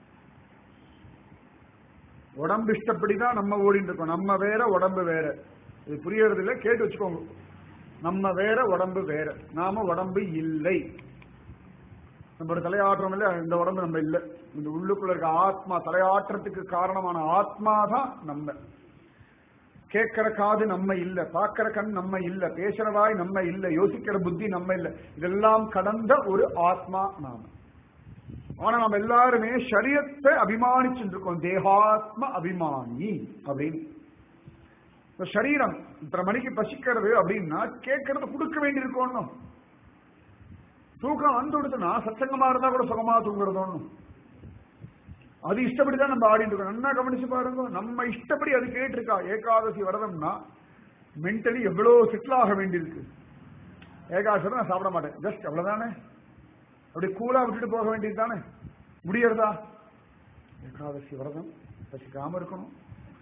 A: உடம்பு இஷ்டப்படிதான் நம்ம ஓடிட்டு இருக்கோம். நம்ம வேற, உடம்பு வேற. இது புரியறது இல்லை, கேட்டு வச்சுக்கோங்க. நம்ம வேற, உடம்பு வேற. நாம உடம்பு இல்லை. நம்மளோட தலையாட்டுறோம் இல்ல, இந்த உடம்பு நம்ம இல்லை. இந்த உள்ளுக்குள்ள இருக்க ஆத்மா, தலையாட்டுறதுக்கு காரணமான ஆத்மா தான் நம்ம. கேட்கிற காது நம்ம இல்ல, பார்க்கிற கண் நம்ம இல்ல, பேசுற வாய் நம்ம இல்ல, யோசிக்கிற புத்தி நம்ம இல்ல. இதெல்லாம் கடந்த ஒரு ஆத்மா நாம. ஆனா நம்ம எல்லாருமே சரீரத்தை அபிமானிச்சுட்டு இருக்கோம். தேகாத்ம அபிமானி அப்படின்னு. சரீரம் இத்தனை மணிக்கு பசிக்கிறது அப்படின்னா கேட்கறது கொடுக்க வேண்டியிருக்கோம். தூக்கம் வந்து கொடுத்துனா சச்சங்கமா இருந்தா கூட சுகமா தூங்குறதோன்னு அது இஷ்டப்படிதான் நம்ம ஆடிட்டு இருக்கோம். நல்லா கவனிச்சு பாருங்க. நம்ம இஷ்டப்படி அது கேட்டிருக்கா. ஏகாதசி விரதம்னா மென்டலி எவ்வளவு செட்டில் ஆக வேண்டியிருக்கு. ஏகாதசி நான் சாப்பிட மாட்டேன், ஜஸ்ட் அவ்வளவுதானே. அப்படி கூலா விட்டுட்டு போக வேண்டியது தானே. முடியறதா? ஏகாதசி விரதம் பசிக்காம இருக்கணும்.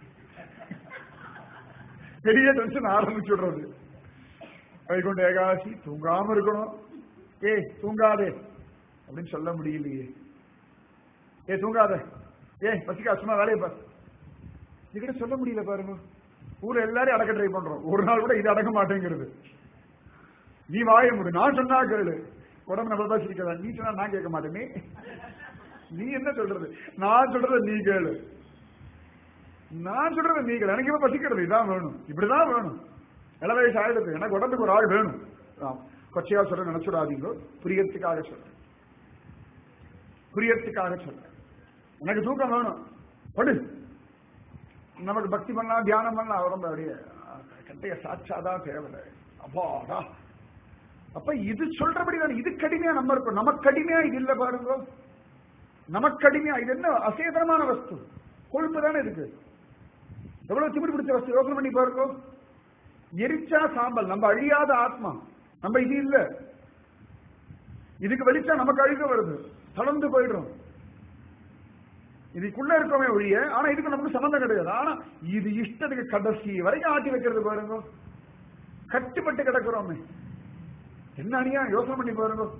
A: பெரிய டென்ஷன் ஆரம்பிச்சு விடுறது. வைகுண்ட ஏகாதசி தூங்காம இருக்கணும். ஏ தூங்காதே அப்படின்னு சொல்ல முடியலையே. ஏ தூங்காத, ஏ பசிக்கா, சும்மா வேலையை பாரு, இதுகிட்ட சொல்ல முடியல பாருங்க. ஊர்ல எல்லாரும் அடக்க ட்ரை பண்றோம். ஒரு நாள் கூட இது அடக்க மாட்டேங்கிறது. நீ வாய முடி, நான் சொன்னா கேளு. உடம்பு நம்ம தான் சிரிக்கிறதா? நீ சொன்னா நான் கேட்க மாட்டேனே. நீ என்ன சொல்றது? நான் சொல்றது நீ கேளு, நான் சொல்றது நீ கேளு. எனக்கு இப்ப பசிக்கிறது, இதான் வேணும், இப்படிதான் வேணும். இள வயசு ஆயிடுது, எனக்கு உடம்புக்கு ஒரு ஆள் வேணும். கொச்சையா சொல்ற நினைச்சுடாதீங்க, புரியறதுக்காக சொல்றேன், புரியறதுக்காக சொல்றேன். எனக்கு தூக்கம் வேணும், படு. நமக்கு பக்தி பண்ணலாம், தியானம் பண்ணலாம், உடம்பு அப்படியே கட்டைய சாட்சாதான் தேவை. அப்பாடா. அப்ப இது சொல்றபடிதான். இது கடுமையா நம்ம இருக்கும். நமக்கு கடுமையா இது இல்ல பாருங்க. நமக்கு கடுமையா இது என்ன? அசேதனமான வஸ்து, கொழுப்பு தானே இருக்கு. எவ்வளவு திமிர் பிடிச்ச வஸ்து, யோசனை பண்ணி பாருங்க. எரிச்சா சாம்பல். நம்ம அழியாத ஆத்மா, நம்ம இது இல்ல. இதுக்கு வெளிச்சா நமக்கு அழுக வருது, தளர்ந்து போயிடும். இதுக்குள்ள இருக்கவே ஒழிய, ஆனா இதுக்கு நமக்கு சம்பந்தம் கிடையாது. ஆனா இது இஷ்டத்துக்கு கடைசி வரைக்கும் ஆட்டி வைக்கிறது பாருங்க. கட்டுப்பட்டு கிடக்கிறோமே, என்ன அணியா யோசனை பண்ணி பாருங்க.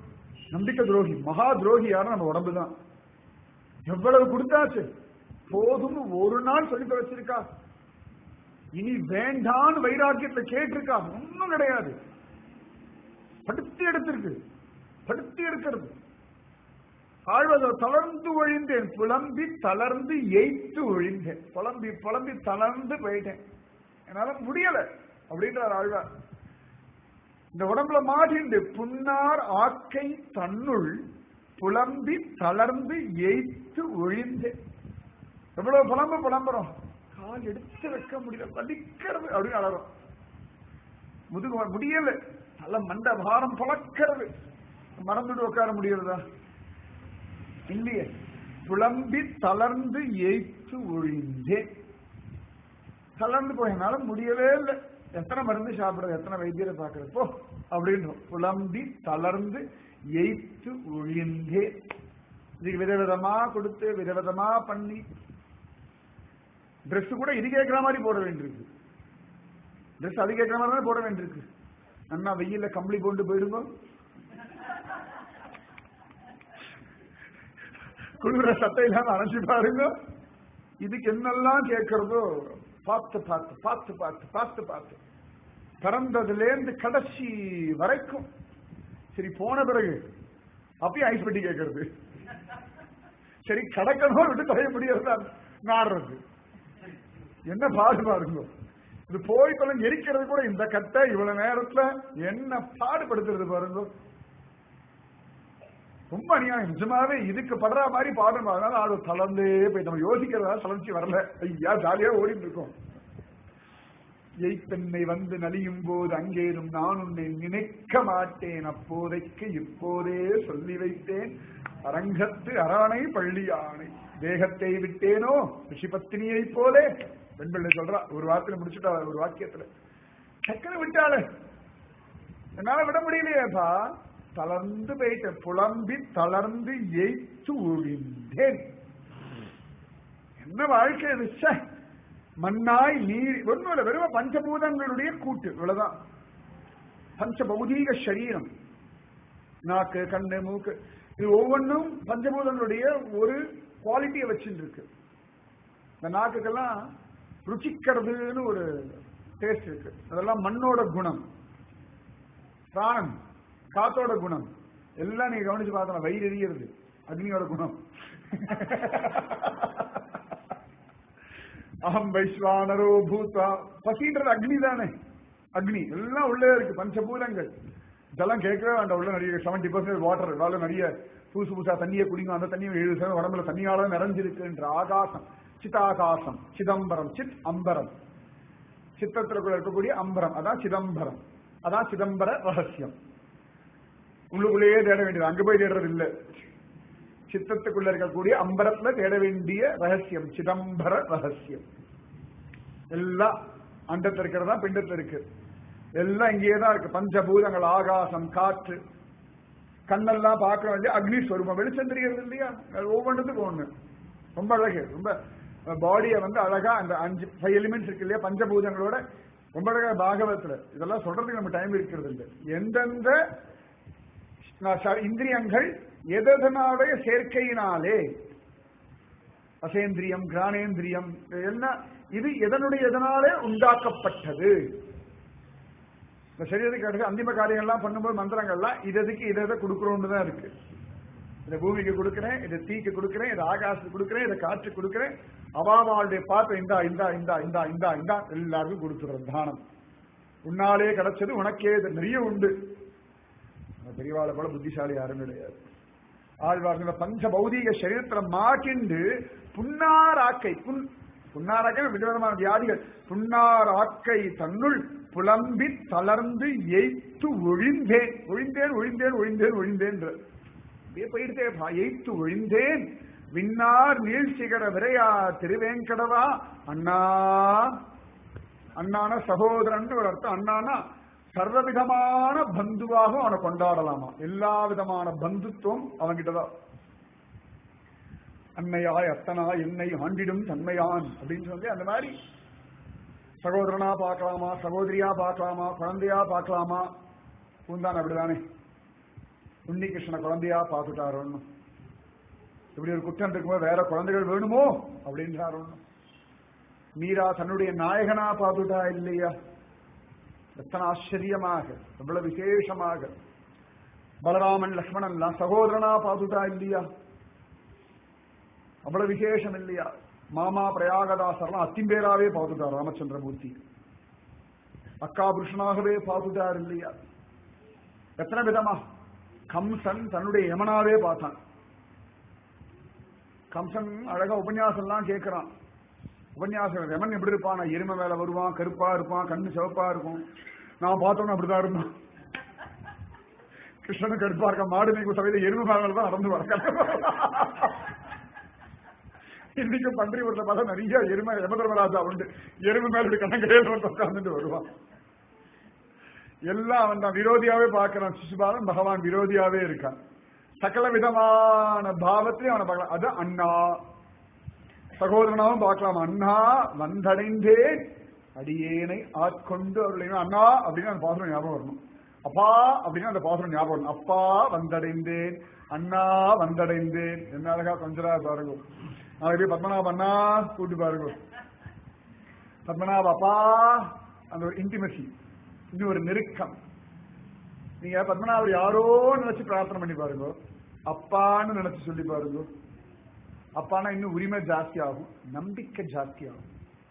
A: நம்பிக்கை துரோகி, மகா துரோகியான நம்ம உடம்பு தான். எவ்வளவு கொடுத்தாச்சு, போதும் ஒரு நாள் சொல்லி வச்சிருக்கா, இனி வேண்டான்னு வைராக்கியத்தை கேட்டிருக்கா, ஒன்னும் கிடையாது. படுத்தி எடுத்திருக்கு, படுத்தி எடுக்கிறது. ஆழ்வத தளர்ந்து ஒழிந்தேன், புலம்பி தளர்ந்து எய்த்து ஒழிந்தேன். புலம்பி புலம்பி தளர்ந்து போயிட்டேன், என்னால முடியல அப்படின்றார் ஆழ்வார். இந்த உடம்புல மாட்டிண்டு புன்னார் ஆக்கை தன்னுள் புலம்பி தளர்ந்து எய்த்து ஒழிந்தேன். எவ்வளவு புலம்பு புலம்புறோம், கால் எடுத்து வைக்க முடியல, வலிக்கிறது அப்படின்னு அழறோம். முதுகு முடியல, நல்ல மண்ட பாரம் புழக்கிறது, மறந்துட்டு உட்கார முடியறதா இல்லையே. புலம்பி தளர்ந்து எய்த்து ஒழிந்தேன். தளர்ந்து போயனால முடியவே இல்லை. எத்தனை மருந்து சாப்பிடுறது, எத்தனை வைத்தியரை பார்க்கறது போ அப்படின்னு புலம்பி தளர்ந்து எய்த்து ஒழிந்தே. இதுக்கு விதவிதமா கொடுத்து விதவிதமா பண்ணி ட்ரெஸ் கூட இது கேட்கிற மாதிரி போட வேண்டியிருக்கு. ட்ரெஸ் அது கேட்கிற மாதிரி போட வேண்டியிருக்கு. அண்ணா வெயில கம்பளி போட்டு போயிடுங்க, குளிர சட்டை இல்லாம அணைச்சு பாருங்க. இதுக்கு என்னெல்லாம் கேட்கறதோ பார்த்து பார்த்து பார்த்து பார்த்து பார்த்து பார்த்து பிறந்ததுலேருந்து கடைசி வரைக்கும். சரி போன பிறகு அப்பயும் ஐஸ் பெட்டி கேட்கறது, சரி கடக்கணும் விட்டு தொலைய முடியறதா நாடுறது. என்ன பாடு பாருங்க. இது போய் கொள்ள எரிக்கிறது கூட இந்த கட்டை இவ்வளவு நேரத்துல என்ன பாடுபடுத்துறது பாருங்க. ரொம்ப அநியாயம் நிஜமாவே. இதுக்கு படுற மாதிரி பாடணும். அதனால அது தளர்ந்தே போய் நம்ம யோசிக்கிறதா தளர்ச்சி வரல. ஐயா ஜாலியா ஓடிட்டு இருக்கோம். எய்ப்பெண்ணை வந்து நலியும் போது அங்கேனும் நான் உன்னை நினைக்க மாட்டேன், அப்போதைக்கு இப்போதே சொல்லி வைத்தேன் அரங்கத்து அரணை பள்ளி ஆணை, தேகத்தை விட்டேனோ ரிஷிபத்தினியை போலே. பெண்பிள்ளை சொல்றா, ஒரு வார்த்தையில முடிச்சுட்டா, ஒரு வாக்கியத்துல டக்குன்னு விட்டாளே, என்னால விட முடியலையேப்பா. தளர்ந்து போயிட்டேன், புலம்பி தளர்ந்து எய்த்து ஒழிந்தேன். என்ன வாழ்க்கை நிச்ச மண்ணாய் நீர் ஒன்னும் இல்ல, வெறும் பஞ்சபூதங்களுடைய கூட்டு, இவ்வளவுதான். பஞ்ச பௌதீக சரீரம், நாக்கு கண்ணு மூக்கு, இது ஒவ்வொன்றும் பஞ்சபூதங்களுடைய ஒரு குவாலிட்டியை வச்சுட்டு இருக்கு. இந்த நாக்குக்கெல்லாம் ருச்சிக்கிறதுன்னு ஒரு டேஸ்ட் இருக்கு, அதெல்லாம் மண்ணோட குணம். பிராணம் காத்தோட குணம். எல்லாம் நீங்க கவனிச்சு பார்த்தோம், வயிறு எரிகிறது அக்னியோட குணம். அகம் வைஸ்வானரோ பூதா, பசின்றது அக்னி தானே. அக்னி எல்லாம் உள்ளே இருக்கு, பஞ்சபூதங்கள். இதெல்லாம் கேட்கவே வேண்டாம். உள்ள நிறைய செவன்டி பர்சன்ட் வாட்டர், வேலை நிறைய புதுசு புதுசா தண்ணியை குடிக்கும். அந்த தண்ணியை எழுபது சதவீதம் உடம்புல தண்ணியால நிறைஞ்சிருக்குன்ற ஆகாசம், சிதாகாசம், சிதம்பரம், சித் அம்பரம், சித்தத்திற்குள்ள இருக்கக்கூடிய அம்பரம், அதான் சிதம்பரம், அதான் சிதம்பர ரகசியம். உள்ளுக்குள்ளேயே தேட வேண்டியது, அங்க போய் தேடுறது இல்ல. சித்தத்துக்குள்ள இருக்கக்கூடிய அம்பரத்துல தேட வேண்டிய ரகசியம் சிதம்பர ரகசியம். எல்லாம் அண்டத்தில் இருக்கிறதா பிண்டத்தில் இருக்கு, எல்லாம் இங்கேயேதான் இருக்கு. பஞ்சபூதங்கள், ஆகாசம், காற்று, கண்ணெல்லாம் பார்க்க வேண்டிய அக்னி ஸ்வரூபம், வெளிச்சம் தெரிகிறது இல்லையா. ஒவ்வொன்றுத்துக்கு ஒண்ணு ரொம்ப அழகு. ரொம்ப பாடியை வந்து அழகா அந்த அஞ்சு ஃபைவ் எலிமெண்ட்ஸ் இருக்கு இல்லையா, பஞ்சபூதங்களோட ரொம்ப அழகா பாகவத்துல இதெல்லாம் சொல்றதுக்கு நம்ம டைம் இருக்கிறது இல்லை. எந்தெந்த இந்திரியங்கள் எதனாடைய சேர்க்கையினாலே, அசேந்திரியம், கிரானேந்திரியம், என்ன இது எதனுடைய எதனாலே உண்டாக்கப்பட்டது. இந்த சரீரத்துக்கு அடுத்து அந்திம காரியங்கள்லாம் பண்ணும்போது மந்திரங்கள்லாம் இதற்கு இதை இதை கொடுக்குறோன்னு தான் இருக்கு. இதை பூமிக்கு கொடுக்குறேன், இதை தீக்கு கொடுக்குறேன், இதை ஆகாசத்துக்கு கொடுக்குறேன், இதை காற்று கொடுக்குறேன், அவாவாளுடைய பார்த்து இந்தா இந்தா இந்தா இந்தா இந்தா இந்தா எல்லாருக்கும் கொடுத்துடுறோம். தானம் உன்னாலே கிடைச்சது உனக்கே நிறைய உண்டு. பெரியவாளை போல புத்திசாலி யாரும் கிடையாது. ஆழ்வார்கள் பஞ்ச பௌதீக சரீரத்துல மாட்டிண்டு புன்னார் ஆக்கை, புன் புன்னாராக்கை விதவிதமான வியாதிகள், புன்னார் ஆக்கை தன்னுள் புலம்பி தளர்ந்து எய்த்து ஒழிந்தேன். ஒழிந்தேன் ஒழிந்தேன் ஒழிந்தேன் ஒழிந்தேன் போயிட்டே எய்த்து ஒழிந்தேன். விண்ணார் நீள் சிகர விரையா திருவேங்கடவா. அண்ணா, அண்ணான சகோதரன் ஒரு அர்த்தம். அண்ணானா சர்வவிதமான பந்துவாக அவனை கொண்டாடலாமா, எல்லா விதமான பந்துத்துவம் அவன்கிட்டதான். அன்னையாய் அத்தனாய் என்னை ஆண்டிடும் தன்மையான் அப்படின்னு சொல்லி அந்த மாதிரி சகோதரனா பார்க்கலாமா, சகோதரியா பார்க்கலாமா, குழந்தையா பார்க்கலாமா. பூந்தான் அப்படிதானே, உன்னி கிருஷ்ண குழந்தையா பார்த்துட்டாரோன்னு. இப்படி ஒரு குற்றம் இருக்கும்போது வேற குழந்தைகள் வேணுமோ அப்படின்றாரோன்னு. மீரா தன்னுடைய நாயகனா பார்த்துட்டா இல்லையா? எத்தனை ஆச்சரியமாக, எவ்வளவு விசேஷமாக. பலராமன் லக்ஷ்மணன் எல்லாம் சகோதரனா பார்த்துட்டா இல்லையா? அவ்வளவு விசேஷம் இல்லையா? மாமா பிரயாகதாசர்லாம் அத்திம்பேராவே பார்த்துட்டார் ராமச்சந்திரமூர்த்தி. அக்கா புருஷனாகவே பார்த்துட்டார் இல்லையா? எத்தனை விதமா. கம்சன் தன்னுடைய யமனாவே பார்த்தான். கம்சன் அழகா உபன்யாசம் எல்லாம் கேட்கிறான். உபன்யாசம் யமன் எப்படி இருப்பான்? எருமை மேல வருவான், கருப்பா இருப்பான், கண்ணு சிவப்பா இருக்கும். நான் பார்த்தோம்னா அப்படிதான் இருந்தான். கிருஷ்ணனும் கருப்பா இருக்க, மாடு நீங்க சபையில எருமை மேல தான் நடந்து வர. இன்னைக்கு பன்றிபுரத்தை பார்த்தா நிறைய எருமை யமதர்மராஜா உண்டு. எருமை மேல கண்ணங்கையில் உட்கார்ந்துட்டு வருவான். எல்லாம் அவன் தான் விரோதியாவே பார்க்கிறான். சிசுபாலன் பகவான் விரோதியாவே இருக்கான். சகல விதமான பாவத்திலையும் அவனை பார்க்கலாம். அது அண்ணா சகோதரனாவும் பார்க்கலாம். அண்ணா வந்தடைந்தேன் அடியேனை ஆட்கொண்டு அவர்களையும். அண்ணா அப்படின்னு அந்த பாசுரம் ஞாபகம் வரணும். அப்பா அப்படின்னு அந்த பாசுரம் ஞாபகம் வரணும். அப்பா வந்தடைந்தேன், அண்ணா வந்தடைந்தேன். என்ன அழகா கொஞ்சரா பாருங்க. நாளைக்கு பத்மநாப அண்ணா கூட்டு பாருங்க. பத்மநாப அப்பா, அந்த ஒரு இன்டிமசி, இன்னும் ஒரு நெருக்கம். நீங்க பத்மநாபர் யாரோ நினைச்சு பிரார்த்தனை பண்ணி பாருங்க, அப்பான்னு நினைச்சு சொல்லி பாருங்க. அப்பானா இன்னும் உரிமை ஜாஸ்தி ஆகும், நம்பிக்கை ஜாஸ்தி ஆகும்.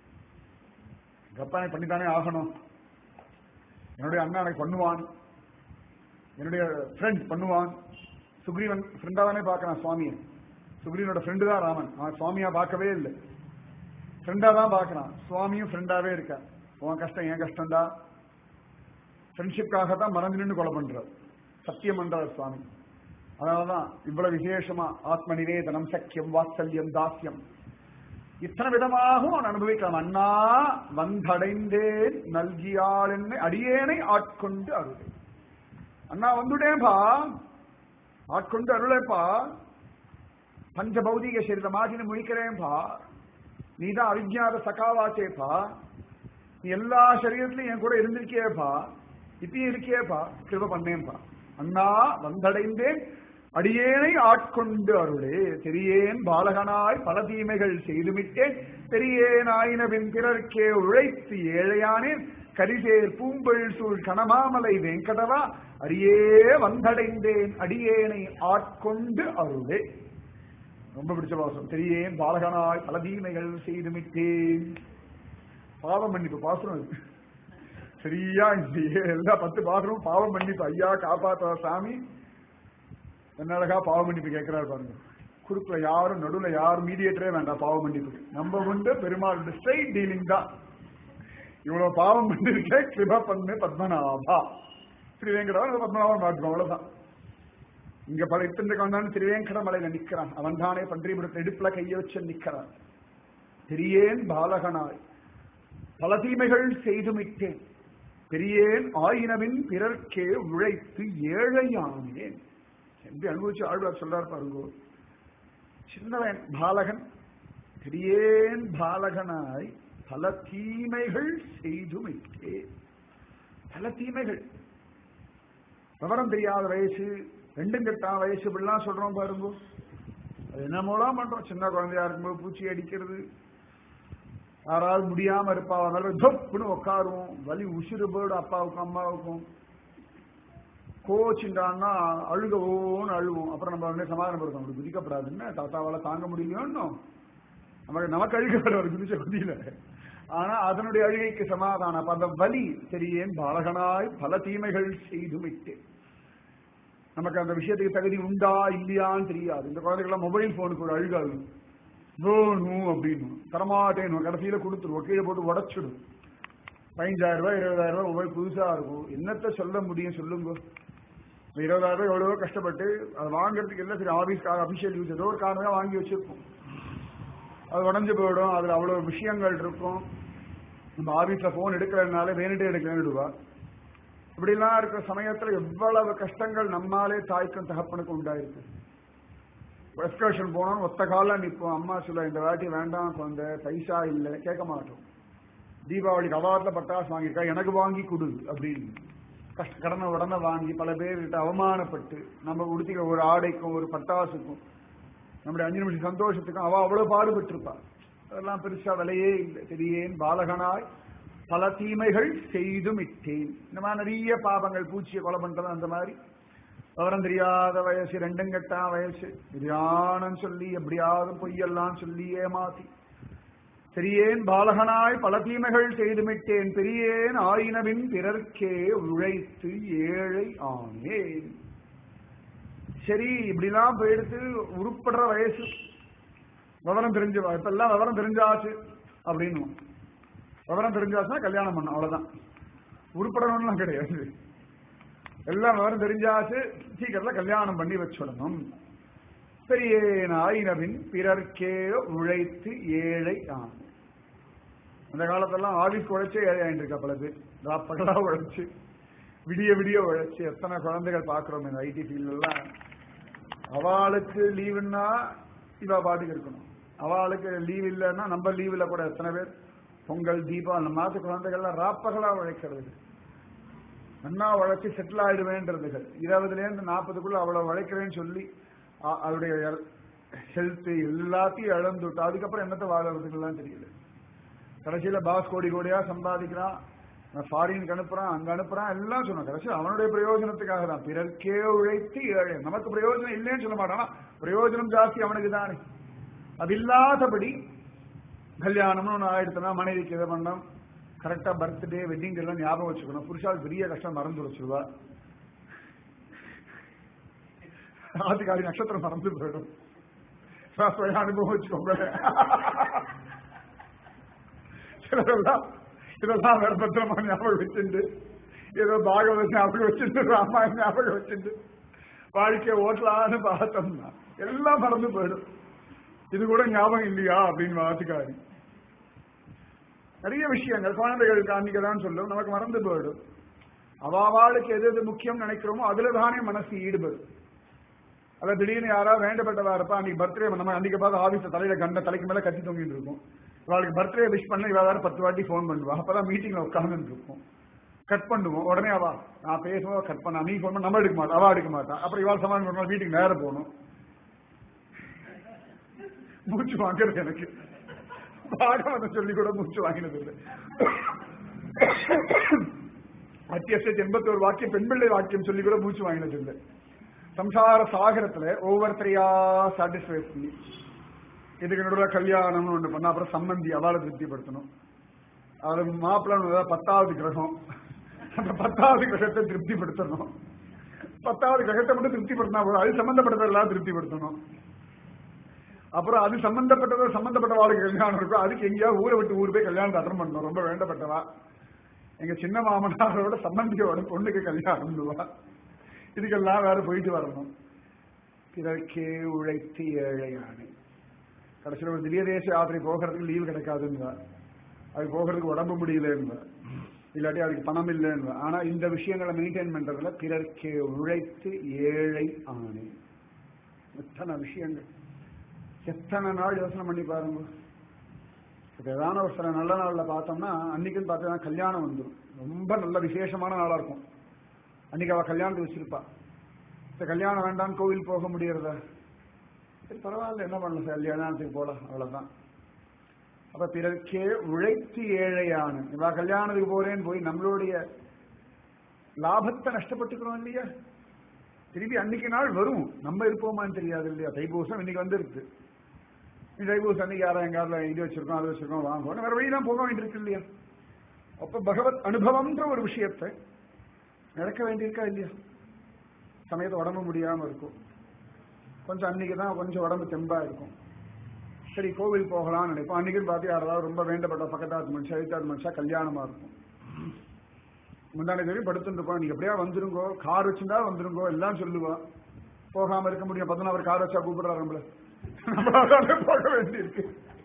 A: அப்பானை பண்ணித்தானே ஆகணும். என்னுடைய அண்ணா எனக்கு பண்ணுவான், என்னுடைய ஃப்ரெண்ட் பண்ணுவான். சுக்ரீவன் ஃப்ரெண்டா தானே பார்க்கறான் சுவாமியை. சுக்ரீவனோட ஃப்ரெண்டு தான் ராமன். அவன் சுவாமியா பார்க்கவே இல்லை, ஃப்ரெண்டா தான் பார்க்கறான். சுவாமியும் ஃப்ரெண்டாவே இருக்கா. உன் கஷ்டம் என் கஷ்டம்டா. ஃப்ரெண்ட்ஷிப்காக தான் மறந்து நின்று கொலை பண்றார், சத்தியம் பண்றார் சுவாமி. அதனாலதான் இவ்வளவு விசேஷமா ஆத்ம நிவேதனம், சக்கியம், வாத்சல்யம், தாஸ்யம் இத்தனை விதமாகவும் அவன் அனுபவிக்கலாம். அண்ணா வந்தடைந்தேன் நல்கியாள் என்னை அடியேனை ஆட்கொண்டு அருளே. அண்ணா வந்துட்டேன்பா, ஆட்கொண்டு அருளேப்பா. பஞ்ச பௌதிக சரீரமாகினு முழிக்கிறேன்பா. நீதான் அவிஜாத சகாவாச்சேப்பா. நீ எல்லா சரீரத்திலையும் என் கூட இருந்திருக்கியேப்பா, இப்பயும் இருக்கியேப்பா, கிருப பண்ணேன்பா. அண்ணா வந்தடைந்தேன் அடியேனை ஆட்கொண்டு அருளே. தெரியேன் பாலகனாய் பல தீமைகள் செய்துவிட்டேன், பெரியேனாயினவின் பிறர்க்கே உழைத்து ஏழையானேன், கரிசேர் பூம்பல் சூழ் கணமாமலை வெங்கடவா, அடியே வந்தடைந்தேன் அடியேனை ஆட்கொண்டு அருளே. ரொம்ப பிடிச்ச பாசம். தெரியேன் பாலகனாய் பல தீமைகள் செய்துவிட்டேன். பாவம் மன்னிப்பு பாசுரம் இருக்கு சரியா? எல்லா பத்து பாசுரமும் பாவம் மன்னிப்பு. ஐயா காப்பாற்ற சாமி. என்ன அழகா பாவ மன்னிப்பு கேட்கிறாரு பாருங்க. குறுக்குல யாரும் நடுவுல யாரும் மீடியேட்டரே வேண்டாம் பாவ மன்னிப்பு. நம்ம உண்டு பெருமாள் ஸ்ட்ரைட் டீலிங் தான். இவ்வளவு பாவம் பண்ணிருக்கே, கிருபா பண்ணு பத்மநாபா. ஸ்ரீவேங்கடவன் பத்மநாபன் பார்க்கணும், அவ்வளவுதான். இங்க பல இத்தனைக்கு வந்தாலும் திருவேங்கட மலையில நிக்கிறான். அவன் தானே பன்றிபுரத்தை இடுப்புல கைய வச்சு நிக்கிறான். தெரியேன் பாலகனாய் பல தீமைகள் செய்துமிட்டேன், பெரியேன் ஆயினவின் பிறர்க்கே உழைத்து ஏழையானேன் என்று அனுபவிச்சு ஆழ்வார் சொல்றார் பாருங்கோ. சின்னவன் பாலகன், பெரியேன் பாலகனாய் பல தீமைகள் செய்துமிட்டேன். பல தீமைகள். விவரம் தெரியாத வயசு, ரெண்டும் கெட்டான வயசு, இப்படிலாம் சொல்றோம் பாருங்க. அது என்னமோலாம் பண்றோம். சின்ன குழந்தையா இருக்கும்போது பூச்சி அடிக்கிறது, யாராவது முடியாம இருப்பா, அதனால தொப்புன்னு உட்காருவோம். வலி உசிறு போடு அப்பாவுக்கும் அம்மாவுக்கும். கோச்சுட்டான்னா அழுக ஓன்னு அழுவோம். அப்புறம் நம்ம உடனே சமாதானம் படுத்தோம், அப்படி குதிக்கப்படாதுன்னு, தாத்தாவால தாங்க முடியலையோன்னு நமக்கு நமக்கு அழுகப்பட ஒரு குதிச்ச குதியில. ஆனா அதனுடைய அழுகைக்கு சமாதானம். அப்ப அந்த வலி தெரியேன் பாலகனாய் பல தீமைகள் செய்துமிட்டு. நமக்கு அந்த விஷயத்துக்கு தகுதி உண்டா இல்லையான்னு தெரியாது. இந்த குழந்தைகள்லாம் மொபைல் போனுக்கு ஒரு அழுகாது, வேணும் அப்படின்னு தரமாட்டேன், கடைசியில கொடுத்துருவோம், கீழே போட்டு உடச்சிடும். பதினஞ்சாயிரம் ரூபாய் இருபதாயிரம் ரூபாய் மொபைல் புதுசா இருக்கும். என்னத்த சொல்ல முடியும் சொல்லுங்க? இருபதாயிரம் ரூபாய் எவ்வளவோ கஷ்டப்பட்டு அதை வாங்குறதுக்கு எல்லாம் சரி ஆபீஸ்க்காக அபிஷியல் யூஸ் ஏதோ ஒரு காரணமாக வாங்கி வச்சிருப்போம். அது உடஞ்சு போயிடும், அதுல அவ்வளவு விஷயங்கள் இருக்கும். நம்ம ஆபீஸ்ல போன் எடுக்கிறதுனால வேணுட்டே எடுக்கணுடுவா. இப்படிலாம் இருக்கிற சமயத்துல எவ்வளவு கஷ்டங்கள் நம்மாலே தாய்க்கும் தகப்பனுக்கும் உண்டாயிருக்கு. எக்ஸ்கர்ஷன் போனோம், ஒத்த காலம் நிற்போம். அம்மா சொல்ல இந்த வாட்டி வேண்டாம் குழந்தை, பைசா இல்லை, கேட்க மாட்டோம். தீபாவளிக்கு அவாரத்தில் பட்டாசு வாங்கியிருக்கா, எனக்கு வாங்கி கொடு அப்படின்னு. கஷ்ட கடனை உடனே வாங்கி பல பேர்கிட்ட அவமானப்பட்டு நம்ம உடுத்திக்கிற ஒரு ஆடைக்கும் ஒரு பட்டாசுக்கும் நம்முடைய அஞ்சு நிமிஷம் சந்தோஷத்துக்கும் அவ அவ்வளவு பாடுபட்டு இருப்பா. அதெல்லாம் பெருசா விலையே இல்லை. தெரியேன் பாலகனாய் பல தீமைகள் செய்தும் இட்டேன். இந்த மாதிரி நிறைய பாபங்கள், பூச்சியை கொலை பண்றது, அந்த மாதிரி விவரம் தெரியாத வயசு, ரெண்டும் கெட்டாம் வயசு, தியானம் சொல்லி எப்படியாவது பொய்யெல்லாம் சொல்லி ஏமாத்தி பெரியேன் பாலகனாய் பல தீமைகள் செய்துமிட்டேன், பெரியேன் ஆயினவின் பிறர்க்கே உழைத்து ஏழை ஆனேன். சரி, இப்படிலாம் போயிடுத்து உருப்படுற வயசு, விவரம் தெரிஞ்சு, இப்ப எல்லாம் விவரம் தெரிஞ்சாச்சு அப்படின்னு. விவரம் தெரிஞ்சாச்சுன்னா கல்யாணம் பண்ணும், அவ்வளவுதான். உருப்படணும்லாம் கிடையாது. எல்லாம் விவரம் தெரிஞ்சாச்சு, சீக்கிரத்துல கல்யாணம் பண்ணி வச்சுடணும். பெரியேன் ஆயினவின் பிறர்க்கே உழைத்து ஏழை ஆன. அந்த காலத்தெல்லாம் ஆபீஸ்க்கு உழைச்சே ஏழை ஆயிட்டு இருக்கா பல பேர். பகலா உழைச்சு, விடிய விடிய உழைச்சு எத்தனை குழந்தைகள் பாக்குறோம் இந்த ஐடி ஃபீல்ட் எல்லாம். அவளுக்கு லீவுன்னா இவ பாட்டுக்கு இருக்கணும், அவளுக்கு லீவ் இல்லைன்னா நம்ம லீவ்ல கூட எத்தனை பேர் பொங்கல், தீபம் அந்த மாச குழந்தைகள்லாம் ராப்பகலா உழைக்கிறது. நன்னா உழைச்சி செட்டில் ஆயிடுவேன்றதுகள். இருபதுல இருந்து நாற்பதுக்குள்ள அவ்வளவு உழைக்கிறேன்னு சொல்லி அவருடைய ஹெல்த் எல்லாத்தையும் இழந்துட்டு அதுக்கப்புறம் என்னத்தை வாழறதுக்கெல்லாம் தெரியல. கடைசியில பாஸ் கோடி கோடியா சம்பாதிக்கிறான், ஃபாரினுக்கு அனுப்புறான், அங்க அனுப்புறான், எல்லாம் சொன்னான். கடைசியில் அவனுடைய பிரயோஜனத்துக்காக தான். பிறர்க்கே உழைத்து ஏழை. நமக்கு பிரயோஜனம் இல்லைன்னு சொல்ல மாட்டானா, பிரயோஜனம் ஜாஸ்தி அவனுக்கு தானே. அது இல்லாதபடி கல்யாணம்னு ஒன்று ஆயிடுச்சுன்னா மனைவிக்கு எதை பண்ணணும், கரெக்டா பர்த்டே வெட்டிங் எல்லாம் ஞாபகம் வச்சுக்கணும். புருஷால் பெரிய கஷ்டம் மறந்து வச்சுருவா, ஆத்துக்காரி நட்சத்திரம் மறந்து போயிடும். அனுபவம் வச்சுக்கோங்க. சிலரெல்லாம் இதெல்லாம் வேற பத்திரமா ஞாபகம் வச்சுட்டு, ஏதோ பாகவத ஞாபகம் வச்சுட்டு, ராமாயணம் ஞாபகம் வச்சுட்டு வாழ்க்கையை ஓட்டலான்னு பார்த்தோம்னா எல்லாம் மறந்து போயிடும். இது கூட ஞாபகம் இல்லையா அப்படின்னு ஆத்துக்காரி. நிறைய விஷயங்கள் குழந்தைகளுக்கு அன்னைக்குதான் சொல்லும், நமக்கு மறந்து போயிடும். அவாவாளுக்கு எது எது முக்கியம் நினைக்கிறோமோ அதுல தானே மனசு ஈடுபடும். அத திடீர்னு யாராவது வேண்டப்பட்டதா இருப்பா, அன்னைக்கு பர்த்டே நம்ம அன்னைக்கு பார்த்து ஆபீஸ்ல தலையில கண்ட தலைக்கு மேல கத்தி தொங்கிட்டு இருக்கும். இவாளுக்கு பர்த்டே விஷ் பண்ண இவாறு பத்து வாட்டி போன் பண்ணுவா. அப்பதான் மீட்டிங்ல உட்கார்ந்து இருக்கும். கட் பண்ணுவோம், உடனே அவா நான் பேசுவோம் கட் பண்ண, நீ போன் பண்ண நம்ம எடுக்க மாட்டோம், அவா எடுக்க மாட்டான். அப்புறம் இவாள் சமாளம் வீட்டுக்கு நேரம் போகணும். மூச்சு வாங்குறது எனக்கு பாகவதம் சொல்லி கூட மூச்சு வாங்கினது இல்லை. அத்தியசத்து எண்பத்தி ஒரு வாக்கியம் பெண் பிள்ளை வாக்கியம் சொல்லி கூட மூச்சு வாங்கினது இல்லை. சம்சார சாகரத்துல ஒவ்வொருத்தரையா சாட்டிஸ்ஃபை பண்ணி இதுக்கு நடுவில் கல்யாணம்னு ஒன்று பண்ண, அப்புறம் சம்பந்தி அவளை திருப்திப்படுத்தணும். அது மாப்பிள்ளை பத்தாவது கிரகம், அந்த பத்தாவது கிரகத்தை திருப்திப்படுத்தணும். பத்தாவது கிரகத்தை மட்டும் திருப்திப்படுத்தினா கூட அது சம்பந்தப்பட்டதெல்லாம் திருப்திப்படுத்தணும். அப்புறம் அது சம்பந்தப்பட்டதோ சம்பந்தப்பட்ட வாழ்க்கை கல்யாணம் இருக்கும், அதுக்கு எங்கேயாவது ஊரை விட்டு ஊர் போய் கல்யாணத்தை அட்டன் பண்ணணும். ரொம்ப வேண்டப்பட்டவா எங்க சின்ன மாமனாரோட சம்பந்தியோட பொண்ணுக்கு கல்யாணம், இதுக்கெல்லாம் வேற போயிட்டு வரணும். பிறர்க்கே உழைத்து ஏழையானே. கடைசியில் ஒரு திவ்ய தேச யாத்திரை போகிறதுக்கு லீவு கிடைக்காதுன்னு, அது போகிறதுக்கு உடம்பு முடியலன்னு, இல்லாட்டி அதுக்கு பணம் இல்லைன்னு. ஆனா இந்த விஷயங்களை மெயின்டைன் பண்றதுல பிறர்க்கே உழைத்து ஏழை ஆனே. எத்தனை விஷயங்கள், எத்தனை நாள் யோசனை பண்ணி பாருங்க. ஏதான ஒரு சில நல்ல நாள்ல பார்த்தோம்னா அன்னைக்குன்னு பார்த்தா கல்யாணம் வந்துடும். ரொம்ப நல்ல விசேஷமான நாளா இருக்கும். அன்னைக்கு அவ கல்யாணத்தை வச்சிருப்பா. இந்த கல்யாணம் வேண்டாம் கோவில் போக முடியறதா, சரி பரவாயில்ல என்ன பண்ணல சார் கல்யாணத்துக்கு போலாம், அவ்வளவுதான். அப்ப பிறர்க்கே உழைத்து ஏழையான இவா கல்யாணத்துக்கு போறேன்னு போய் நம்மளுடைய லாபத்தை நஷ்டப்பட்டுக்கிறோம் இல்லையா. திருப்பி அன்னைக்கு நாள் வரும், நம்ம இருப்போமான்னு தெரியாது இல்லையா. தைப்பூசம் இன்னைக்கு வந்து இருக்கு, தைப்பூசம் அன்னைக்கு யாரும் எங்காவது இது வச்சிருக்கோம் அது வச்சிருக்கோம் வாங்குவோம், வேற வழிதான் போக வேண்டியிருக்கு இல்லையா. அப்ப பகவத் அனுபவம்ன்ற ஒரு விஷயத்தை நடக்க வேண்டியிருக்கா இல்லையா. சமயத்தை உடம்பு முடியாம இருக்கும், கொஞ்சம் அன்னைக்குதான் கொஞ்சம் உடம்பு தெம்பா இருக்கும். சரி கோவில் போகலாம்னு நினைப்போம். அன்னைக்குன்னு பார்த்து யாராவது ரொம்ப வேண்டப்பட்ட பக்கத்தாத்து மனுஷா எழுத்தாது மனுஷா கல்யாணமா இருக்கும். முந்தானே தெரியும் படுத்துட்டு இருப்போம், நீங்க எப்படியா வந்துருங்கோ, கார் வச்சிருந்தா வந்துருங்கோ எல்லாம் சொல்லுவா. போகாம இருக்க முடியும். பதினாறு கார் வச்சா கூப்பிடுறாரு நம்மள, நம்மளால போக வேண்டியிருக்கு.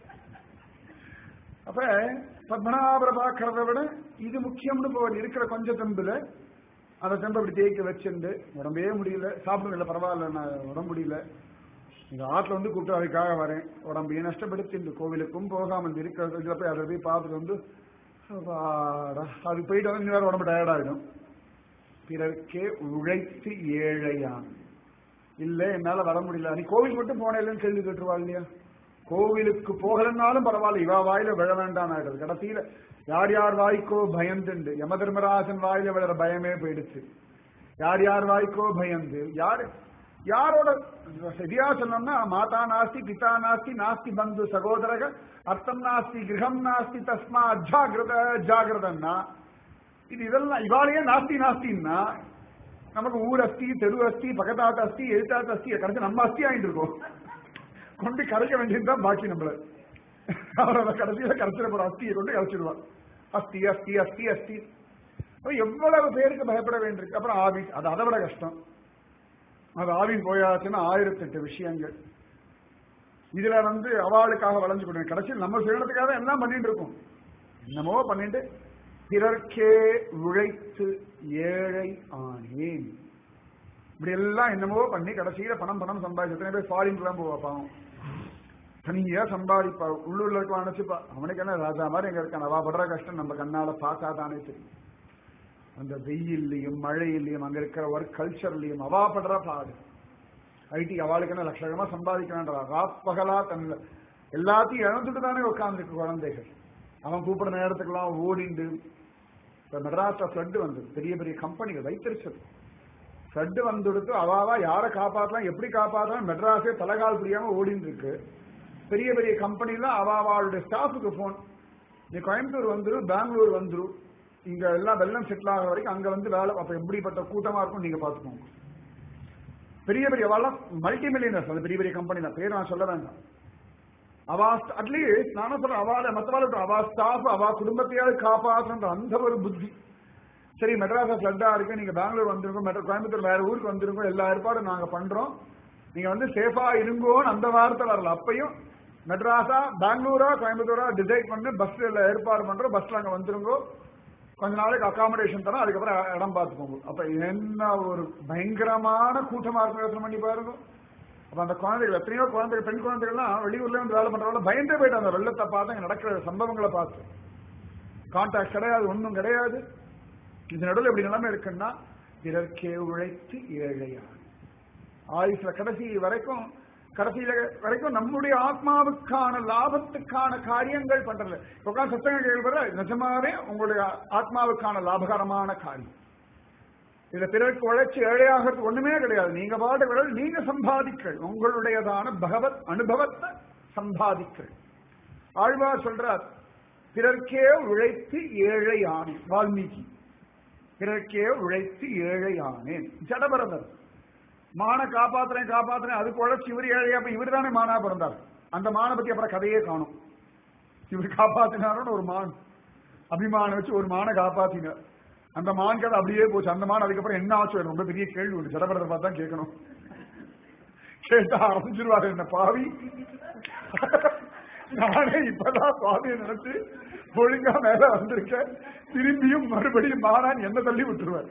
A: அப்ப பத்மநாபரை பார்க்கறத விட இது முக்கியம்னு போவது. இருக்கிற கொஞ்சம் தெம்புல அந்த தெம்பை அப்படி தேய்க்க வச்சுண்டு உடம்பே முடியல, சாப்பிடுங்க பரவாயில்ல நான் உடம்பு முடியல, இந்த ஆற்றுல வந்து கூப்பிட்டு அதுக்காக வரேன், உடம்பையே நஷ்டப்படுத்தி இந்த கோவிலுக்கும் போகாமல் இருக்கிறதுல போய் அதை போய் பார்த்துட்டு வந்து அது போயிட்டு வந்து வேற உடம்பு டயர்ட் ஆகிடும். பிறர்க்கே உழைத்து ஏழையான். இல்ல என்னால வர முடியல, நீ கோவில் மட்டும் போன இல்லைன்னு கேள்வி கேட்டுருவா இல்லையா? கோவிலுக்கு போகலன்னாலும் பரவாயில்ல, இவா வாயில விழ வேண்டாம் ஆயிடுது. கடைசியில யார் யார் வாய்க்கோ பயந்துண்டு யம தர்மராஜன் வாயில விழற பயமே போயிடுச்சு. யார் யார் வாய்க்கோ பயந்து யாரு யாரோட சரியா சொன்னோம்னா மாதா நாஸ்தி பிதா நாஸ்தி நாஸ்தி பந்து சகோதரக அர்த்தம் நாஸ்தி கிரகம் நாஸ்தி தஸ்மா ஜாகிரத ஜாகிரதன்னா இது இதெல்லாம் இவாலேயே நாஸ்தி நாஸ்தின்னா நமக்கு ஊர் அஸ்தி தெரு அஸ்தி பக்கத்தாத்த அஸ்தி எழுத்தாத்த அஸ்தி கடைசி நம்ம அஸ்தி ஆயிட்டு இருக்கோம். கொண்டு கரைக்க வேண்டியதுதான் பாக்கி நம்மள. அவரோட கடைசியில கரைச்சிட போற அஸ்தியை கொண்டு கரைச்சிடுவான். அஸ்தி அஸ்தி அஸ்தி அஸ்தி எவ்வளவு பேருக்கு பயப்பட வேண்டியிருக்கு. அப்புறம் ஆபீஸ், அது அதை விட கஷ்டம். அது ஆவின் போயாச்சுன்னா ஆயிரத்தி எட்டு விஷயங்கள். இதுல வந்து அவளுக்காக வளைஞ்சு கொடுங்க. கடைசியில் நம்ம சுயத்துக்காக எல்லாம் பண்ணிட்டு இருக்கோம். என்னமோ பண்ணிட்டு பிறர்க்கே உழைத்து ஏழை ஆனேன். இப்படி எல்லாம் என்னமோ பண்ணி கடைசியில பணம் பணம் சம்பாதிச்சு எத்தனை பேர் ஃபாரின்லாம் போவா பாவம். தனியா சம்பாதிப்பா, உள்ளூர்ல இருக்க நினைச்சுப்பா அவனுக்கு என்ன ராஜா மாதிரி எங்க இருக்கான். அவா படுற கஷ்டம் நம்ம கண்ணால பார்க்காதானே தெரியும். அந்த வெயில்லையும் மழையிலையும் அங்க இருக்கிற ஒர்க் கல்ச்சர்லையும் அவா படுற பாடு. ஐடி அவளுக்கு என்ன லட்சமா சம்பாதிக்கிறான்றா ராப்பகலா தன் எல்லாத்தையும் இழந்துட்டு தானே உட்கார்ந்துருக்கு குழந்தைகள். அவன் கூப்பிடுற நேரத்துக்கெல்லாம் ஓடிண்டு. இப்ப மெட்ராஸ்ல ஃபிளட் வந்தது, பெரிய பெரிய கம்பெனிகள் வைத்திருச்சது. ஃபிளட் வந்துடுத்து அவாவா யாரை காப்பாற்றலாம் எப்படி காப்பாற்றலாம் மெட்ராஸே தலைகால் புரியாம ஓடின்னு இருக்கு. பெரிய பெரிய கம்பெனிலாம் அவாவாளுடைய ஸ்டாஃபுக்கு போன், நீ கோயம்புத்தூர் வந்துரு பெங்களூர் வந்துரு, இங்க எல்லாம் வெள்ளம் செட்டில் ஆகிற வரைக்கும் அங்க வந்து வேலை. அப்ப எப்படிப்பட்ட கூட்டமா இருக்கும் நீங்க பாத்துக்கோங்க. பெரிய பெரிய அவெல்லாம் மல்டி மில்லியனர்ஸ், அது பெரிய பெரிய கம்பெனி தான், பேர் நான் சொல்ல வேண்டாம். அவா அட்லீஸ்ட் நானும் சொல்றேன் அவளை மற்றவாள் அவா ஸ்டாஃப் அவா குடும்பத்தையாவது காப்பாற்றுன்ற அந்த ஒரு புத்தி. சரி மெட்ராஸா ஃபிளட்டா இருக்கு, நீங்க பெங்களூர் வந்துருங்க, மெட்ரோ கோயம்புத்தூர் வேற ஊருக்கு வந்துருங்க, எல்லா ஏற்பாடும் நாங்க பண்றோம், நீங்க வந்து சேஃபா இருங்கோன்னு அந்த வார்த்தை வரல. அப்பையும் மெட்ராஸா பெங்களூரா கோயம்புத்தூரா டிசைட் பண்ணி பஸ்ல ஏற்பாடு பண்றோம், பஸ்ல அங்க வந்துருங்கோ, கொஞ்ச நாளைக்கு அகாமடேஷன் தரோம், அதுக்கப்புறம் இடம் பார்த்துக்கோங்க. அப்ப என்ன ஒரு பயங்கரமான கூட்டமா இருக்கும் யோசனை பண்ணி பாருங்க. அப்ப அந்த குழந்தைகள் எத்தனையோ குழந்தைகள் பெண் குழந்தைகள்லாம் வெளியூர்ல வந்து வேலை பண்றவங்க பயந்தே போயிட்டு அந்த வெள்ளத்தை பார்த்து நடக்கிற சம்பவங்களை பார்த்து கான்டாக்ட் கிடையாது, ஒன்றும் கிடையாது. இந்த நடுவில் எப்படி நிலைமை இருக்குன்னா பிறர்க்கே உழைத்து ஏழையா ஆயுஷ்ல கடைசி வரைக்கும் கடைசியில வரைக்கும் நம்முடைய ஆத்மாவுக்கான லாபத்துக்கான காரியங்கள் பண்றது. உட்காந்து சத்தங்க கேள்வி நிஜமாவே உங்களுடைய ஆத்மாவுக்கான லாபகரமான காரியம். இதுல பிறருக்கு உழைச்சி ஏழையாகிறது ஒண்ணுமே கிடையாது. நீங்க பாடுகள் நீங்க சம்பாதிக்கள், உங்களுடையதான பகவத் அனுபவத்தை சம்பாதிக்கள். ஆழ்வார் சொல்றார் பிறர்க்கே உழைத்து ஏழை ஆனேன். வால்மீகி பிறர்க்கே உழைத்து ஏழை ஆனேன். ஜடபரதர் மான காப்பாத்துறேன் காப்பாத்துறேன் அதுக்கு உழைச்சி இவர் ஏழையா, இவர் தானே மானா பிறந்தார். அந்த மான பத்தி அப்புறம் கதையே காணும். இவர் காப்பாத்தினாரோன்னு ஒரு மான் அபிமானம் வச்சு ஒரு மான காப்பாத்தினார். அந்த மான் கதை அப்படியே போச்சு. அந்த மான் அதுக்கப்புறம் என்ன ஆச்சு ரொம்ப பெரிய கேள்வி உண்டு. ஜடபரதர் பார்த்து தான் கேட்கணும். கேட்டா அரைஞ்சிருவாரு என்ன பாவி, நானே இப்பதான் சுவாமியை நினைச்சு ஒழுங்கா மேல வந்திருக்கேன், திரும்பியும் மறுபடியும் மானான் என்ன தள்ளி விட்டுருவார்.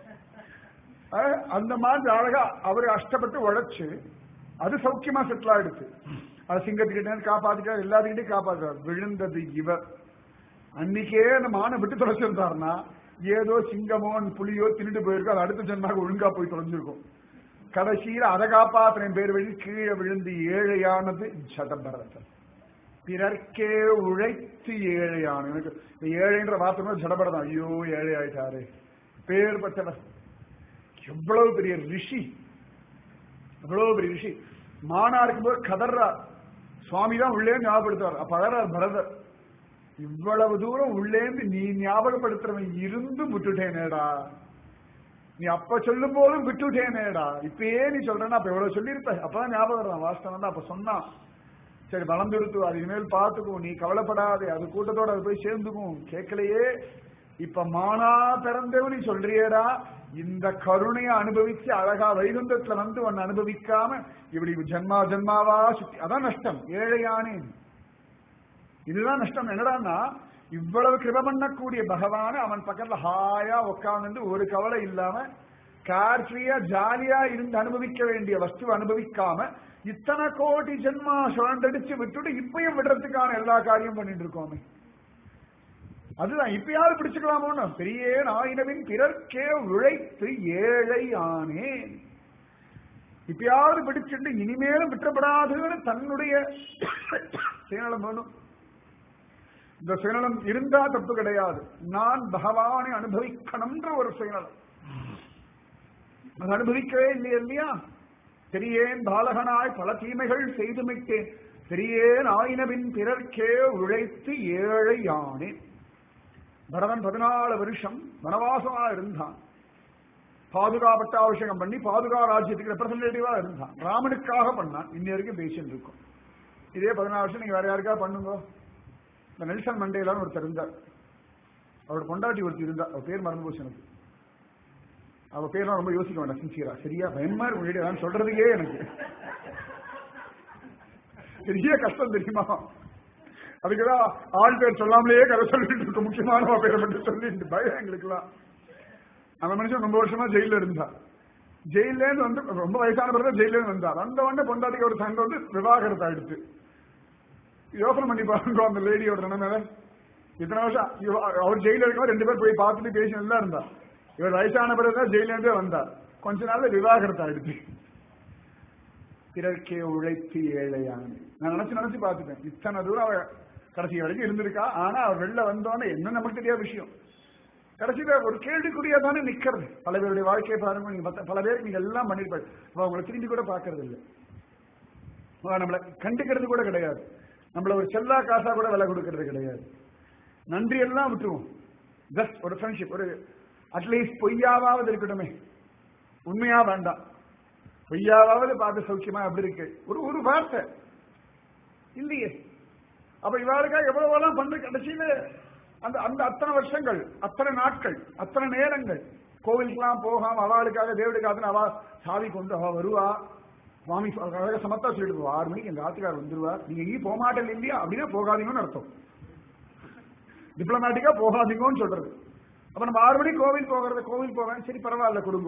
A: அந்த மாதிரி அழகா அவரு கஷ்டப்பட்டு உழைச்சு அது சௌக்கியமா செட்டில் ஆயிடுச்சு. அது சிங்கத்துக்கிட்ட காப்பாத்திட்டார், எல்லாத்துக்கிட்டையும் காப்பாற்றார். விழுந்தது இவர். அன்னைக்கே அந்த மானை விட்டு தொலைச்சிருந்தாருன்னா ஏதோ சிங்கமோ புலியோ தின்னுட்டு போயிருக்கோம், அது அடுத்த ஜென்மாக ஒழுங்கா போய் தொலைஞ்சிருக்கும். கடைசியில அதை காப்பாத்தின பேர் வழி கீழே விழுந்து ஏழையானது ஜடபரதர். பிறர்க்கே உழைத்து ஏழையான எனக்கு ஏழைன்ற வார்த்தை ஜடபரதம். ஐயோ ஏழை ஆயிட்டாரு, பேர் பட்டவர். எவ்வளவு பெரிய ரிஷி, எவ்வளவு பெரிய ரிஷி. மானா இருக்கும்போது கதர்றார், சுவாமி தான் உள்ளே ஞாபகப்படுத்துவார். அப்ப அழறார் பரதர், இவ்வளவு தூரம் உள்ளேந்து நீ ஞாபகப்படுத்துறவன் இருந்து விட்டுட்டேனேடா, நீ அப்ப சொல்லும் போதும் விட்டுட்டேனேடா, இப்பயே நீ சொல்றேன்னா அப்ப எவ்வளவு சொல்லியிருப்ப. அப்பதான் ஞாபகம் தான் வாஸ்தவம் தான். அப்ப சொன்னான் சரி வளர்ந்து எடுத்து அது இனிமேல் பார்த்துக்கும், நீ கவலைப்படாதே, அது கூட்டத்தோட அது போய் சேர்ந்துக்கும். கேட்கலையே, இப்ப மானா பிறந்தவனி சொல்றியேடா, இந்த கருணையை அனுபவிச்சு அழகா வைகுந்தத்துல வந்து ஒன்னு அனுபவிக்காம இப்படி ஜென்மா ஜென்மாவா சுத்தி, அதான் நஷ்டம். ஏழையானேன் இதுதான் நஷ்டம். என்னடான்னா இவ்வளவு கிருப பண்ணக்கூடிய பகவான அவன் பக்கத்துல ஹாயா உட்கார்ந்து ஒரு கவலை இல்லாம கேர்ஃப்ரீயா ஜாலியா இருந்து அனுபவிக்க வேண்டிய வஸ்துவை அனுபவிக்காம இத்தனை கோடி ஜென்மா சுழண்டடிச்சு விட்டுட்டு இப்பயும் விடுறதுக்கான எல்லா காரியம் பண்ணிட்டு இருக்கோமே. அதுதான் இப்பயாவது பிடிச்சுக்கலாமோன்னு. பெரியேன் ஆயினவின் பிறர்க்கே உழைத்து ஏழை ஆனேன். இப்பயாவது பிடிச்சிட்டு இனிமேலும் விட்டுறப்படாதுன்னு தன்னுடைய சுயநலம் வேணும். இந்த சுயநலம் இருந்தா தப்பு கிடையாது. நான் பகவானை அனுபவிக்கணும்ன்ற ஒரு சுயநலம் அது அனுபவிக்கவே இல்லையா இல்லையா பெரியேன் பாலகனாய் பல தீமைகள் செய்துமிட்டேன், பெரியேன் ஆயினவின் பிறர்க்கே உழைத்து ஏழை ஆனேன். பரதன் பதினாலு வருஷம் வனவாசமா இருந்தான். பாதுகா பட்டாபிஷேகம் பண்ணி பாதுகா ராஜ்யத்துக்கு ரெப்ரசன்டேட்டிவா இருந்தான். ராமனுக்காக பண்ணான். இன்னி வரைக்கும் பேசிட்டு இருக்கும். இதே பதினாலு வருஷம் நீங்க வேற யாருக்கா பண்ணுங்க. இந்த நெல்சன் மண்டேலான்னு ஒருத்தர் இருந்தார். அவரோட பொண்டாட்டி ஒருத்தர் இருந்தா. அவர் பேர் மறந்து போச்சு எனக்கு. அவ பேர்லாம் ரொம்ப யோசிக்க வேண்டாம். சின்சியரா சரியா பயமா இருக்கும் சொல்றதுக்கே எனக்கு பெரிய கஷ்டம் தெரியுமா. அதுக்குதான் ஆள் பேர் சொல்லாமலேயே கதை சொல்லிட்டு இருக்க. முக்கியமான பேரை மட்டும் சொல்லிட்டு பயம் எங்களுக்கு எல்லாம். அந்த மனுஷன் ரொம்ப வருஷமா ஜெயில இருந்தா. ஜெயில இருந்து வந்து ரொம்ப வயசான பிறகு ஜெயில இருந்து வந்தார். அந்த உடனே பொண்டாட்டிக்கு ஒரு சண்டை வந்து விவாகரத்து ஆயிடுச்சு. யோசனை பண்ணி பாருங்க அந்த லேடியோட நிலைமை. இத்தனை வருஷம் அவர் ஜெயில இருக்கா ரெண்டு பேர் போய் பார்த்துட்டு பேசி நல்லா இருந்தா. இவர் வயசான பிறகுதான் ஜெயில இருந்தே வந்தார். கொஞ்ச நாள்ல விவாகரத்து ஆயிடுச்சு. பிறர்க்கே உழைத்து ஏழையான நான் நினைச்சு நினைச்சு பார்த்துட்டேன். இத்தனை தூரம் அவ கடைசி வரைக்கும் இருந்திருக்கா. ஆனா அவர் வெளில வந்தோன்னு என்ன நமக்கு தெரியாத விஷயம். கடைசியில ஒரு கேள்விக்குறியா தானே நிக்கிறது. பல பேருடைய வாழ்க்கையை பாருங்க. நீங்க பல பேருக்கு நீங்க எல்லாம் பண்ணிருப்பாரு. அவங்களை திரும்பி கூட பாக்குறது இல்லை. நம்மளை கண்டுக்கிறது கூட கிடையாது. நம்மள ஒரு செல்லா காசா கூட விலை கொடுக்கறது கிடையாது. நன்றி எல்லாம் விட்டுருவோம். ஜஸ்ட் ஒரு ஃப்ரெண்ட்ஷிப், ஒரு அட்லீஸ்ட் பொய்யாவது இருக்கட்டுமே. உண்மையா வேண்டாம், பொய்யாவது பார்த்து சௌக்கியமா அப்படி இருக்கு ஒரு ஒரு வார்த்தை இல்லையே. அப்ப இவாளுக்காக எவ்வளவு எல்லாம் பண்ற. கடைசியில அந்த அந்த அத்தனை வருஷங்கள், அத்தனை நாட்கள், அத்தனை நேரங்கள் கோவிலுக்கெல்லாம் போகாம அவளுக்காக தேவடுக்காக அவ சாவி கொண்டு அவ வருவா. சுவாமி சமத்தா சொல்லிட்டு ஆறு மணிக்கு எங்க ஆத்துக்கார் வந்துருவார். நீங்க எங்கேயும் போக மாட்டேன் இல்லையா அப்படின்னா போகாதீங்கன்னு அர்த்தம். டிப்ளமேட்டிக்கா போகாதீங்கன்னு சொல்றது. அப்ப நம்ம ஆறு மணிக்கு கோவில் போகிறது. கோவில் போவேன் சரி பரவாயில்ல கொடுங்க.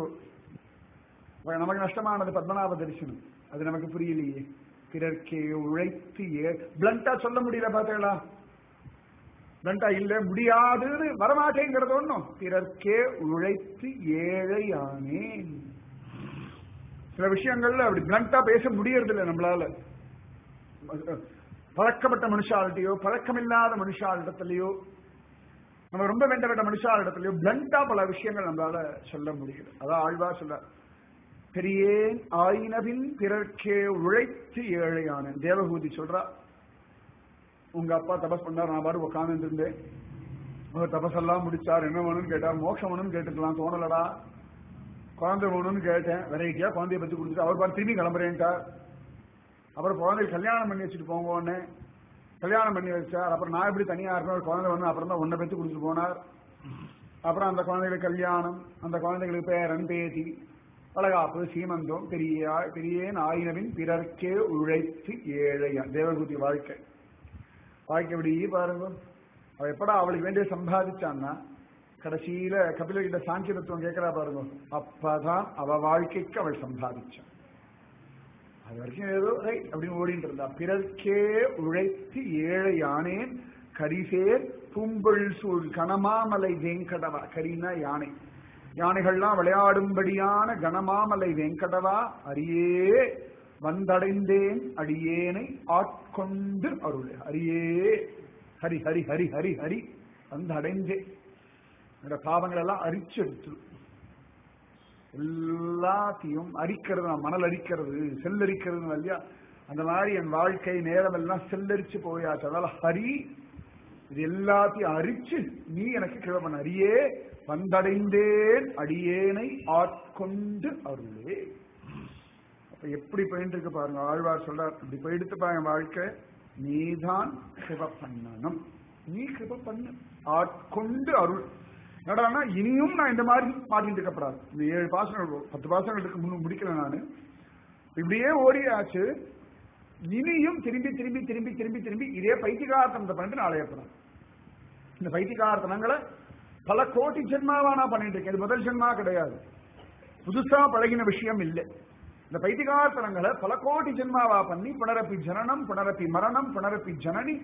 A: நமக்கு நஷ்டமானது பத்மநாப தரிசனம். அது நமக்கு புரியலையே. பிறர்க்கே உழைத்து பிளண்டா சொல்ல முடியல. பார்த்தீங்களா பிளண்டா இல்ல முடியாதுன்னு வரமாட்டேங்கிறது ஒண்ணும். பிறர்க்கே உழைத்து ஏழையானேன். சில விஷயங்கள்ல அப்படி பிளண்டா பேச முடியறது இல்லை நம்மளால. பழக்கப்பட்ட மனுஷாலிட்டியோ பழக்கமில்லாத மனுஷாலிடத்திலேயோ நம்ம ரொம்ப வேண்டப்பட்ட மனுஷாலிடத்திலேயோ பிளண்டா பல விஷயங்கள் நம்மளால சொல்ல முடியுது. அதான் ஆழ்வா சொல்ல பெரியேன் ஆயினவின் பிறர்க்கே உழைத்து ஏழையான. தேவகூதி சொல்றா, உங்க அப்பா தபஸ் பண்ணார், நான் பாரு உட்கார்ந்து இருந்தேன். அவர் தபஸெல்லாம் முடிச்சார். என்ன வேணும்னு கேட்டார். மோட்சம் வேணும்னு கேட்டுக்கலாம் தோணலடா. குழந்தை வேணும்னு கேட்டேன். வெரைட்டியா குழந்தைய பத்தி கொடுத்துட்டு அவர் பாரு திரும்பி கிளம்புறேன்ட்டார். அப்புறம் குழந்தைய கல்யாணம் பண்ணி வச்சுட்டு போங்கன்னு கல்யாணம் பண்ணி வச்சார். அப்புறம் நான் எப்படி தனியா இருக்கணும், குழந்தை வந்து அப்புறம் தான் ஒன்றை பத்தி கொடுத்துட்டு போனார். அப்புறம் அந்த குழந்தைகளுக்கு கல்யாணம், அந்த குழந்தைகளுக்கு பேரன் பேத்தி வளகாப்பு சீமந்தம். பெரிய பெரியேன் ஆயினவின் பிறர்க்கே உழைத்து ஏழையா. தேவகூதி வாழ்க்கை வாழ்க்கை எப்படி பாருங்க. அவ எப்படா அவளுக்கு வேண்டிய சம்பாதிச்சான்னா கடைசியில கபிலர்கிட்ட சாங்கிய தத்துவம் கேட்கிறா பாருங்க. அப்பதான் அவ வாழ்க்கைக்கு அவள் சம்பாதிச்சான். அது வரைக்கும் ஏதோ ரைட் அப்படின்னு ஓடிட்டு இருந்தா. பிறர்க்கே உழைத்து ஏழையானேன் கரிசேர் பூம்பொள் சூழ் கனமாமலை வேங்கடவா. கரினா யானை. யானைகள்லாம் விளையாடும்படியான கனமாமலை வேங்கடவா அரியே வந்தடைந்தேன் அடியேனை ஆட்கொண்டு அருள். அரியே ஹரி ஹரி ஹரி ஹரி ஹரி வந்தடைந்தேன். என்னோட பாவங்கள் எல்லாம் அரிச்சு எடுத்து எல்லாத்தையும் அரிக்கிறது. மணல் அரிக்கிறது செல்லரிக்கிறது இல்லையா, அந்த மாதிரி என் வாழ்க்கை நேரம் எல்லாம் செல்லரிச்சு போயாச்சு. அதனால ஹரி இது எல்லாத்தையும் அரிச்சு நீ எனக்கு கிழ பண்ண. அரியே வந்தடைந்தேன் அடியேனை ஆட்கொண்டு அருளே. அப்ப எப்படி போயிட்டு இருக்கு பாருங்க. ஆழ்வார் சொல்றார், இப்படி போயிடுத்து பாருங்க வாழ்க்கை. நீதான் கிருப பண்ணணும், நீ கிருப பண்ணு, ஆட்கொண்டு அருள். என்னடானா இனியும் நான் இந்த மாதிரி மாட்டிட்டு இருக்கப்படாது. இந்த ஏழு பாசங்கள் பத்து பாசங்களுக்கு முன்னு முடிக்கல நானு. இப்படியே ஓடியாச்சு. இனியும் திரும்பி திரும்பி திரும்பி திரும்பி திரும்பி இதே பைத்தியகார்த்தனத்தை பண்ணிட்டு நான் அலையப்படாது. இந்த பைத்தியகார்த்தனங்களை பல கோடி ஜென்மாவா நான் பண்ணிட்டு இருக்கேன். இது முதல் ஜென்மா கிடையாது, புதுசா பழகின விஷயம் இல்லை. இந்த பைத்தியகார்த்தனங்களை பல கோடி ஜென்மாவா பண்ணி புனரப்பி ஜனனம் புனரப்பி மரணம் புனரப்பி ஜனனி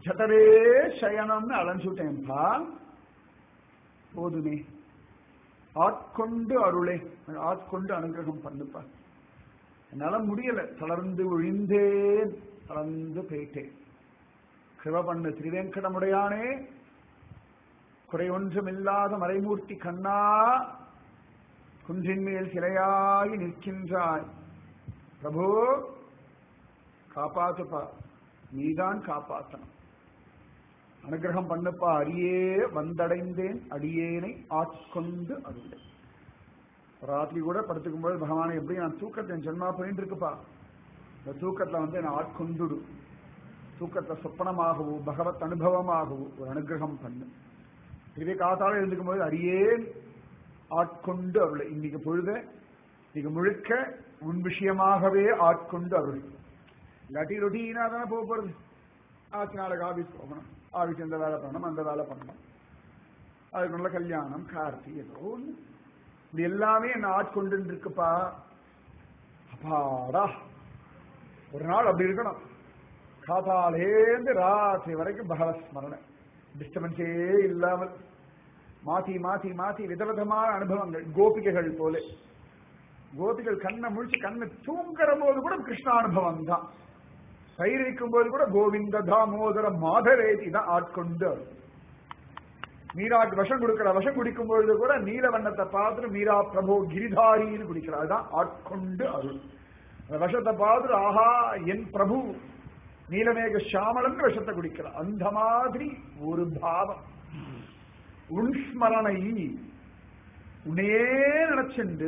A: ஜடவே சயனம்னு அலைஞ்சுட்டேன்பா, போதுமே ஆட்கொண்டு அருளே, ஆட்கொண்டு அனுகிரகம் பண்ணுப்பா. என்னால முடியல, தளர்ந்து ஒழிந்தேன், தளர்ந்து போயிட்டேன். கிருப பண்ணு திருவேங்கடமுடையானே, குறை ஒன்றுமில்லாத மறைமூர்த்தி கண்ணா, குன்றின் மேல் சிலையாகி நிற்கின்றாய் பிரபு, காப்பாத்துப்பா, நீதான் காப்பாத்தணும், அனுகிரகம் பண்ணுப்பா. அடியே வந்தடைந்தேன் அடியேனை ஆட்கொண்டு அருளே. ராத்திரி கூட படுத்துக்கும் போது பகவானை எப்படி நான் தூக்கத்தை ஜென்மா போயிட்டு இருக்குப்பா, இந்த தூக்கத்துல வந்து என்ன ஆட்கொண்டுடு, தூக்கத்தை சொப்பனமாகவோ பகவத் அனுபவமாகவோ ஒரு அனுகிரகம் பண்ணு. இதுவே காத்தால இருந்துக்கும் போது அடியேன் ஆட்கொண்டு அருளை. இன்னைக்கு பொழுத இன்னைக்கு முழுக்க உன் விஷயமாகவே ஆட்கொண்டு அருள். இல்லாட்டி ரொட்டீனா தானே போக போறது. ஆச்சு நாளைக்கு ஆபீஸ் போகணும், ஆபீஸ் இந்த வேலை பண்ணணும், அந்த வேலை பண்ணணும், அதுக்கு நல்ல கல்யாணம் கார்த்தி ஏதோ ஒண்ணு, இப்படி எல்லாமே என்ன ஆட்கொண்டு இருக்குப்பா. அப்பாடா, ஒரு நாள் அப்படி இருக்கணும், காத்தாலேந்து ராத்திரி வரைக்கும் பகவத் ஸ்மரணை, டிஸ்டர்பன்ஸே இல்லாமல் மாத்தி மாத்தி மாத்தி விதவிதமான அனுபவங்கள். கோபிகைகள் போல, கோபிகள் கண்ணை முழிச்சு கண்ணை தூங்குற போது கூட கிருஷ்ணானுபவம் தான், கயிறு வைக்கும் போது கூட கோவிந்த தாமோதர மாதரேதி தான் ஆட்கொண்டு. மீராக்கு விஷம் கொடுக்கிற விஷம் குடிக்கும் பொழுது கூட நீலவண்ணத்தை பார்த்துட்டு மீரா பிரபு கிரிதாரின்னு குடிக்கிறார், அதுதான் ஆட்கொண்டு அருள். அந்த விஷத்தை பார்த்துட்டு ஆஹா என் பிரபு நீலமேக சாமலன் விஷத்தை குடிக்கிறார். அந்த மாதிரி ஒரு பாவம், உன் ஸ்மரணை உன்னே நினைச்சுண்டு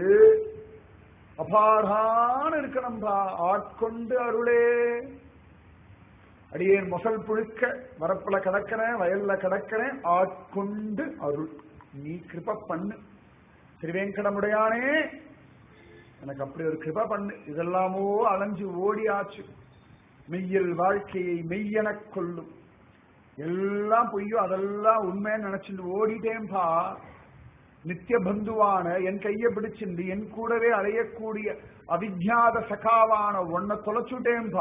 A: அபாரான இருக்கணும்பா. ஆட்கொண்டு அருளே, அடியேன் மொசல் புழுக்க வரப்புல கிடக்கிறேன், வயல்ல கிடக்கிறேன், ஆட்கொண்டு அருள், நீ கிருப பண்ணு திருவேங்கடமுடையானே, எனக்கு அப்படி ஒரு கிருப பண்ணு. இதெல்லாமோ அலைஞ்சு ஓடியாச்சு, மெய்யல் வாழ்க்கையை மெய்யெனக் கொள்ளும், எல்லாம் பொய்யோ அதெல்லாம் உண்மைன்னு நினைச்சுட்டு ஓடிட்டேன்பா. நித்திய பந்துவான என் கையை பிடிச்சிருந்து என் கூடவே அலையக்கூடிய அவிஜாத சகாவான ஒன்ன தொலைச்சுட்டேன்பா.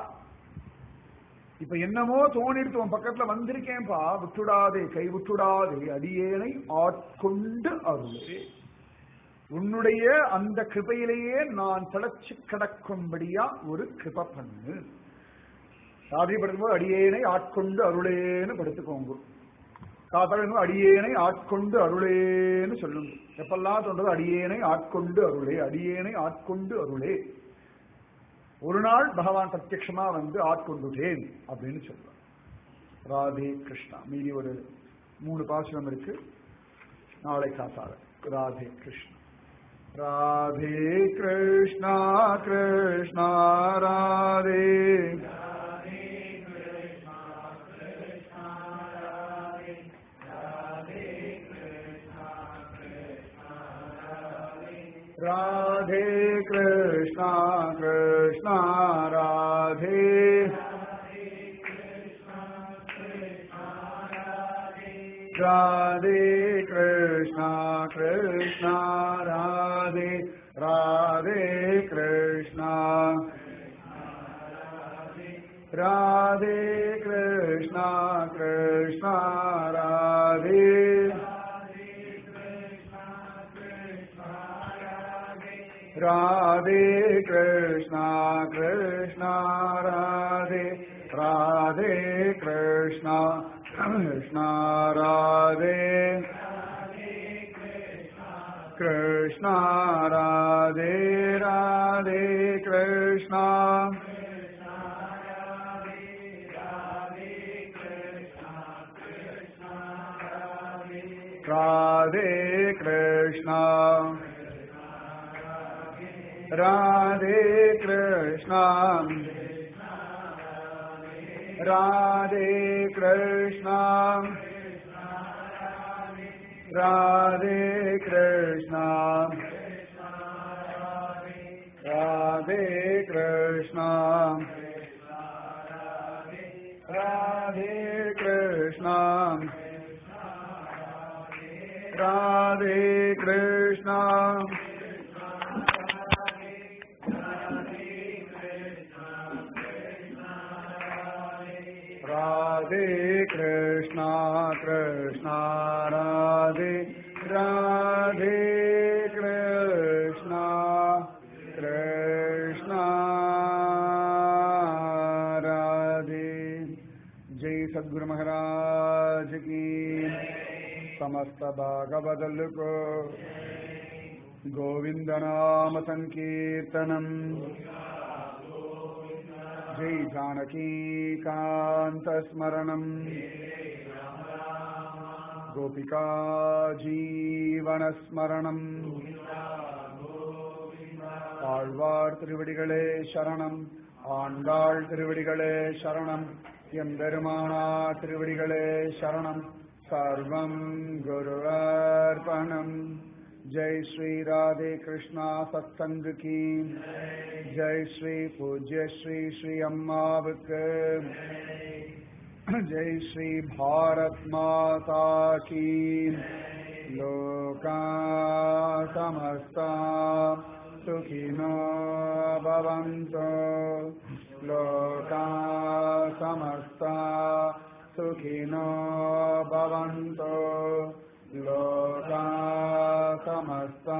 A: இப்ப என்னமோ தோணிடுத்து உன் பக்கத்துல வந்திருக்கேன்பா, விட்டுடாதே கை விட்டுடாதே, அடியேனை ஆட்கொண்டு அருளே. உன்னுடைய அந்த கிருபையிலேயே நான் திளைச்சு கிடக்கும்படியா ஒரு கிருப பண்ணு. ராத்திரி படுக்கும்போது அடியேனை ஆட்கொண்டு அருளேன்னு படுத்துக்கோங்க. காத்தாலும் அடியேனை ஆட்கொண்டு அருளேன்னு சொல்லுங்க. எப்பெல்லாம் தோன்றது அடியேனை ஆட்கொண்டு அருளே, அடியேனை ஆட்கொண்டு அருளே. ஒரு நாள் பகவான் பிரத்யட்சமா வந்து ஆட்கொண்டுட்டேன் அப்படின்னு சொல்லுவார். ராதே கிருஷ்ணா. மீதி ஒரு மூணு பாசுரம் இருக்கு, நாளை காத்தால. ராதே கிருஷ்ணா. ராதே கிருஷ்ணா கிருஷ்ணா ராதே राधे कृष्णा कृष्णा राधे राधे कृष्णा कृष्णा राधे राधे कृष्णा राधे कृष्णा कृष्णा राधे राधे कृष्णा कृष्णा राधे राधे कृष्णा कृष्णा राधे कृष्णा राधे राधे कृष्णा राधे कृष्णा राधे कृष्णा राधे कृष्णा राधे कृष्णा राधे कृष्णा राधे कृष्णा राधे कृष्णा राधे कृष्णा कृष्णा राधे राधे कृष्णा कृष्णा राधे। जय सद्गुरु महाराज की। समस्त भागवदल को गोविंद नाम संकीर्तनम। जय जानकी कांत स्मरणम। गोपिका जीवन स्मरणम। ஆழ்வார் திருவடிகளே சரணம். ஆண்டாள் திருவடிகளே சரணம். எம்பெருமானார் திருவடிகளே சரணம். சர்வம் குருவர்பணம். जय श्री राधे कृष्णा सत्संग की जय। श्री पूज्य श्री श्री अम्मावक जय। श्री भारत माता की। लोका समस्ता सुखिनो भवन्तु। लोका समस्ता सुखिनो भवन्तु। लोका समस्ता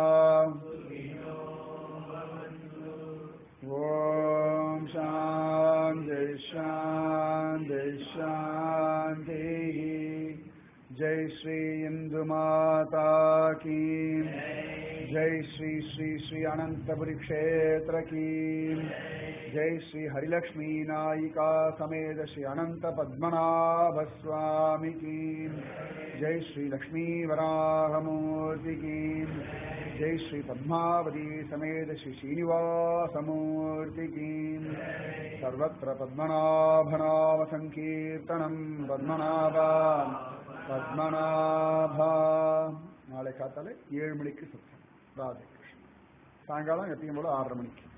A: ओम शांति शांति शांति। जय श्री इंदु माता की। जय श्री श्री श्री अनंतपुरी क्षेत्र की। जय श्री हरिलक्ष्मी नायिका समेत श्री अनंत पद्मनाभ स्वामी की। जय श्री लक्ष्मी वराहमूर्ति की। जय श्री पद्मावती समेत श्री श्रीनिवास मूर्ति की। सर्वत्र पद्मनाभ नाम संकीर्तनम। पद्मनाभा पद्मनाभा। நாளை காத்தால ஏழு மணிக்கு சுத்தம். ராதே கிருஷ்ணன். சாயங்காலம் எப்பயும் போல ஆறரை மணிக்கு.